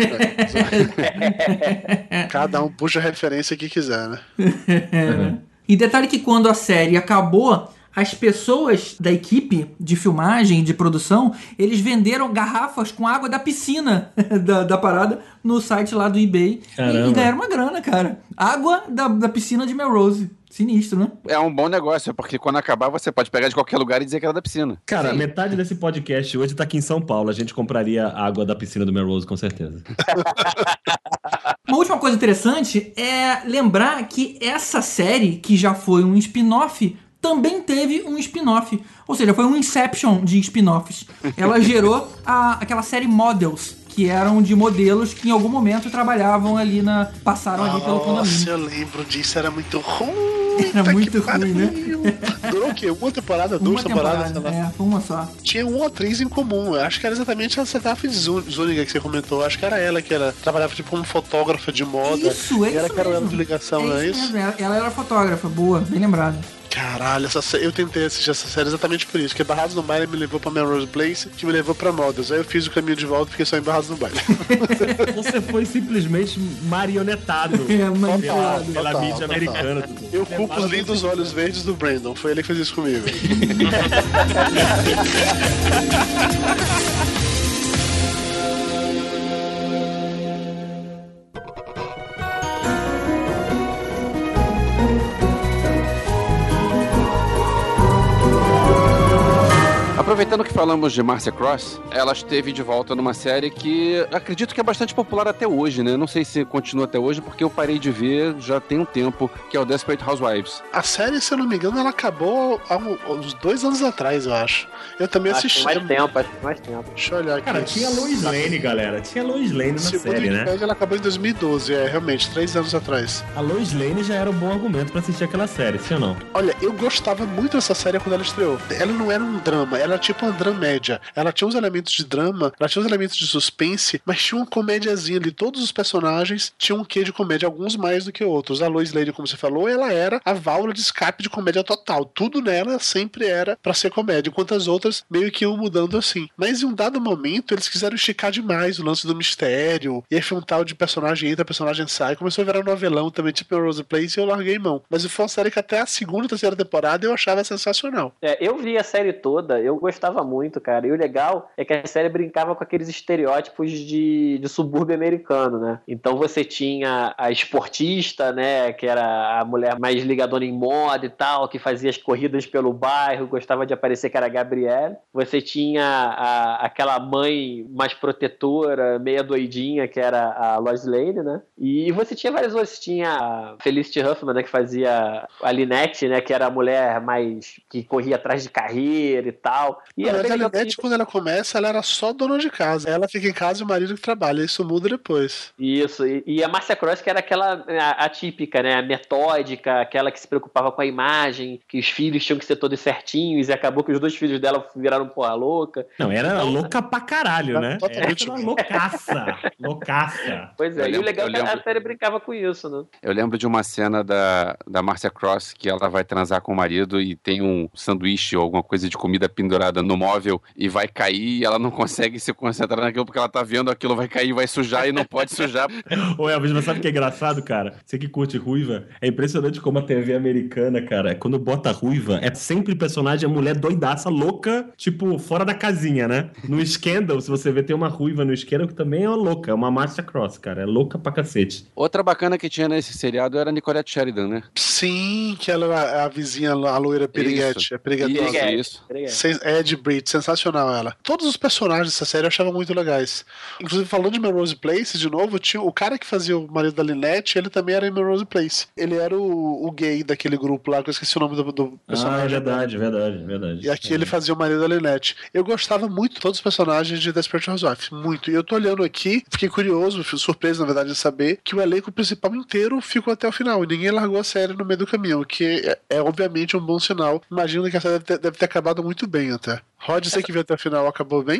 Cada um puxa a referência que quiser, né? Uhum. E detalhe que quando a série acabou, as pessoas da equipe de filmagem e de produção, eles venderam garrafas com água da piscina da, da parada no site lá do eBay. E, e ganharam uma grana, cara. Água da, da piscina de Melrose. Sinistro, né? É um bom negócio, porque quando acabar você pode pegar de qualquer lugar e dizer que era da piscina. Cara, Sim. metade desse podcast hoje tá aqui em São Paulo. A gente compraria água da piscina do Melrose, com certeza. Uma última coisa interessante é lembrar que essa série, que já foi um spin-off, também teve um spin-off. Ou seja, foi um Inception de spin-offs. Ela gerou a, aquela série Models, que eram de modelos que em algum momento trabalhavam ali na... passaram ali pelo condomínio. Nossa, eu lembro disso, era muito ruim. Era muito ruim, né? Durou o quê? Uma temporada, duas Uma temporadas? temporada, sei lá. é, uma só. Tinha uma atriz em comum, eu acho que era exatamente a Daphne Zuniga que você comentou, eu acho que era ela que era, trabalhava tipo como fotógrafa de moda. Isso, é e era isso que era ela mesmo. de ligação, É não é isso isso? mesmo, ela- Ela era fotógrafa, boa, bem lembrada. Caralho, essa sé- eu tentei assistir essa série exatamente por isso, porque Barrados no Baile me levou pra Melrose Place, que me levou pra Models. Aí eu fiz o caminho de volta e fiquei só em Barrados no Baile. Você foi simplesmente marionetado É, mas pela, total, pela total, mídia total. americana. Eu culpo os lindos olhos verdes do Brandon, foi ele que fez isso comigo. Aproveitando que falamos de Marcia Cross, ela esteve de volta numa série que acredito que é bastante popular até hoje, né? Não sei se continua até hoje, porque eu parei de ver já tem um tempo, que é o Desperate Housewives. A série, se eu não me engano, ela acabou há um- uns dois anos atrás, eu acho. Eu também Acho que assisti. mais tempo, acho que mais tempo. Deixa eu olhar aqui. Cara, tinha Lois Lane, galera. Tinha Lois Lane na Segundo série, o né? Wikipedia, ela acabou em dois mil e doze, é, realmente, três anos atrás. A Lois Lane já era um bom argumento pra assistir aquela série, sim ou não? Olha, eu gostava muito dessa série quando ela estreou. Ela não era um drama, ela era tipo uma dramédia. Ela tinha uns elementos de drama, ela tinha uns elementos de suspense, mas tinha uma comédiazinha ali. Todos os personagens tinham um quê de comédia, alguns mais do que outros. A Lois Lane, como você falou, ela era a válvula de escape de comédia total. Tudo nela sempre era pra ser comédia, enquanto as outras meio que iam mudando assim. Mas em um dado momento, eles quiseram esticar demais o lance do mistério, e aí foi um tal de personagem entra, personagem sai. Começou a virar novelão também, tipo Rose Place, e eu larguei mão. Mas foi uma série que até a segunda, terceira temporada eu achava sensacional. É, eu vi a série toda, eu gostei gostava muito, cara. E o legal é que a série brincava com aqueles estereótipos de, de subúrbio americano, né? Então você tinha a esportista, né? Que era a mulher mais ligadona em moda e tal, que fazia as corridas pelo bairro, gostava de aparecer, que era a Gabrielle. Você tinha a, aquela mãe mais protetora, meia doidinha, que era a Lois Lane, né? E você tinha várias outras. Tinha a Felicity Huffman, né? Que fazia a Lynette, né? Que era a mulher mais... que corria atrás de carreira e tal. E Mas era a bem Lynette, quando ela começa, ela era só dona de casa. Ela fica em casa e o marido que trabalha. Isso muda depois. Isso, e, e a Marcia Cross, que era aquela a, atípica, né? A metódica, aquela que se preocupava com a imagem, que os filhos tinham que ser todos certinhos, e acabou que os dois filhos dela viraram porra louca. Não, era Então, louca pra caralho, né? Totalmente Era loucaça. Loucaça. Pois é, Eu e o lembro- legal eu é que a lembro- série brincava com isso, né? Eu lembro de uma cena da, da Marcia Cross que ela vai transar com o marido e tem um sanduíche ou alguma coisa de comida pendurada no móvel e vai cair e ela não consegue se concentrar naquilo porque ela tá vendo aquilo vai cair, vai sujar e não pode sujar. Ô Elvis, mas sabe o que é engraçado, cara? Você que curte ruiva, é impressionante como a T V americana, cara, quando bota ruiva, é sempre personagem, a mulher doidaça, louca, tipo, fora da casinha, né? No Scandal, se você vê, tem uma ruiva no Scandal que também é uma louca, é uma Marcia Cross, cara, é louca pra cacete. Outra bacana que tinha nesse seriado era a Nicolette Sheridan, né? Sim, que ela é a vizinha, a loira piriguete. Isso. É piriguetosa. Isso, isso. Sen- Ed Britt, sensacional ela. Todos os personagens dessa série eu achava muito legais. Inclusive, falando de Melrose Place, de novo, tinha o cara que fazia o marido da Lynette, ele também era em Melrose Place. Ele era o, o gay daquele grupo lá, que eu esqueci o nome do, do personagem. Ah, é verdade, verdade, verdade. E aqui ele fazia o marido da Lynette. Eu gostava muito de todos os personagens de Desperate Housewives, muito. E eu tô olhando aqui, fiquei curioso, fui surpreso, na verdade, de saber que o elenco principal inteiro ficou até o final. E ninguém largou a série no meio do caminho, o que é, é obviamente um bom sinal. Imagino que a série deve ter, deve ter acabado muito bem até. Rod, você que viu até o final, acabou bem?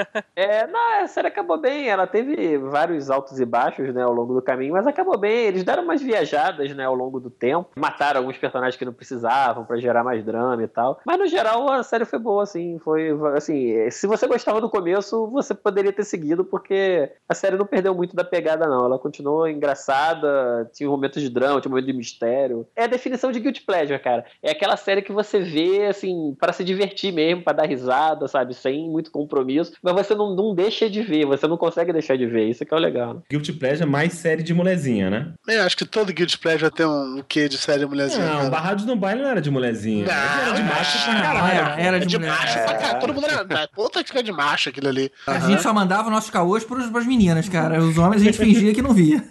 É, não, a série acabou bem, ela teve vários altos e baixos, né, ao longo do caminho, mas acabou bem, eles deram umas viajadas, né, ao longo do tempo, mataram alguns personagens que não precisavam pra gerar mais drama e tal, mas no geral a série foi boa, assim, foi, assim, se você gostava do começo, você poderia ter seguido, porque a série não perdeu muito da pegada, não, ela continuou engraçada, tinha momentos de drama, tinha momentos de mistério, é a definição de guilty pleasure, cara, é aquela série que você vê, assim, para se divertir mesmo, pra dar risada, sabe, sem muito compromisso, mas você não, não deixa de ver, você não consegue deixar de ver, isso que é o legal. Né? Guilty Pleasure é mais série de molezinha, né? Eu acho que todo Guilty Pleasure tem um quê de série de mulherzinha. Não, cara. Barrados no Baile não era de molezinha. Não, era de macho pra não, caralho. Era, era É de, de mulher. macho pra caralho. Todo mundo era. Puta que fica de macho aquilo ali. A gente só mandava nossos caôs pros, pras meninas, cara. Os homens a gente fingia que não via.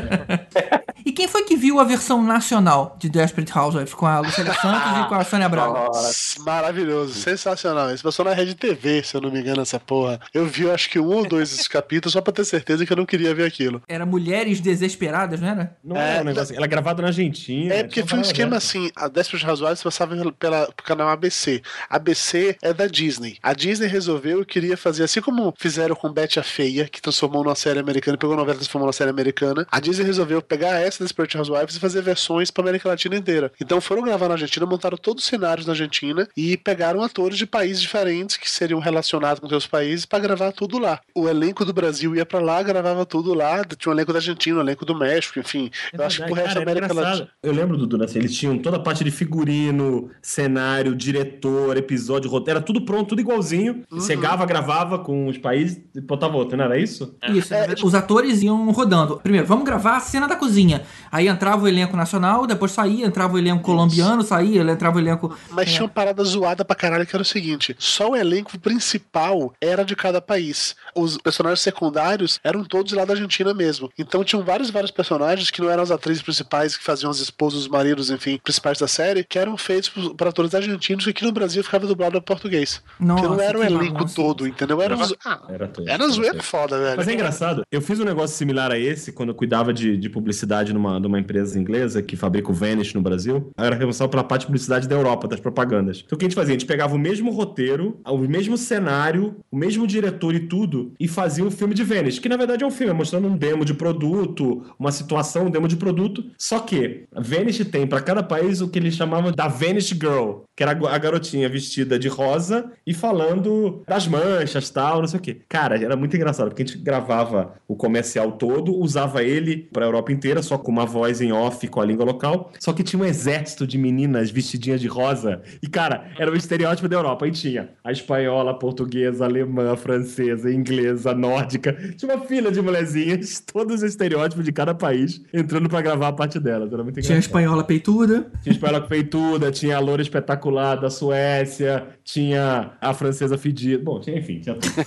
E quem foi que viu a versão nacional de Desperate Housewives com a Lucélia Santos e com a Sônia Braga? Nossa, maravilhoso, sensacional. Esse passou na Rede T V, se eu não me engano, essa porra. Eu vi, acho que um ou dois desses capítulos só pra ter certeza que eu não queria ver aquilo. Era Mulheres Desesperadas, não era? Não É, é um negócio. Ela é gravada na Argentina. É porque foi um esquema assim, a Desperate Housewives passava pela, pela, pro canal A B C. A B C é da Disney. A Disney resolveu e queria fazer, assim como fizeram com Betty a Feia, que transformou numa série americana, pegou a novela e transformou numa série americana, a Disney resolveu pegar essa Desperate Housewives e fazer versões pra América Latina inteira. Então foram gravar na Argentina, montaram todos os cenários na Argentina e pegaram atores de países diferentes que seriam relacionados com seus países pra gravar tudo lá. O elenco do Brasil ia pra lá, gravava tudo lá, tinha um elenco da Argentina, um elenco do México, enfim. Eu acho que pro resto da América Latina. Eu lembro, Dudu, assim, eles tinham toda a parte de figurino, cenário, diretor, episódio, roteiro, era tudo pronto, tudo igualzinho. Uhum. Chegava, gravava com os países e botava outro, não era isso? Isso, os atores iam rodando. Primeiro, vamos gravar a cena da cozinha. Aí entrava o elenco nacional, depois saía, entrava o elenco colombiano, saía, entrava o elenco... Mas é, tinha uma parada zoada pra caralho que era o seguinte: só o elenco principal era de cada país. Os personagens secundários eram todos lá da Argentina mesmo. Então tinham vários, vários personagens que não eram as atrizes principais, que faziam as esposas, os maridos, enfim, principais da série, que eram feitos por atores argentinos, que aqui no Brasil ficava dublado em português. Nossa, Porque não era o que elenco bagunça. todo, entendeu? Era, Era- zo- ah, Era todo. era zoeira foda, velho. Mas é engraçado, eu fiz um negócio similar a esse quando eu cuidava de, de publicidade numa, numa empresa inglesa que fabrica o Vanish no Brasil. Eu era responsável pela parte de publicidade da Europa, das propagandas. Então o que a gente fazia? A gente pegava o mesmo roteiro, o mesmo cenário, o mesmo diretor e tudo, e fazia um filme de Vanish, que na verdade é um filme, é mostrando um demo de produto, uma situação, um demo de produto. Só que a Vanish tem pra cada país o que eles chamavam da Vanish Girl, que era a garotinha vestida de rosa e falando das manchas, tal, não sei o quê. Cara, era muito engraçado, porque a gente gravava o comercial todo, usava ele pra Europa inteira, só com uma voz em off, com a língua local, só que tinha um exército de meninas vestidinhas de rosa, e cara, era o estereótipo da Europa, aí tinha a espanhola, a portuguesa, a alemã, a francesa, a inglesa, a nórdica, tinha uma fila de mulherzinhas, todos os estereótipos de cada país, entrando pra gravar a parte delas, era muito engraçado. Tinha a espanhola peituda. Tinha a espanhola peituda, tinha a loura espetacular da Suécia, tinha a francesa fedida, bom, tinha, enfim, tinha tudo.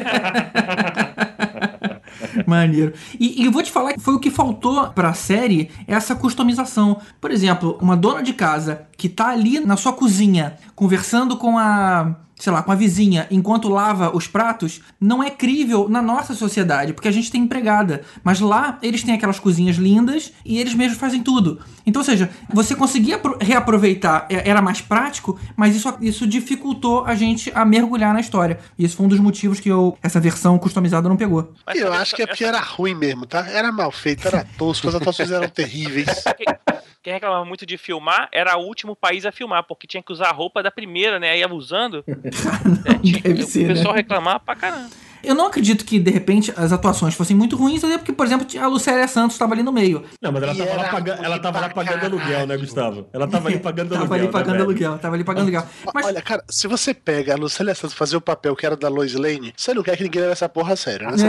Maneiro. E, e eu vou te falar que foi o que faltou pra série, essa customização. Por exemplo, uma dona de casa que tá ali na sua cozinha, conversando com a... sei lá, com a vizinha, enquanto lava os pratos, não é crível na nossa sociedade, porque a gente tem empregada. Mas lá, eles têm aquelas cozinhas lindas e eles mesmos fazem tudo. Então, ou seja, você conseguia reaproveitar, era mais prático, mas isso, isso dificultou a gente a mergulhar na história. E esse foi um dos motivos que eu, essa versão customizada não pegou. E eu acho que é porque era ruim mesmo, tá? Era mal feito, era tosco, as atuações eram terríveis. Quem reclamava muito de filmar era o último país a filmar, porque tinha que usar a roupa da primeira, né? Ia usando. Não, tinha, deve o ser, pessoal né? reclamava pra caramba. Eu não acredito que, de repente, as atuações fossem muito ruins, até porque, por exemplo, a Lucélia Santos estava ali no meio. Não, mas ela E tava, era lá, paga... ela tava lá pagando caralho. aluguel, né, Gustavo? Ela tava ali pagando Tava aluguel. ali pagando né, aluguel, tava ali pagando aluguel. Mas, Olha, cara, se você pega a Lucélia Santos fazer o papel que era da Lois Lane, você não quer que ninguém leve essa porra a sério, né?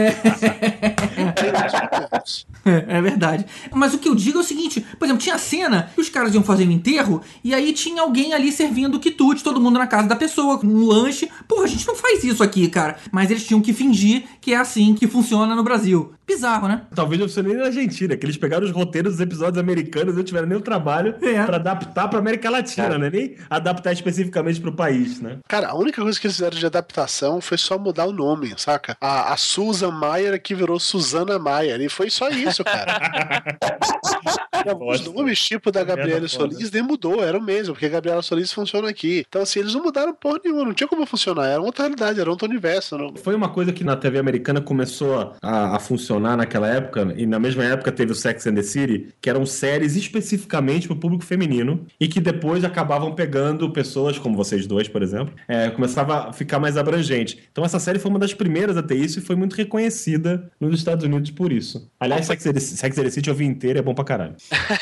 é, é verdade. Mas o que eu digo é o seguinte, por exemplo, tinha a cena que os caras iam fazer um enterro e aí tinha alguém ali servindo quitute, todo mundo na casa da pessoa, um lanche. Porra, a gente não faz isso aqui, cara. Mas eles tinham que fingir que é assim que funciona no Brasil. Bizarro, né? Talvez não seja nem na Argentina, que eles pegaram os roteiros dos episódios americanos e não tiveram nem o trabalho É. pra adaptar pra América Latina, né? Nem adaptar especificamente pro país, né? Cara, a única coisa que eles fizeram de adaptação foi só mudar o nome, saca? A, a Susan Maier que virou Susana Maier, e foi só isso, cara. Os nomes tipo da Gabriela Solis nem mudou, era o mesmo, porque a Gabriela Solis funciona aqui. Então, assim, eles não mudaram porra nenhuma, não tinha como funcionar, era outra realidade, era outro universo. Não... Foi uma coisa que na T V americana começou a, a funcionar naquela época, e na mesma época teve o Sex and the City, que eram séries especificamente pro público feminino, e que depois acabavam pegando pessoas como vocês dois, por exemplo, é, começava a ficar mais abrangente. Então essa série foi uma das primeiras a ter isso e foi muito reconhecida nos Estados Unidos por isso. Aliás, Sex and the, Sex and the City eu vi inteiro, é bom pra caralho.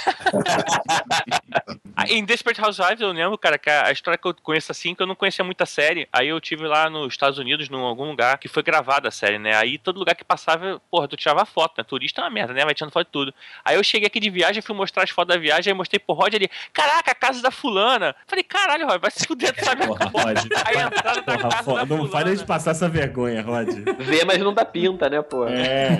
Em Desperate Housewives eu lembro, cara, que a história que eu conheço assim, que eu não conhecia muita série, aí eu tive lá nos Estados Unidos, em algum lugar, que foi gravada a série, né? Aí todo lugar que passava, porra, tu tirava foto, né? Turista é uma merda, né? Vai tirando foto de tudo. Aí eu cheguei aqui de viagem, fui mostrar as fotos da viagem, aí mostrei pro Rod ali, caraca, a casa da fulana. Falei, caralho, Rod, vai se fuder, tu sabe? Porra, Rod. Aí entraram na Porra, casa foda, da não faz a gente passar essa vergonha, Rod. Vê, mas não dá pinta, né, pô? É.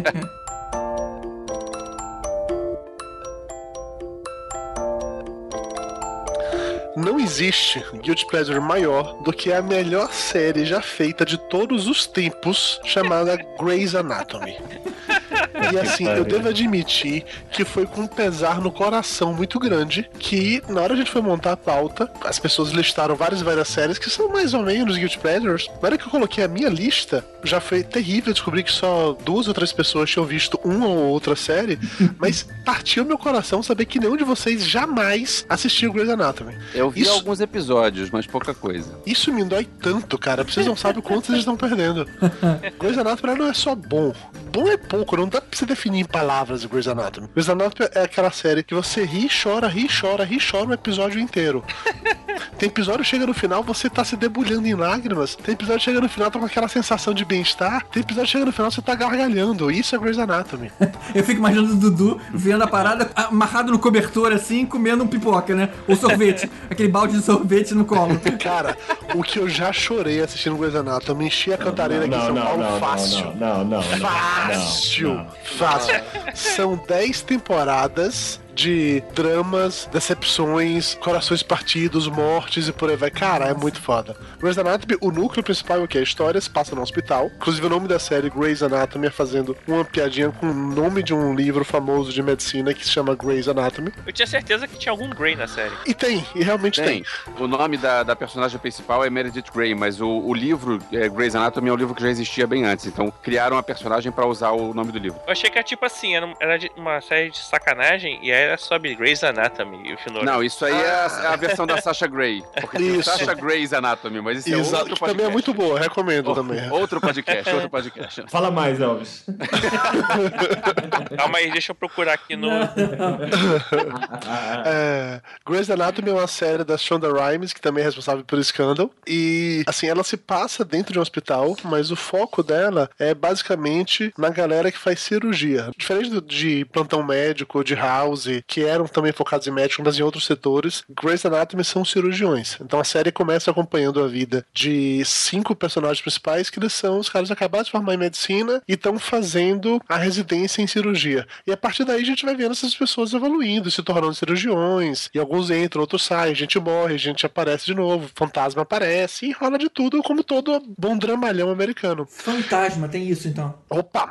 Não existe Guilty Pleasure maior do que a melhor série já feita de todos os tempos, chamada Grey's Anatomy. E assim, eu devo admitir que foi com um pesar no coração muito grande que, na hora que a gente foi montar a pauta, as pessoas listaram várias e várias séries que são mais ou menos Guilty Pleasures. Na hora que eu coloquei a minha lista, já foi terrível descobrir que só duas ou três pessoas tinham visto uma ou outra série, mas partiu meu coração saber que nenhum de vocês jamais assistiu Grey's Anatomy. Eu vi Isso- alguns episódios, mas pouca coisa. Isso me dói tanto, cara. Vocês não sabem o quanto vocês estão perdendo. Grey's Anatomy não é só bom. Bom é pouco, não dá pra você definir em palavras o Grey's Anatomy. Grey's Anatomy é aquela série que você ri, chora, ri, chora, ri, chora o episódio inteiro. Tem episódio que chega no final, você tá se debulhando em lágrimas. Tem episódio que chega no final, tá com aquela sensação de bem-estar. Tem episódio que chega no final, você tá gargalhando. Isso é Grey's Anatomy. eu fico imaginando o Dudu vendo a parada amarrado no cobertor assim, comendo um pipoca, né? Ou sorvete. Aquele balde de sorvete no colo. Cara, o que eu já chorei assistindo Grey's Anatomy, enchi a cantareira aqui em São Paulo fácil. Não, não, não, não. Fácil, não, não. fácil. São dez temporadas de dramas, decepções, corações partidos, mortes e por aí vai. Cara, é muito foda. Grey's Anatomy, o núcleo principal é o que? A história se passa no hospital. Inclusive o nome da série, Grey's Anatomy, é fazendo uma piadinha com o nome de um livro famoso de medicina que se chama Grey's Anatomy. Eu tinha certeza que tinha algum Grey na série. E tem, e realmente tem. Tem. O nome da, da personagem principal é Meredith Grey, mas o, o livro, é, Grey's Anatomy, é um livro que já existia bem antes. Então criaram a personagem pra usar o nome do livro. Eu achei que era tipo assim, era, um- era de- uma série de sacanagem, e aí era sobre Grey's Anatomy. O final. Não, isso aí é a, a versão da Sasha Grey. Porque tem o Isso. Sasha Grey's Anatomy, mas isso é Exato, outro que podcast. também é muito boa, recomendo O- também. Outro podcast, outro podcast. Fala mais, Elvis. Calma aí, deixa eu procurar aqui no. É, Grey's Anatomy é uma série da Shonda Rhimes, que também é responsável pelo Scandal. E, assim, ela se passa dentro de um hospital, mas o foco dela é basicamente na galera que faz cirurgia. Diferente do- de Plantão Médico, de House, que eram também focados em médicos, mas em outros setores, Grey's Anatomy são cirurgiões. Então a série começa acompanhando a vida de cinco personagens principais, que eles são os caras que acabaram de formar em medicina e estão fazendo a residência em cirurgia. E a partir daí a gente vai vendo essas pessoas evoluindo, se tornando cirurgiões, e alguns entram, outros saem, gente morre, gente aparece de novo, fantasma aparece, e rola de tudo, como todo bom dramalhão americano. Fantasma, tem isso então. Opa!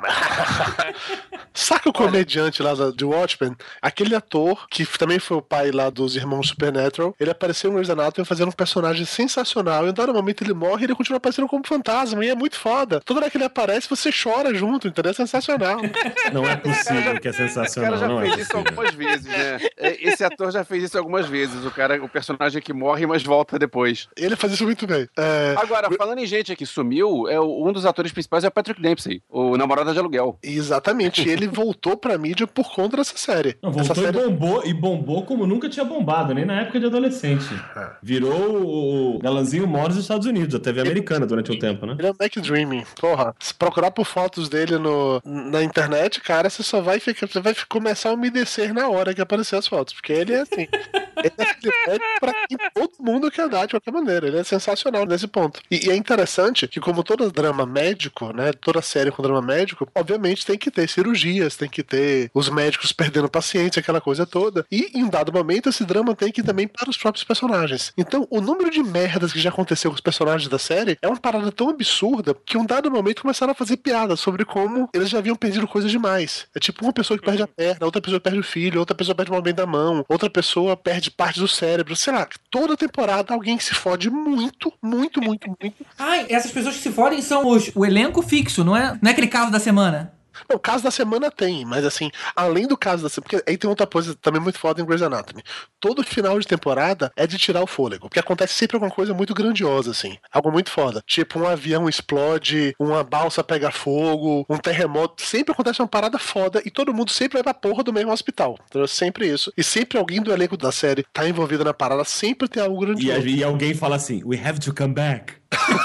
Saca o comediante lá da- de Watchmen? Aquele ator, que também foi o pai lá dos irmãos Supernatural, ele apareceu no Grey's Anatomy fazendo um personagem sensacional, e em dado momento ele morre e ele continua aparecendo como fantasma, e é muito foda. Toda vez que ele aparece, você chora junto, entendeu? É sensacional. Não é possível que é O cara sensacional, já não é fez isso possível. algumas vezes, né? É, Esse ator já fez isso algumas vezes. O cara, o personagem que morre, mas volta depois. Ele faz isso muito bem. É... Agora, falando em gente que sumiu, é o- um dos atores principais é o Patrick Dempsey, o namorado de aluguel. Exatamente, e ele voltou pra mídia por conta dessa série. Não, Essa voltou série... e bombou, e bombou como nunca tinha bombado, nem na época de adolescente. Virou o galanzinho maior dos Estados Unidos, a T V americana durante um tempo, né? Ele é o Mac Dreaming, porra. Se procurar por fotos dele no, na internet, cara, você só vai ficar, você vai começar a umedecer na hora que aparecer as fotos, porque ele é assim. Ele é aquele médico pra quem todo mundo quer dar de qualquer maneira. Ele é sensacional nesse ponto. E, e é interessante que, como todo drama médico, né? Toda série com drama médico, obviamente tem que ter cirurgias, tem que ter os médicos perdendo pacientes, aquela coisa toda. E em um dado momento, esse drama tem que ir também para os próprios personagens. Então, o número de merdas que já aconteceu com os personagens da série é uma parada tão absurda que, em um dado momento, começaram a fazer piadas sobre como eles já haviam perdido coisas demais. É tipo uma pessoa que perde a perna, outra pessoa perde o filho, outra pessoa perde uma bem da mão, outra pessoa perde parte do cérebro. Sei lá, toda temporada alguém se fode muito, muito, muito, muito. Ai, essas pessoas que se fodem são os, o elenco fixo, não é? Não é aquele caso da semana. Não, o caso da semana tem, mas assim, além do caso da semana, porque aí tem outra coisa também muito foda em Grey's Anatomy. Todo final de temporada é de tirar o fôlego, porque acontece sempre alguma coisa muito grandiosa, assim, algo muito foda. Tipo, um avião explode, uma balsa pega fogo, um terremoto, sempre acontece uma parada foda e todo mundo sempre vai pra porra do mesmo hospital. Então, sempre isso. E sempre alguém do elenco da série tá envolvido na parada, sempre tem algo E, grandioso. e alguém fala assim, we have to come back.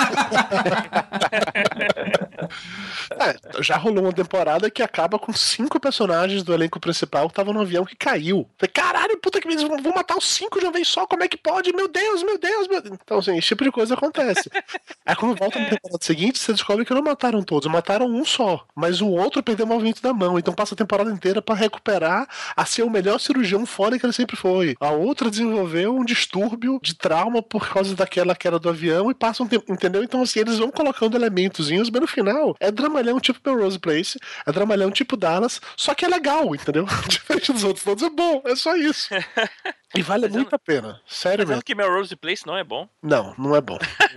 É, já rolou uma temporada que acaba com cinco personagens do elenco principal que estavam no avião que caiu. Falei, caralho, puta que me vão vão matar os cinco de uma vez só, como é que pode? Meu Deus, meu Deus, meu Deus. Então, assim, esse tipo de coisa acontece. Aí quando volta na temporada seguinte, você descobre que não mataram todos, mataram um só. Mas o outro perdeu o movimento da mão, então passa a temporada inteira pra recuperar a ser o melhor cirurgião foda que ele sempre foi. A outra desenvolveu um distúrbio de trauma por causa daquela queda do avião e passa um tempo, entendeu? Então, assim, eles vão colocando elementozinhos, mas no final é dramalhão tipo Melrose Place, é dramalhão tipo Dallas, só que é legal, entendeu? Diferente dos outros todos, é bom, é só isso. E vale Mas muito a pena, sério Mas mesmo. que Melrose Place não é bom. Não, não é bom.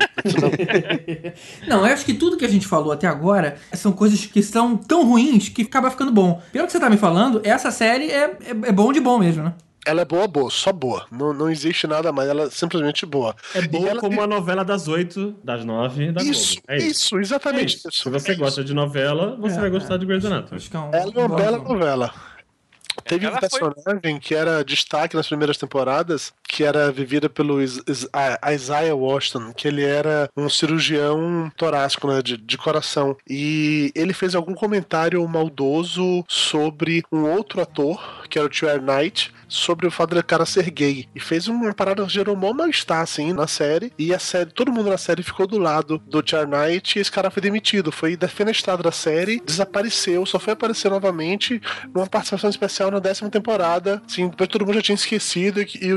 Não, eu acho que tudo que a gente falou até agora são coisas que são tão ruins que acaba ficando bom. Pelo que você tá me falando, essa série é, é, é bom de bom mesmo, né? Ela é boa, boa, só boa. Não, não existe nada mais, ela é simplesmente boa. É boa ela como a novela das oito, das nove da Isso, Globo. É isso, isso, exatamente É isso. isso. Se você É gosta de novela, você É, vai gostar é. de Grey's Anatomy. Acho que é um, Ela é uma bom bela jogo. novela. Teve um Ela foi- personagem que era destaque nas primeiras temporadas, que era vivida pelo Is- Is- a- Isaiah Washington, que ele era um cirurgião torácico, né, de, de coração. E ele fez algum comentário maldoso sobre um outro ator, que era o Tio Knight, sobre o fato do cara ser gay. E fez uma parada que gerou um maior mal-estar, assim, na série. E a série, todo mundo na série ficou do lado do Tio Knight e esse cara foi demitido. Foi defenestrado da série, desapareceu, só foi aparecer novamente numa participação especial na décima temporada. Assim, depois todo mundo já tinha esquecido e, que- e o que o outro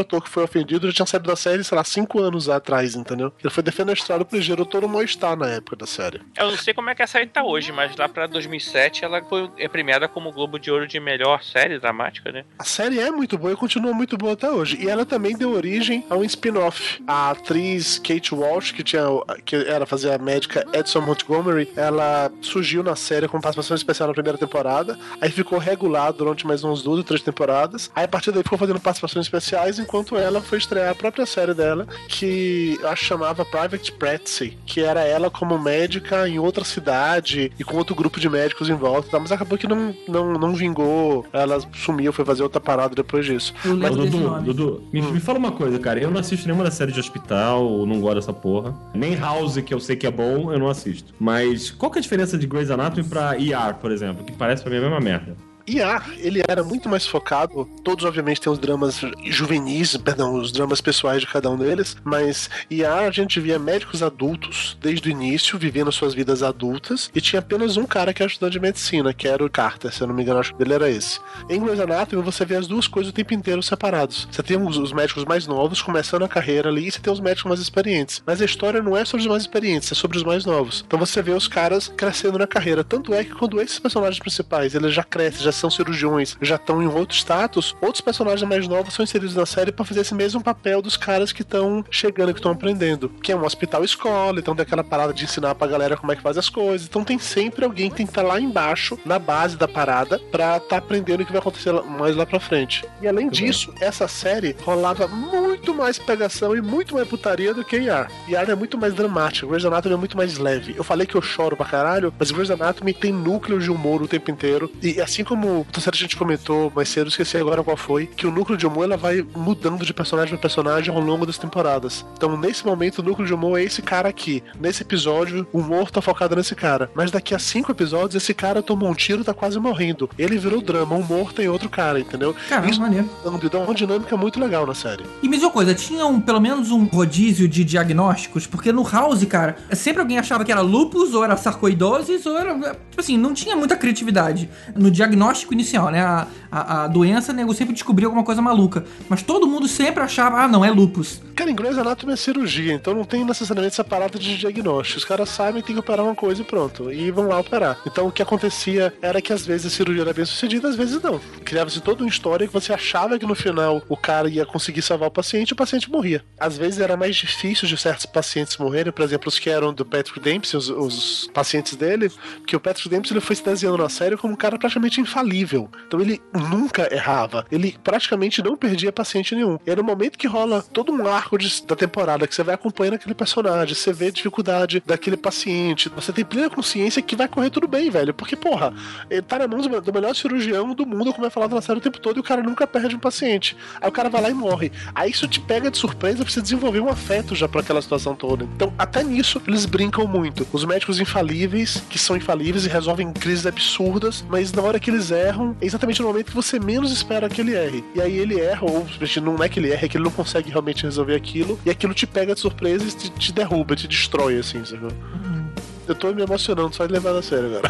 ator que foi ofendido já tinha saído da série, sei lá, cinco anos atrás, entendeu? Ele foi defenestrado porque gerou todo o mal-estar na época da série. Eu não sei como é que a série tá hoje, mas lá pra dois mil e sete ela foi é premiada como Globo de Ouro de melhor série dramática, né? A série é muito boa e continua muito boa até hoje. E ela também deu origem a um spin-off. A atriz Kate Walsh, que, tinha, que era fazer a médica Edson Montgomery, ela surgiu na série com participação especial na primeira temporada, aí ficou regular durante mais uns duas ou três temporadas, aí a partir daí ficou fazendo participações especiais, enquanto ela foi estrear a própria série dela, que eu acho que chamava Private Practice, que era ela como médica em outra cidade e com outro grupo de médicos em volta, tá? Mas acabou que não, não, não vingou, ela sumiu, foi fazer outra parada depois disso. Mas, Dudu, Dudu, me, me fala uma coisa, cara, eu não assisto nenhuma da série de hospital, não gosto dessa porra, nem House, que eu sei que é bom, eu não assisto. Mas qual que é a diferença de Grey's Anatomy pra E R, por exemplo, que parece pra mim a mesma merda? E A, ele era muito mais focado, todos obviamente têm os dramas juvenis, perdão, os dramas pessoais de cada um deles, mas em A a gente via médicos adultos desde o início, vivendo suas vidas adultas, e tinha apenas um cara que era estudante de medicina, que era o Carter, se eu não me engano, acho que dele era esse. Em Grey's Anatomy você vê as duas coisas o tempo inteiro separados. Você tem os, os médicos mais novos começando a carreira ali, e você tem os médicos mais experientes. Mas a história não é sobre os mais experientes, é sobre os mais novos. Então você vê os caras crescendo na carreira. Tanto é que quando esses personagens principais, eles já crescem, já são cirurgiões, já estão em outro status, outros personagens mais novos são inseridos na série para fazer esse mesmo papel dos caras que estão chegando, que estão aprendendo, que é um hospital escola, então tem aquela parada de ensinar pra galera como é que faz as coisas, então tem sempre alguém que tem que estar lá embaixo, na base da parada, pra estar tá aprendendo o que vai acontecer mais lá pra frente. E além muito disso, bem. Essa série rolava muito mais pegação e muito mais putaria do que E R. E R é muito mais dramática, Grey's Anatomy é muito mais leve. Eu falei que eu choro pra caralho, mas Grey's Anatomy tem núcleos de humor o tempo inteiro, e assim como a série a gente comentou mais cedo, esqueci agora qual foi, que o núcleo de humor ela vai mudando de personagem pra personagem ao longo das temporadas. Então nesse momento o núcleo de humor é esse cara aqui. Nesse episódio o humor tá focado nesse cara, mas daqui a cinco episódios esse cara tomou um tiro e tá quase morrendo. Ele virou drama, o humor tem outro cara, entendeu? Caramba, isso maneiro. Dá uma dinâmica muito legal na série. E me diz uma coisa, tinha um, pelo menos um rodízio de diagnósticos, porque no House, cara, sempre alguém achava que era lúpus, ou era sarcoidose, ou era, tipo assim, não tinha muita criatividade no diagnóstico inicial, né? A, a, a doença, o nego sempre descobriu alguma coisa maluca, mas todo mundo sempre achava, ah, não, é lúpus. Cara, em Grey's Anatomy é cirurgia, então não tem necessariamente essa parada de diagnóstico. Os caras sabem que tem que operar uma coisa e pronto, e vão lá operar. Então o que acontecia era que às vezes a cirurgia era bem sucedida, às vezes não. Criava-se toda uma história que você achava que no final o cara ia conseguir salvar o paciente e o paciente morria. Às vezes era mais difícil de certos pacientes morrerem, por exemplo, os que eram do Patrick Dempsey, os, os pacientes dele, porque o Patrick Dempsey ele foi se desenhando na série como um cara praticamente infalível. Então ele nunca errava, ele praticamente não perdia paciente nenhum. E era no momento que rola todo um arco de, da temporada, que você vai acompanhando aquele personagem, você vê a dificuldade daquele paciente, você tem plena consciência que vai correr tudo bem, velho, porque, porra, ele tá na mão do, do melhor cirurgião do mundo, como é falado na série o tempo todo, e o cara nunca perde um paciente. Aí o cara vai lá e morre. Aí isso te pega de surpresa pra você desenvolver um afeto já pra aquela situação toda. Então, até nisso, eles brincam muito. Os médicos infalíveis, que são infalíveis e resolvem crises absurdas, mas na hora que eles erram, é exatamente no momento que você menos espera que ele erre. E aí ele erra, ou não é que ele erra, é que ele não consegue realmente resolver aquilo, e aquilo te pega de surpresa e te, te derruba, te destrói, assim, sabe? Uhum. Eu tô me emocionando só de levar a sério agora.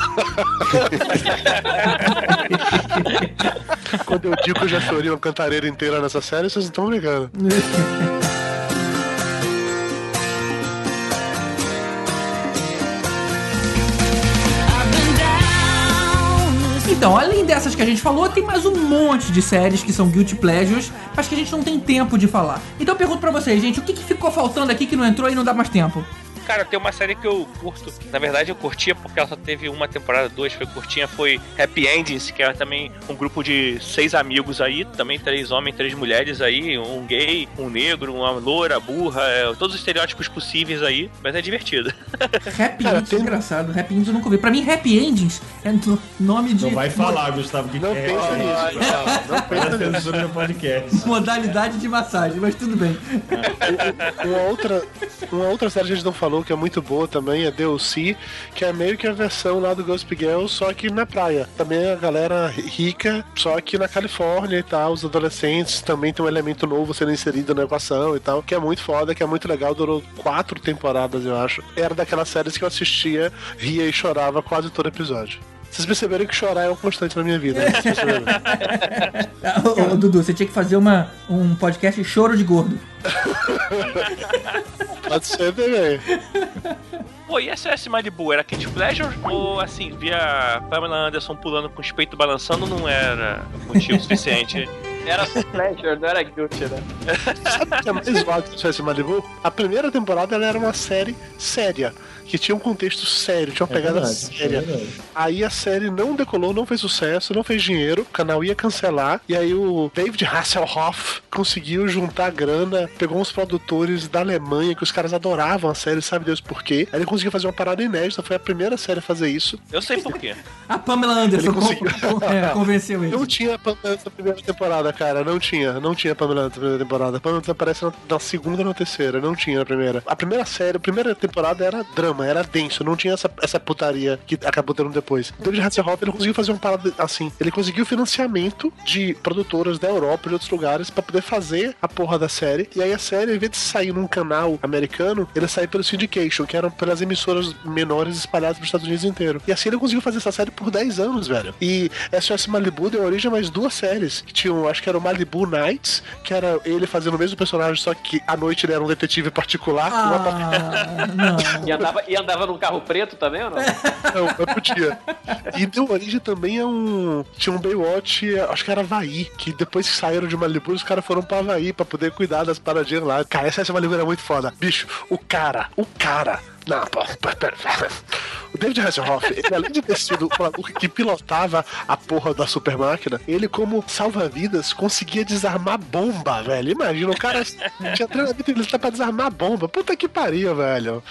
Quando eu digo que eu já chorei uma cantareira inteira nessa série, vocês não estão brincando. Então, além dessas que a gente falou, tem mais um monte de séries que são guilty pleasures, mas que a gente não tem tempo de falar. Então eu pergunto pra vocês, gente, o que, que ficou faltando aqui que não entrou e não dá mais tempo? Cara, tem uma série que eu curto. Na verdade, eu curtia porque ela só teve uma temporada, duas, foi curtinha. Foi Happy Endings, que é também um grupo de seis amigos aí. Também três homens, três mulheres aí. Um gay, um negro, uma loura, burra. É, todos os estereótipos possíveis aí. Mas é divertido. Happy Endings, tem... engraçado. Happy Endings eu nunca vi. Pra mim, Happy Endings é nome de... Não vai falar, Gustavo, que não quer. Pensa nisso. Não, não pensa nisso no podcast. Modalidade de massagem, mas tudo bem. Uma outra, uma outra série que a gente não falou, que é muito boa também, é D L C, que é meio que a versão lá do Gossip Girl, só que na praia. Também a galera rica, só que na Califórnia e tal, os adolescentes também tem um elemento novo sendo inserido na equação e tal, que é muito foda, que é muito legal, durou quatro temporadas, eu acho. Era daquelas séries que eu assistia, ria e chorava quase todo episódio. Vocês perceberam que chorar é um constante na minha vida. Né? Vocês perceberam? Ô, ô, Dudu, você tinha que fazer uma, um podcast choro de gordo. Pode ser também. Pô, e S O S Malibu era Kid Pleasure? Ou, assim, via Pamela Anderson pulando com os peitos balançando não era motivo suficiente? Era Pleasure, não era Guilty, né? Sabe o que é mais vago do S O S Malibu? A primeira temporada ela era uma série séria. Que tinha um contexto sério, tinha uma É pegada verdade, séria. é verdade. Aí a série não decolou, não fez sucesso, não fez dinheiro, o canal ia cancelar. E aí o David Hasselhoff conseguiu juntar grana, pegou uns produtores da Alemanha, que os caras adoravam a série, sabe Deus por quê. Aí ele conseguiu fazer uma parada inédita, foi a primeira série a fazer isso. Eu sei por quê. A Pamela Anderson Ele conseguiu. con- con- é, convenceu ele. Não tinha Pamela Anderson na primeira temporada, cara. Não tinha. Não tinha Pamela Anderson na primeira temporada. A Pamela Anderson aparece na, na segunda e na terceira. Não tinha na primeira. A primeira série, a primeira temporada era drama, era denso. Não tinha essa, essa putaria que acabou tendo depois. O David Hasselhoff, ele conseguiu fazer uma parada assim. Ele conseguiu financiamento de produtoras da Europa e de outros lugares pra poder fazer a porra da série. E aí a série, ao invés de sair num canal americano, ele saiu pelo syndication, que eram pelas emissoras menores espalhadas pros Estados Unidos inteiro. E assim ele conseguiu fazer essa série por dez anos, velho. E S O S Malibu deu origem a mais duas séries. Que tinham, acho que era o Malibu Nights, que era ele fazendo o mesmo personagem, só que à noite ele era um detetive particular. Ah, não. E andava, e andava num carro preto também ou não? Não, eu podia. E deu origem também a um... Tinha um Baywatch, acho que era Havaí, que depois que saíram de Malibu, os caras foram pra Havaí pra poder cuidar das paradinhas lá. Cara, essa, essa Malibu era muito foda. Bicho, o cara, o cara... Não, pô, pera, pera. O David Hasselhoff, ele além de ter sido o maluco que pilotava a porra da super máquina, ele como salva-vidas conseguia desarmar bomba, velho. Imagina, o cara tinha treinamento ele tá pra desarmar bomba. Puta que pariu, velho.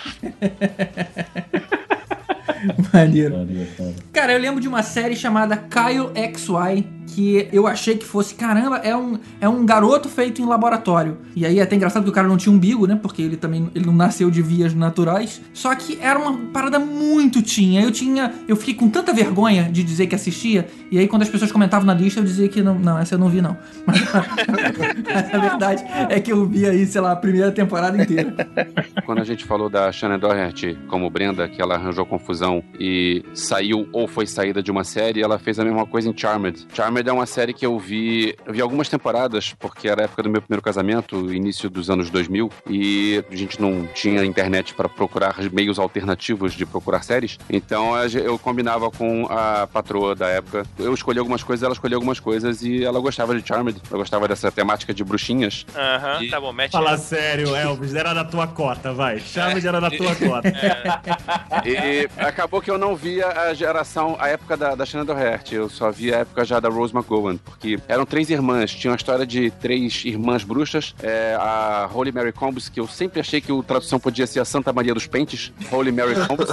Maneiro. Cara, eu lembro de uma série chamada Kyle X Y, que eu achei que fosse, caramba, é um, é um garoto feito em laboratório. E aí é até engraçado que o cara não tinha umbigo, né? Porque ele também ele não nasceu de vias naturais. Só que era uma parada muito tinha. Eu tinha. Eu fiquei com tanta vergonha de dizer que assistia. E aí, quando as pessoas comentavam na lista, eu dizia que não, não, essa eu não vi, não. Mas, mas a verdade é que eu vi aí, sei lá, a primeira temporada inteira. Quando a gente falou da Shannon Doherty como Brenda, que ela arranjou confusão e saiu ou foi saída de uma série, ela fez a mesma coisa em Charmed. Charmed é uma série que eu vi, eu vi algumas temporadas, porque era a época do meu primeiro casamento, início dos anos dois mil, e a gente não tinha internet para procurar meios alternativos de procurar séries, então eu combinava com a patroa da época. Eu escolhi algumas coisas, ela escolhia algumas coisas, e ela gostava de Charmed, ela gostava dessa temática de bruxinhas. Aham, e... tá bom, mete. Fala sério, Elvis, era da tua cota, vai. Charmed é. era da tua cota. É. E acabou que eu não via a geração, a época da, da Shannon Doherty, eu só via a época já da Rose McGowan, porque eram três irmãs, tinha uma história de três irmãs bruxas, é, a Holy Mary Combs, que eu sempre achei que a tradução podia ser a Santa Maria dos Pentes, Holy Mary Combs.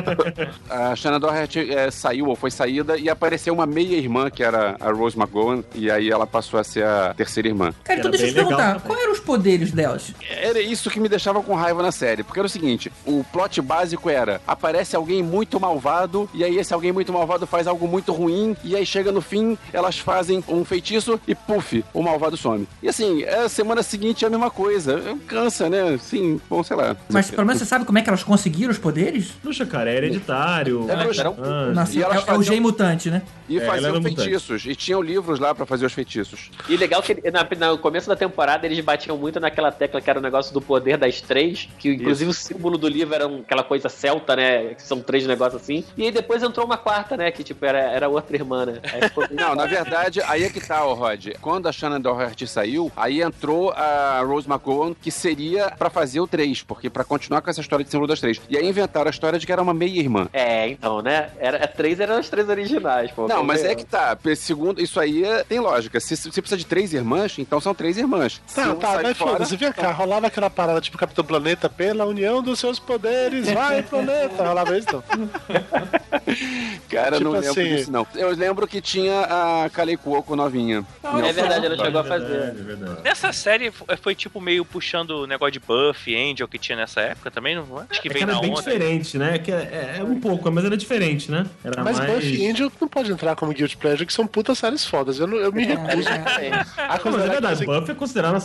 A Shannon Doherty é, saiu ou foi saída e apareceu uma meia-irmã, que era a Rose McGowan, e aí ela passou a ser a terceira irmã. Cara, então deixa eu te perguntar, quais eram os poderes delas? Era isso que me deixava com raiva na série, porque era o seguinte, o plot básico era, aparece alguém muito malvado, e aí esse alguém muito malvado faz algo muito ruim, e aí chega no fim, elas fazem um feitiço e puf, o malvado some. E assim, a semana seguinte é a mesma coisa, cansa, né? Sim, bom, sei lá. Mas pelo menos você sabe como é que elas conseguiram os poderes? Bruxa, cara, é hereditário. É, bruxa. Ah, Nossa, e é, elas é o faziam... Gen Mutante, né? E É, faziam ela era feitiços, e tinham livros lá pra fazer os feitiços. E legal que na, no começo da temporada eles batiam muito naquela tecla que era o negócio do poder das três, que inclusive Isso. o símbolo do livro era um, aquela coisa celta, né? Que são três negócios assim. E aí depois entrou uma quarta, né? Que tipo, era, era outra irmã, né? Ficou... Não, na verdade, aí é que tá, ó, Rod. Quando a Shannon Doherty saiu, aí entrou a Rose McGowan, que seria pra fazer o três, porque pra continuar com essa história de símbolo das três. E aí inventaram a história de que era uma meia-irmã. É, então, né? Era, a três eram as três originais, pô. Não, mas é que tá. Segundo, isso aí é, tem lógica. Se você precisa de três irmãs, então são três irmãs. Tá, um tá, vai fora... foda-se. Vem cá, rolava aquela parada tipo Capitão Planeta, pela união dos seus poderes, vai, planeta. Rolava isso, não? Cara, tipo não lembro assim... disso, não. Eu lembro que tinha a Kalei Cuoco novinha. Não, é verdade, ela chegou a fazer. Verdade, é verdade. Nessa série foi tipo meio puxando o negócio de Buffy, Angel que tinha nessa época também, não acho que é veio que na era bem onda. diferente, né? Que é, é um pouco, mas era diferente, né? Era mas mais... Buffy e Angel não pode entrar como Guilty Pleasure, que são putas séries fodas. Eu, não, eu me recuso É. a Não, mas é verdade, que... Buffy é considerada uma série cult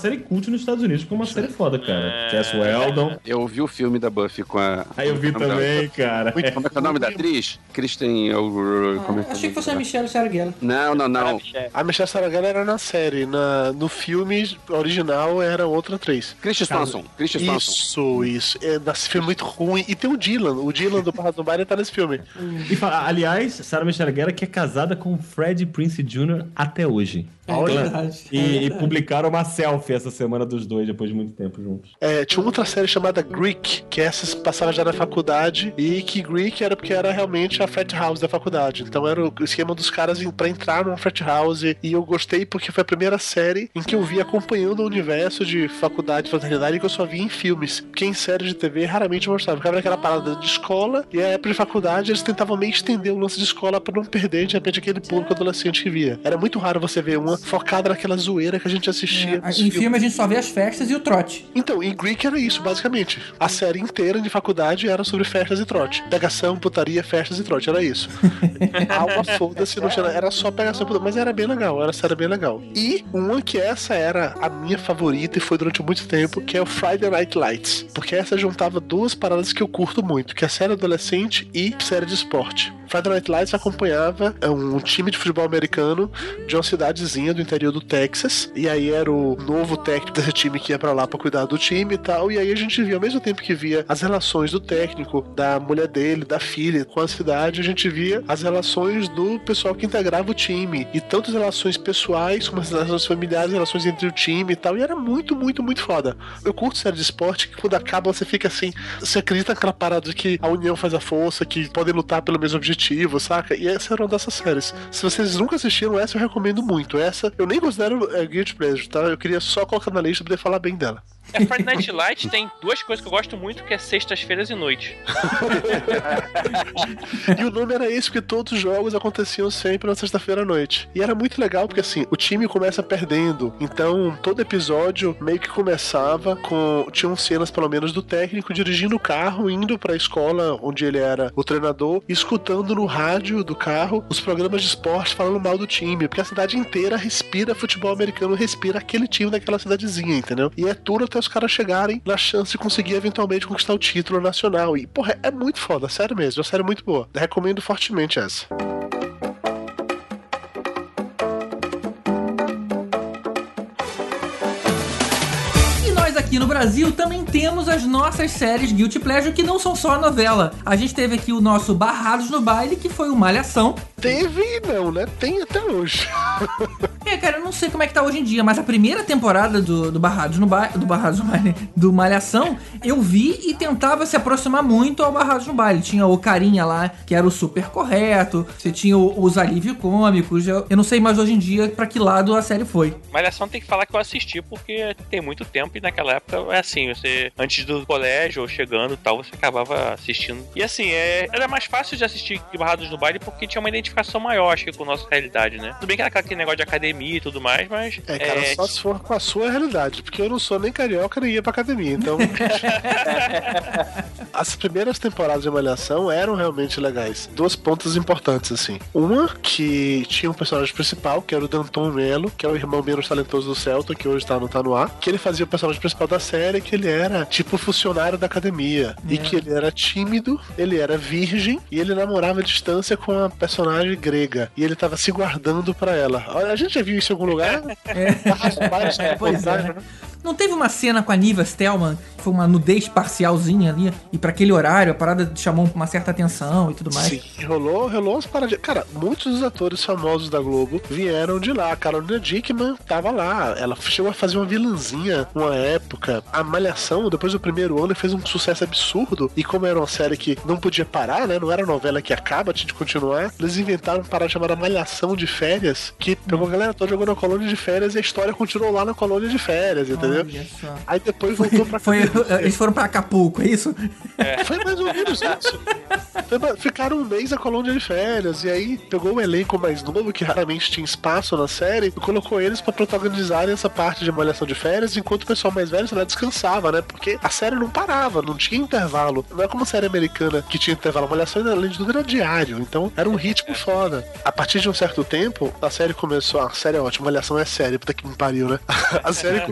cult nos Estados Unidos, como uma série foda, cara. Cass Weldon. Eu vi o filme da Buffy com a... Aí eu vi também, cara. Como é que é o nome da atriz? Kristen... eu- como é que é o Achei que nome fosse a dela? Michelle Saragella. Não, não, não. A Michelle Saragella era na série, na, no filme original era outra atriz. Christian Swanson. Christian Swanson. Isso, isso. É, nesse filme é muito ruim. E tem o Dylan. O Dylan do Barra do Baile tá nesse filme. E, fa- aliás, Sarah Michelle Gellar que é casada com o Freddie Prinze Júnior até hoje. É Olha, verdade. E, É e verdade. publicaram uma selfie essa semana dos dois, depois de muito tempo juntos. É, tinha uma outra série chamada Greek, que essa se passava já na faculdade, e que Greek era porque era realmente a frat house da faculdade. Então era o esquema dos caras em- pra entrar numa frat house, e eu gostei porque foi a primeira série em que eu vi acompanhando o universo de faculdade e fraternidade que eu só vi em filmes. Porque em séries de T V raramente mostrava. Ficava naquela parada de escola, e a época de faculdade eles tentavam meio estender o lance de escola pra não perder de repente aquele público adolescente que via. Era muito raro você ver uma focada naquela zoeira que a gente assistia. É, em filme a gente só vê as festas e o trote. Então, em Greek era isso, basicamente. A série inteira de faculdade era sobre festas e trote. Pegação, putaria, festas e trote, era isso. Alma foda-se, não tinha, era só pegação e putaria, mas era bem legal, era série bem legal. E uma que essa era a minha favorita e foi durante muito tempo, que é o Friday Night Lights. Porque essa juntava duas paradas que eu curto muito, que é a série adolescente e série de esporte. Friday Night Lights acompanhava um time de futebol americano de uma cidadezinha do interior do Texas, e aí era o novo técnico desse time que ia pra lá pra cuidar do time e tal, e aí a gente via, ao mesmo tempo que via as relações do técnico, da mulher dele, da filha com a cidade, a gente via as relações do pessoal que integrava o time, e tanto as relações pessoais como as relações familiares, relações entre o time e tal, e era muito, muito, muito foda. Eu curto série de esporte que quando acaba você fica assim, você acredita naquela parada de que a união faz a força, que podem lutar pelo mesmo objetivo, saca? E essa era uma dessas séries. Se vocês nunca assistiram essa, eu recomendo muito. Essa, eu nem considero é, Guilty Pleasure, tá? Eu queria só colocar na lista pra poder falar bem dela. É, Friday Night Light tem duas coisas que eu gosto muito, que é sextas-feiras e noites. E o nome era esse, porque todos os jogos aconteciam sempre na sexta-feira à noite. E era muito legal, porque assim, o time começa perdendo. Então, todo episódio meio que começava com... Tinham cenas, pelo menos, do técnico dirigindo o carro, indo pra escola onde ele era o treinador, e escutando no rádio do carro os programas de esporte falando mal do time. Porque a cidade inteira respira futebol americano, respira aquele time daquela cidadezinha, entendeu? E é tudo até os caras chegarem na chance de conseguir eventualmente conquistar o título nacional. E, porra, é muito foda, sério mesmo, é uma série muito boa. Recomendo fortemente essa. E nós aqui no Brasil também temos as nossas séries Guilty Pleasure, que não são só novela. A gente teve aqui o nosso Barrados no Baile, que foi o Malhação. Teve e não, né? Tem até hoje. É, cara, eu não sei como é que tá hoje em dia, mas a primeira temporada do, do Barrados no Baile, do Barrados no Baile, do Malhação, eu vi e tentava se aproximar muito ao Barrados no Baile. Tinha o carinha lá, que era o super correto, você tinha o, os alívios cômicos, eu, eu não sei mais hoje em dia pra que lado a série foi. Malhação tem que falar que eu assisti, porque tem muito tempo e naquela época é assim, você, antes do colégio ou chegando e tal, você acabava assistindo. E assim, é, era mais fácil de assistir que Barrados no Baile porque tinha uma identificação maior, acho que com a nossa realidade, né? Tudo bem que era aquele negócio de academia e tudo mais, mas... É, cara, é... só se for com a sua realidade, porque eu não sou nem carioca nem ia pra academia, então... As primeiras temporadas de Malhação eram realmente legais. Duas pontas importantes, assim. Uma, que tinha um personagem principal, que era o Danton Melo, que é o irmão menos talentoso do Celta, que hoje tá no Tá No Ar, que ele fazia o personagem principal da série, que ele era, tipo, funcionário da academia. É. E que ele era tímido, ele era virgem, e ele namorava à distância com a personagem grega. E ele tava se guardando pra ela. A gente já viu isso em algum lugar? É. Pois é. Não teve uma cena com a Niva Stelman, que foi uma nudez parcialzinha ali, e pra aquele horário a parada chamou uma certa atenção e tudo mais? Sim, rolou, rolou umas paradinhas. Cara, muitos dos atores famosos da Globo vieram de lá. A Carolina Dickman tava lá. Ela chegou a fazer uma vilãzinha uma época. A Malhação, depois do primeiro ano, fez um sucesso absurdo. E como era uma série que não podia parar, né? Não era novela que acaba, tinha de continuar. Eles inventaram uma parada chamada Malhação de Férias, que pegou a galera toda, jogou na colônia de férias e a história continuou lá na colônia de férias, entendeu? Aí depois voltou pra foi, eles foram pra Acapulco, é isso? É. Foi mais ou menos isso. Ficaram um mês na colônia de férias, e aí pegou um elenco mais novo, que raramente tinha espaço na série, e colocou eles pra protagonizarem essa parte de Malhação de Férias, enquanto o pessoal mais velho, sei lá, descansava, né? Porque a série não parava, não tinha intervalo. Não é como a série americana que tinha intervalo. A Malhação, além de tudo, era diário, então era um ritmo foda. A partir de um certo tempo, a série começou... A série é ótima, Malhação é série, puta que me pariu, né? A série começou a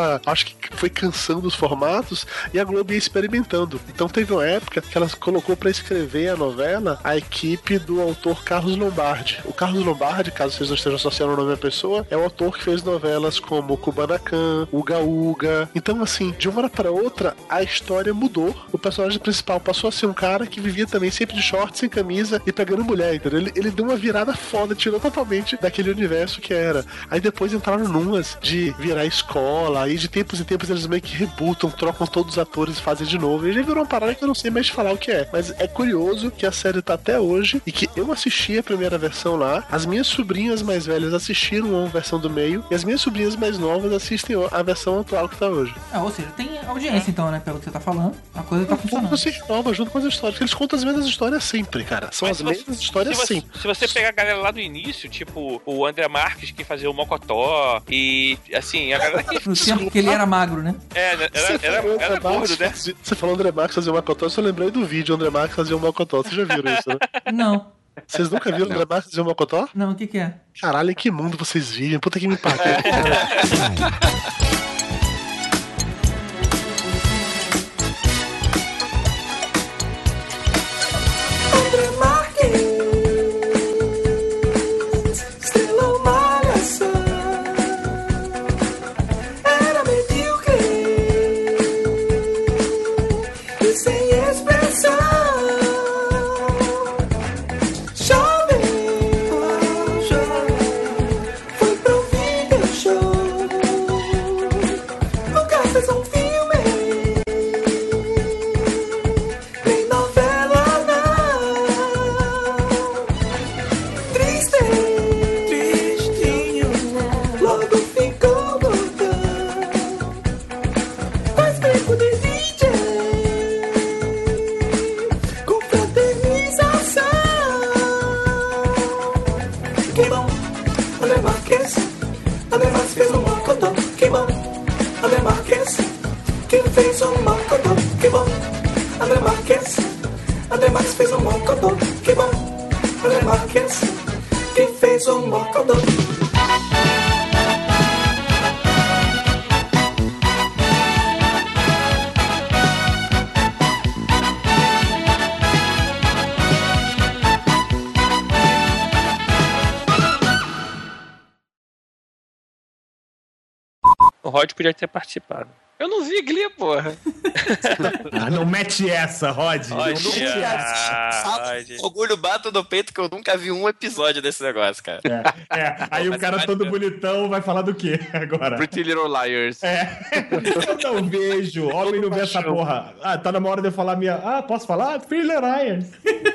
tava, acho que foi cansando os formatos e a Globo ia experimentando. Então teve uma época que ela colocou pra escrever a novela a equipe do autor Carlos Lombardi. O Carlos Lombardi, caso vocês não estejam associando o nome da pessoa, é o autor que fez novelas como Kubanacan, Uga Uga. Então, assim, de uma hora para outra, a história mudou. O personagem principal passou a ser um cara que vivia também sempre de shorts, sem camisa e pegando mulher, entendeu? Ele, ele deu uma virada foda, tirou totalmente daquele universo que era. Aí depois entraram numas de virar escola, aí de tempos em tempos eles meio que rebootam, trocam todos os atores e fazem de novo. E já virou uma parada que eu não sei mais falar o que é. Mas é curioso que a série tá até hoje e que eu assisti a primeira versão lá, as minhas sobrinhas mais velhas assistiram a versão do meio e as minhas sobrinhas mais novas assistem a versão atual que tá hoje. Ah, ou seja, tem audiência então, né? Pelo que você tá falando, a coisa tá funcionando. Você renova junto com as histórias, eles contam as mesmas histórias sempre, cara. São Mas as mesmas histórias se você, sempre. Se você pegar a galera lá do início, tipo o André Marques que fazia o Mocotó e assim, a galera que... No tempo que ele era magro, né? É, era, era, era, era gordo, né? Você falou André Marques fazer o Mocotó, eu só lembrei do vídeo André Marques fazer o Mocotó. Vocês já viram isso, né? Não. Vocês nunca viram o André Marques fazer o Mocotó? Não, o que que é? Caralho, em que mundo vocês vivem? Puta que me pariu. O Rod podia ter participado. Eu não vi Glee, porra. Ah, não mete essa, Rod. Não mete essa. Orgulho bato no peito que eu nunca vi um episódio desse negócio, cara. É, é. Aí o cara todo bonitão vai falar do quê agora? Pretty Little Liars. É. Eu não vejo. Homem não vê essa porra. Ah, tá na hora de eu falar minha... Ah, posso falar? Pretty Little Liars.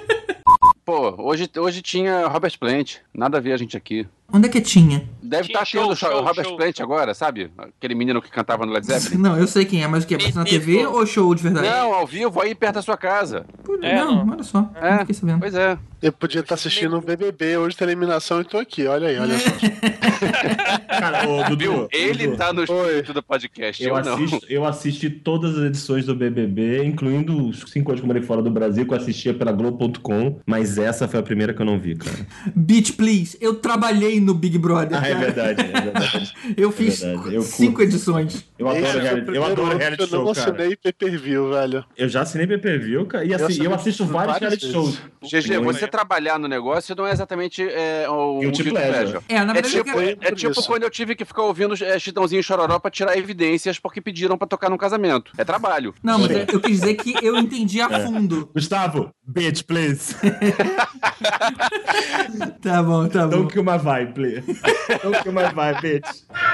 Pô, hoje, hoje tinha Robert Plant. Nada a ver a gente aqui. Onde é que tinha? Deve Tinha estar show, tendo show, o Robert show. Plant agora, sabe? Aquele menino que cantava no Led Zeppelin. Não, eu sei quem é, mas o que? É na T V ou show de verdade? Não, ao vivo, aí perto da sua casa. É, não, olha só. É, não fiquei sabendo. Pois é. Eu podia estar assistindo o B B B hoje da eliminação e tô aqui, olha aí, olha só. Cara, ô, Dudu, Ele Dudu. tá no espírito do podcast, eu, Eu não. assisto, eu assisti todas as edições do B B B, incluindo os cinco anos que eu morei fora do Brasil, que eu assistia pela Globo ponto com, mas essa foi a primeira que eu não vi, cara. Bitch, please. Eu trabalhei no Big Brother. Ah, é cara. verdade, é verdade. Eu fiz É verdade, eu cinco curto. edições. Eu adoro Esse foi o reality, eu primeiro adoro ano reality que eu show, não cara. assinei pay-per-view, velho. Eu já assinei pay-per-view, cara, e Eu assim, assinei eu assisto vários várias reality vezes. shows. G G, Muito. você trabalhar no negócio não é exatamente é, o Guilty guilty pleasure. pleasure. É, na verdade, é tipo, eu é, quero- tipo isso. quando eu tive que ficar ouvindo é, Chitãozinho e Chororó pra tirar evidências porque pediram pra tocar num casamento. É trabalho. Não, mas eu, eu quis dizer que eu entendi a É. fundo. Gustavo, bitch, please. Tá bom, tá bom. Don't kill my vibe, please. Don't kill my vibe, bitch.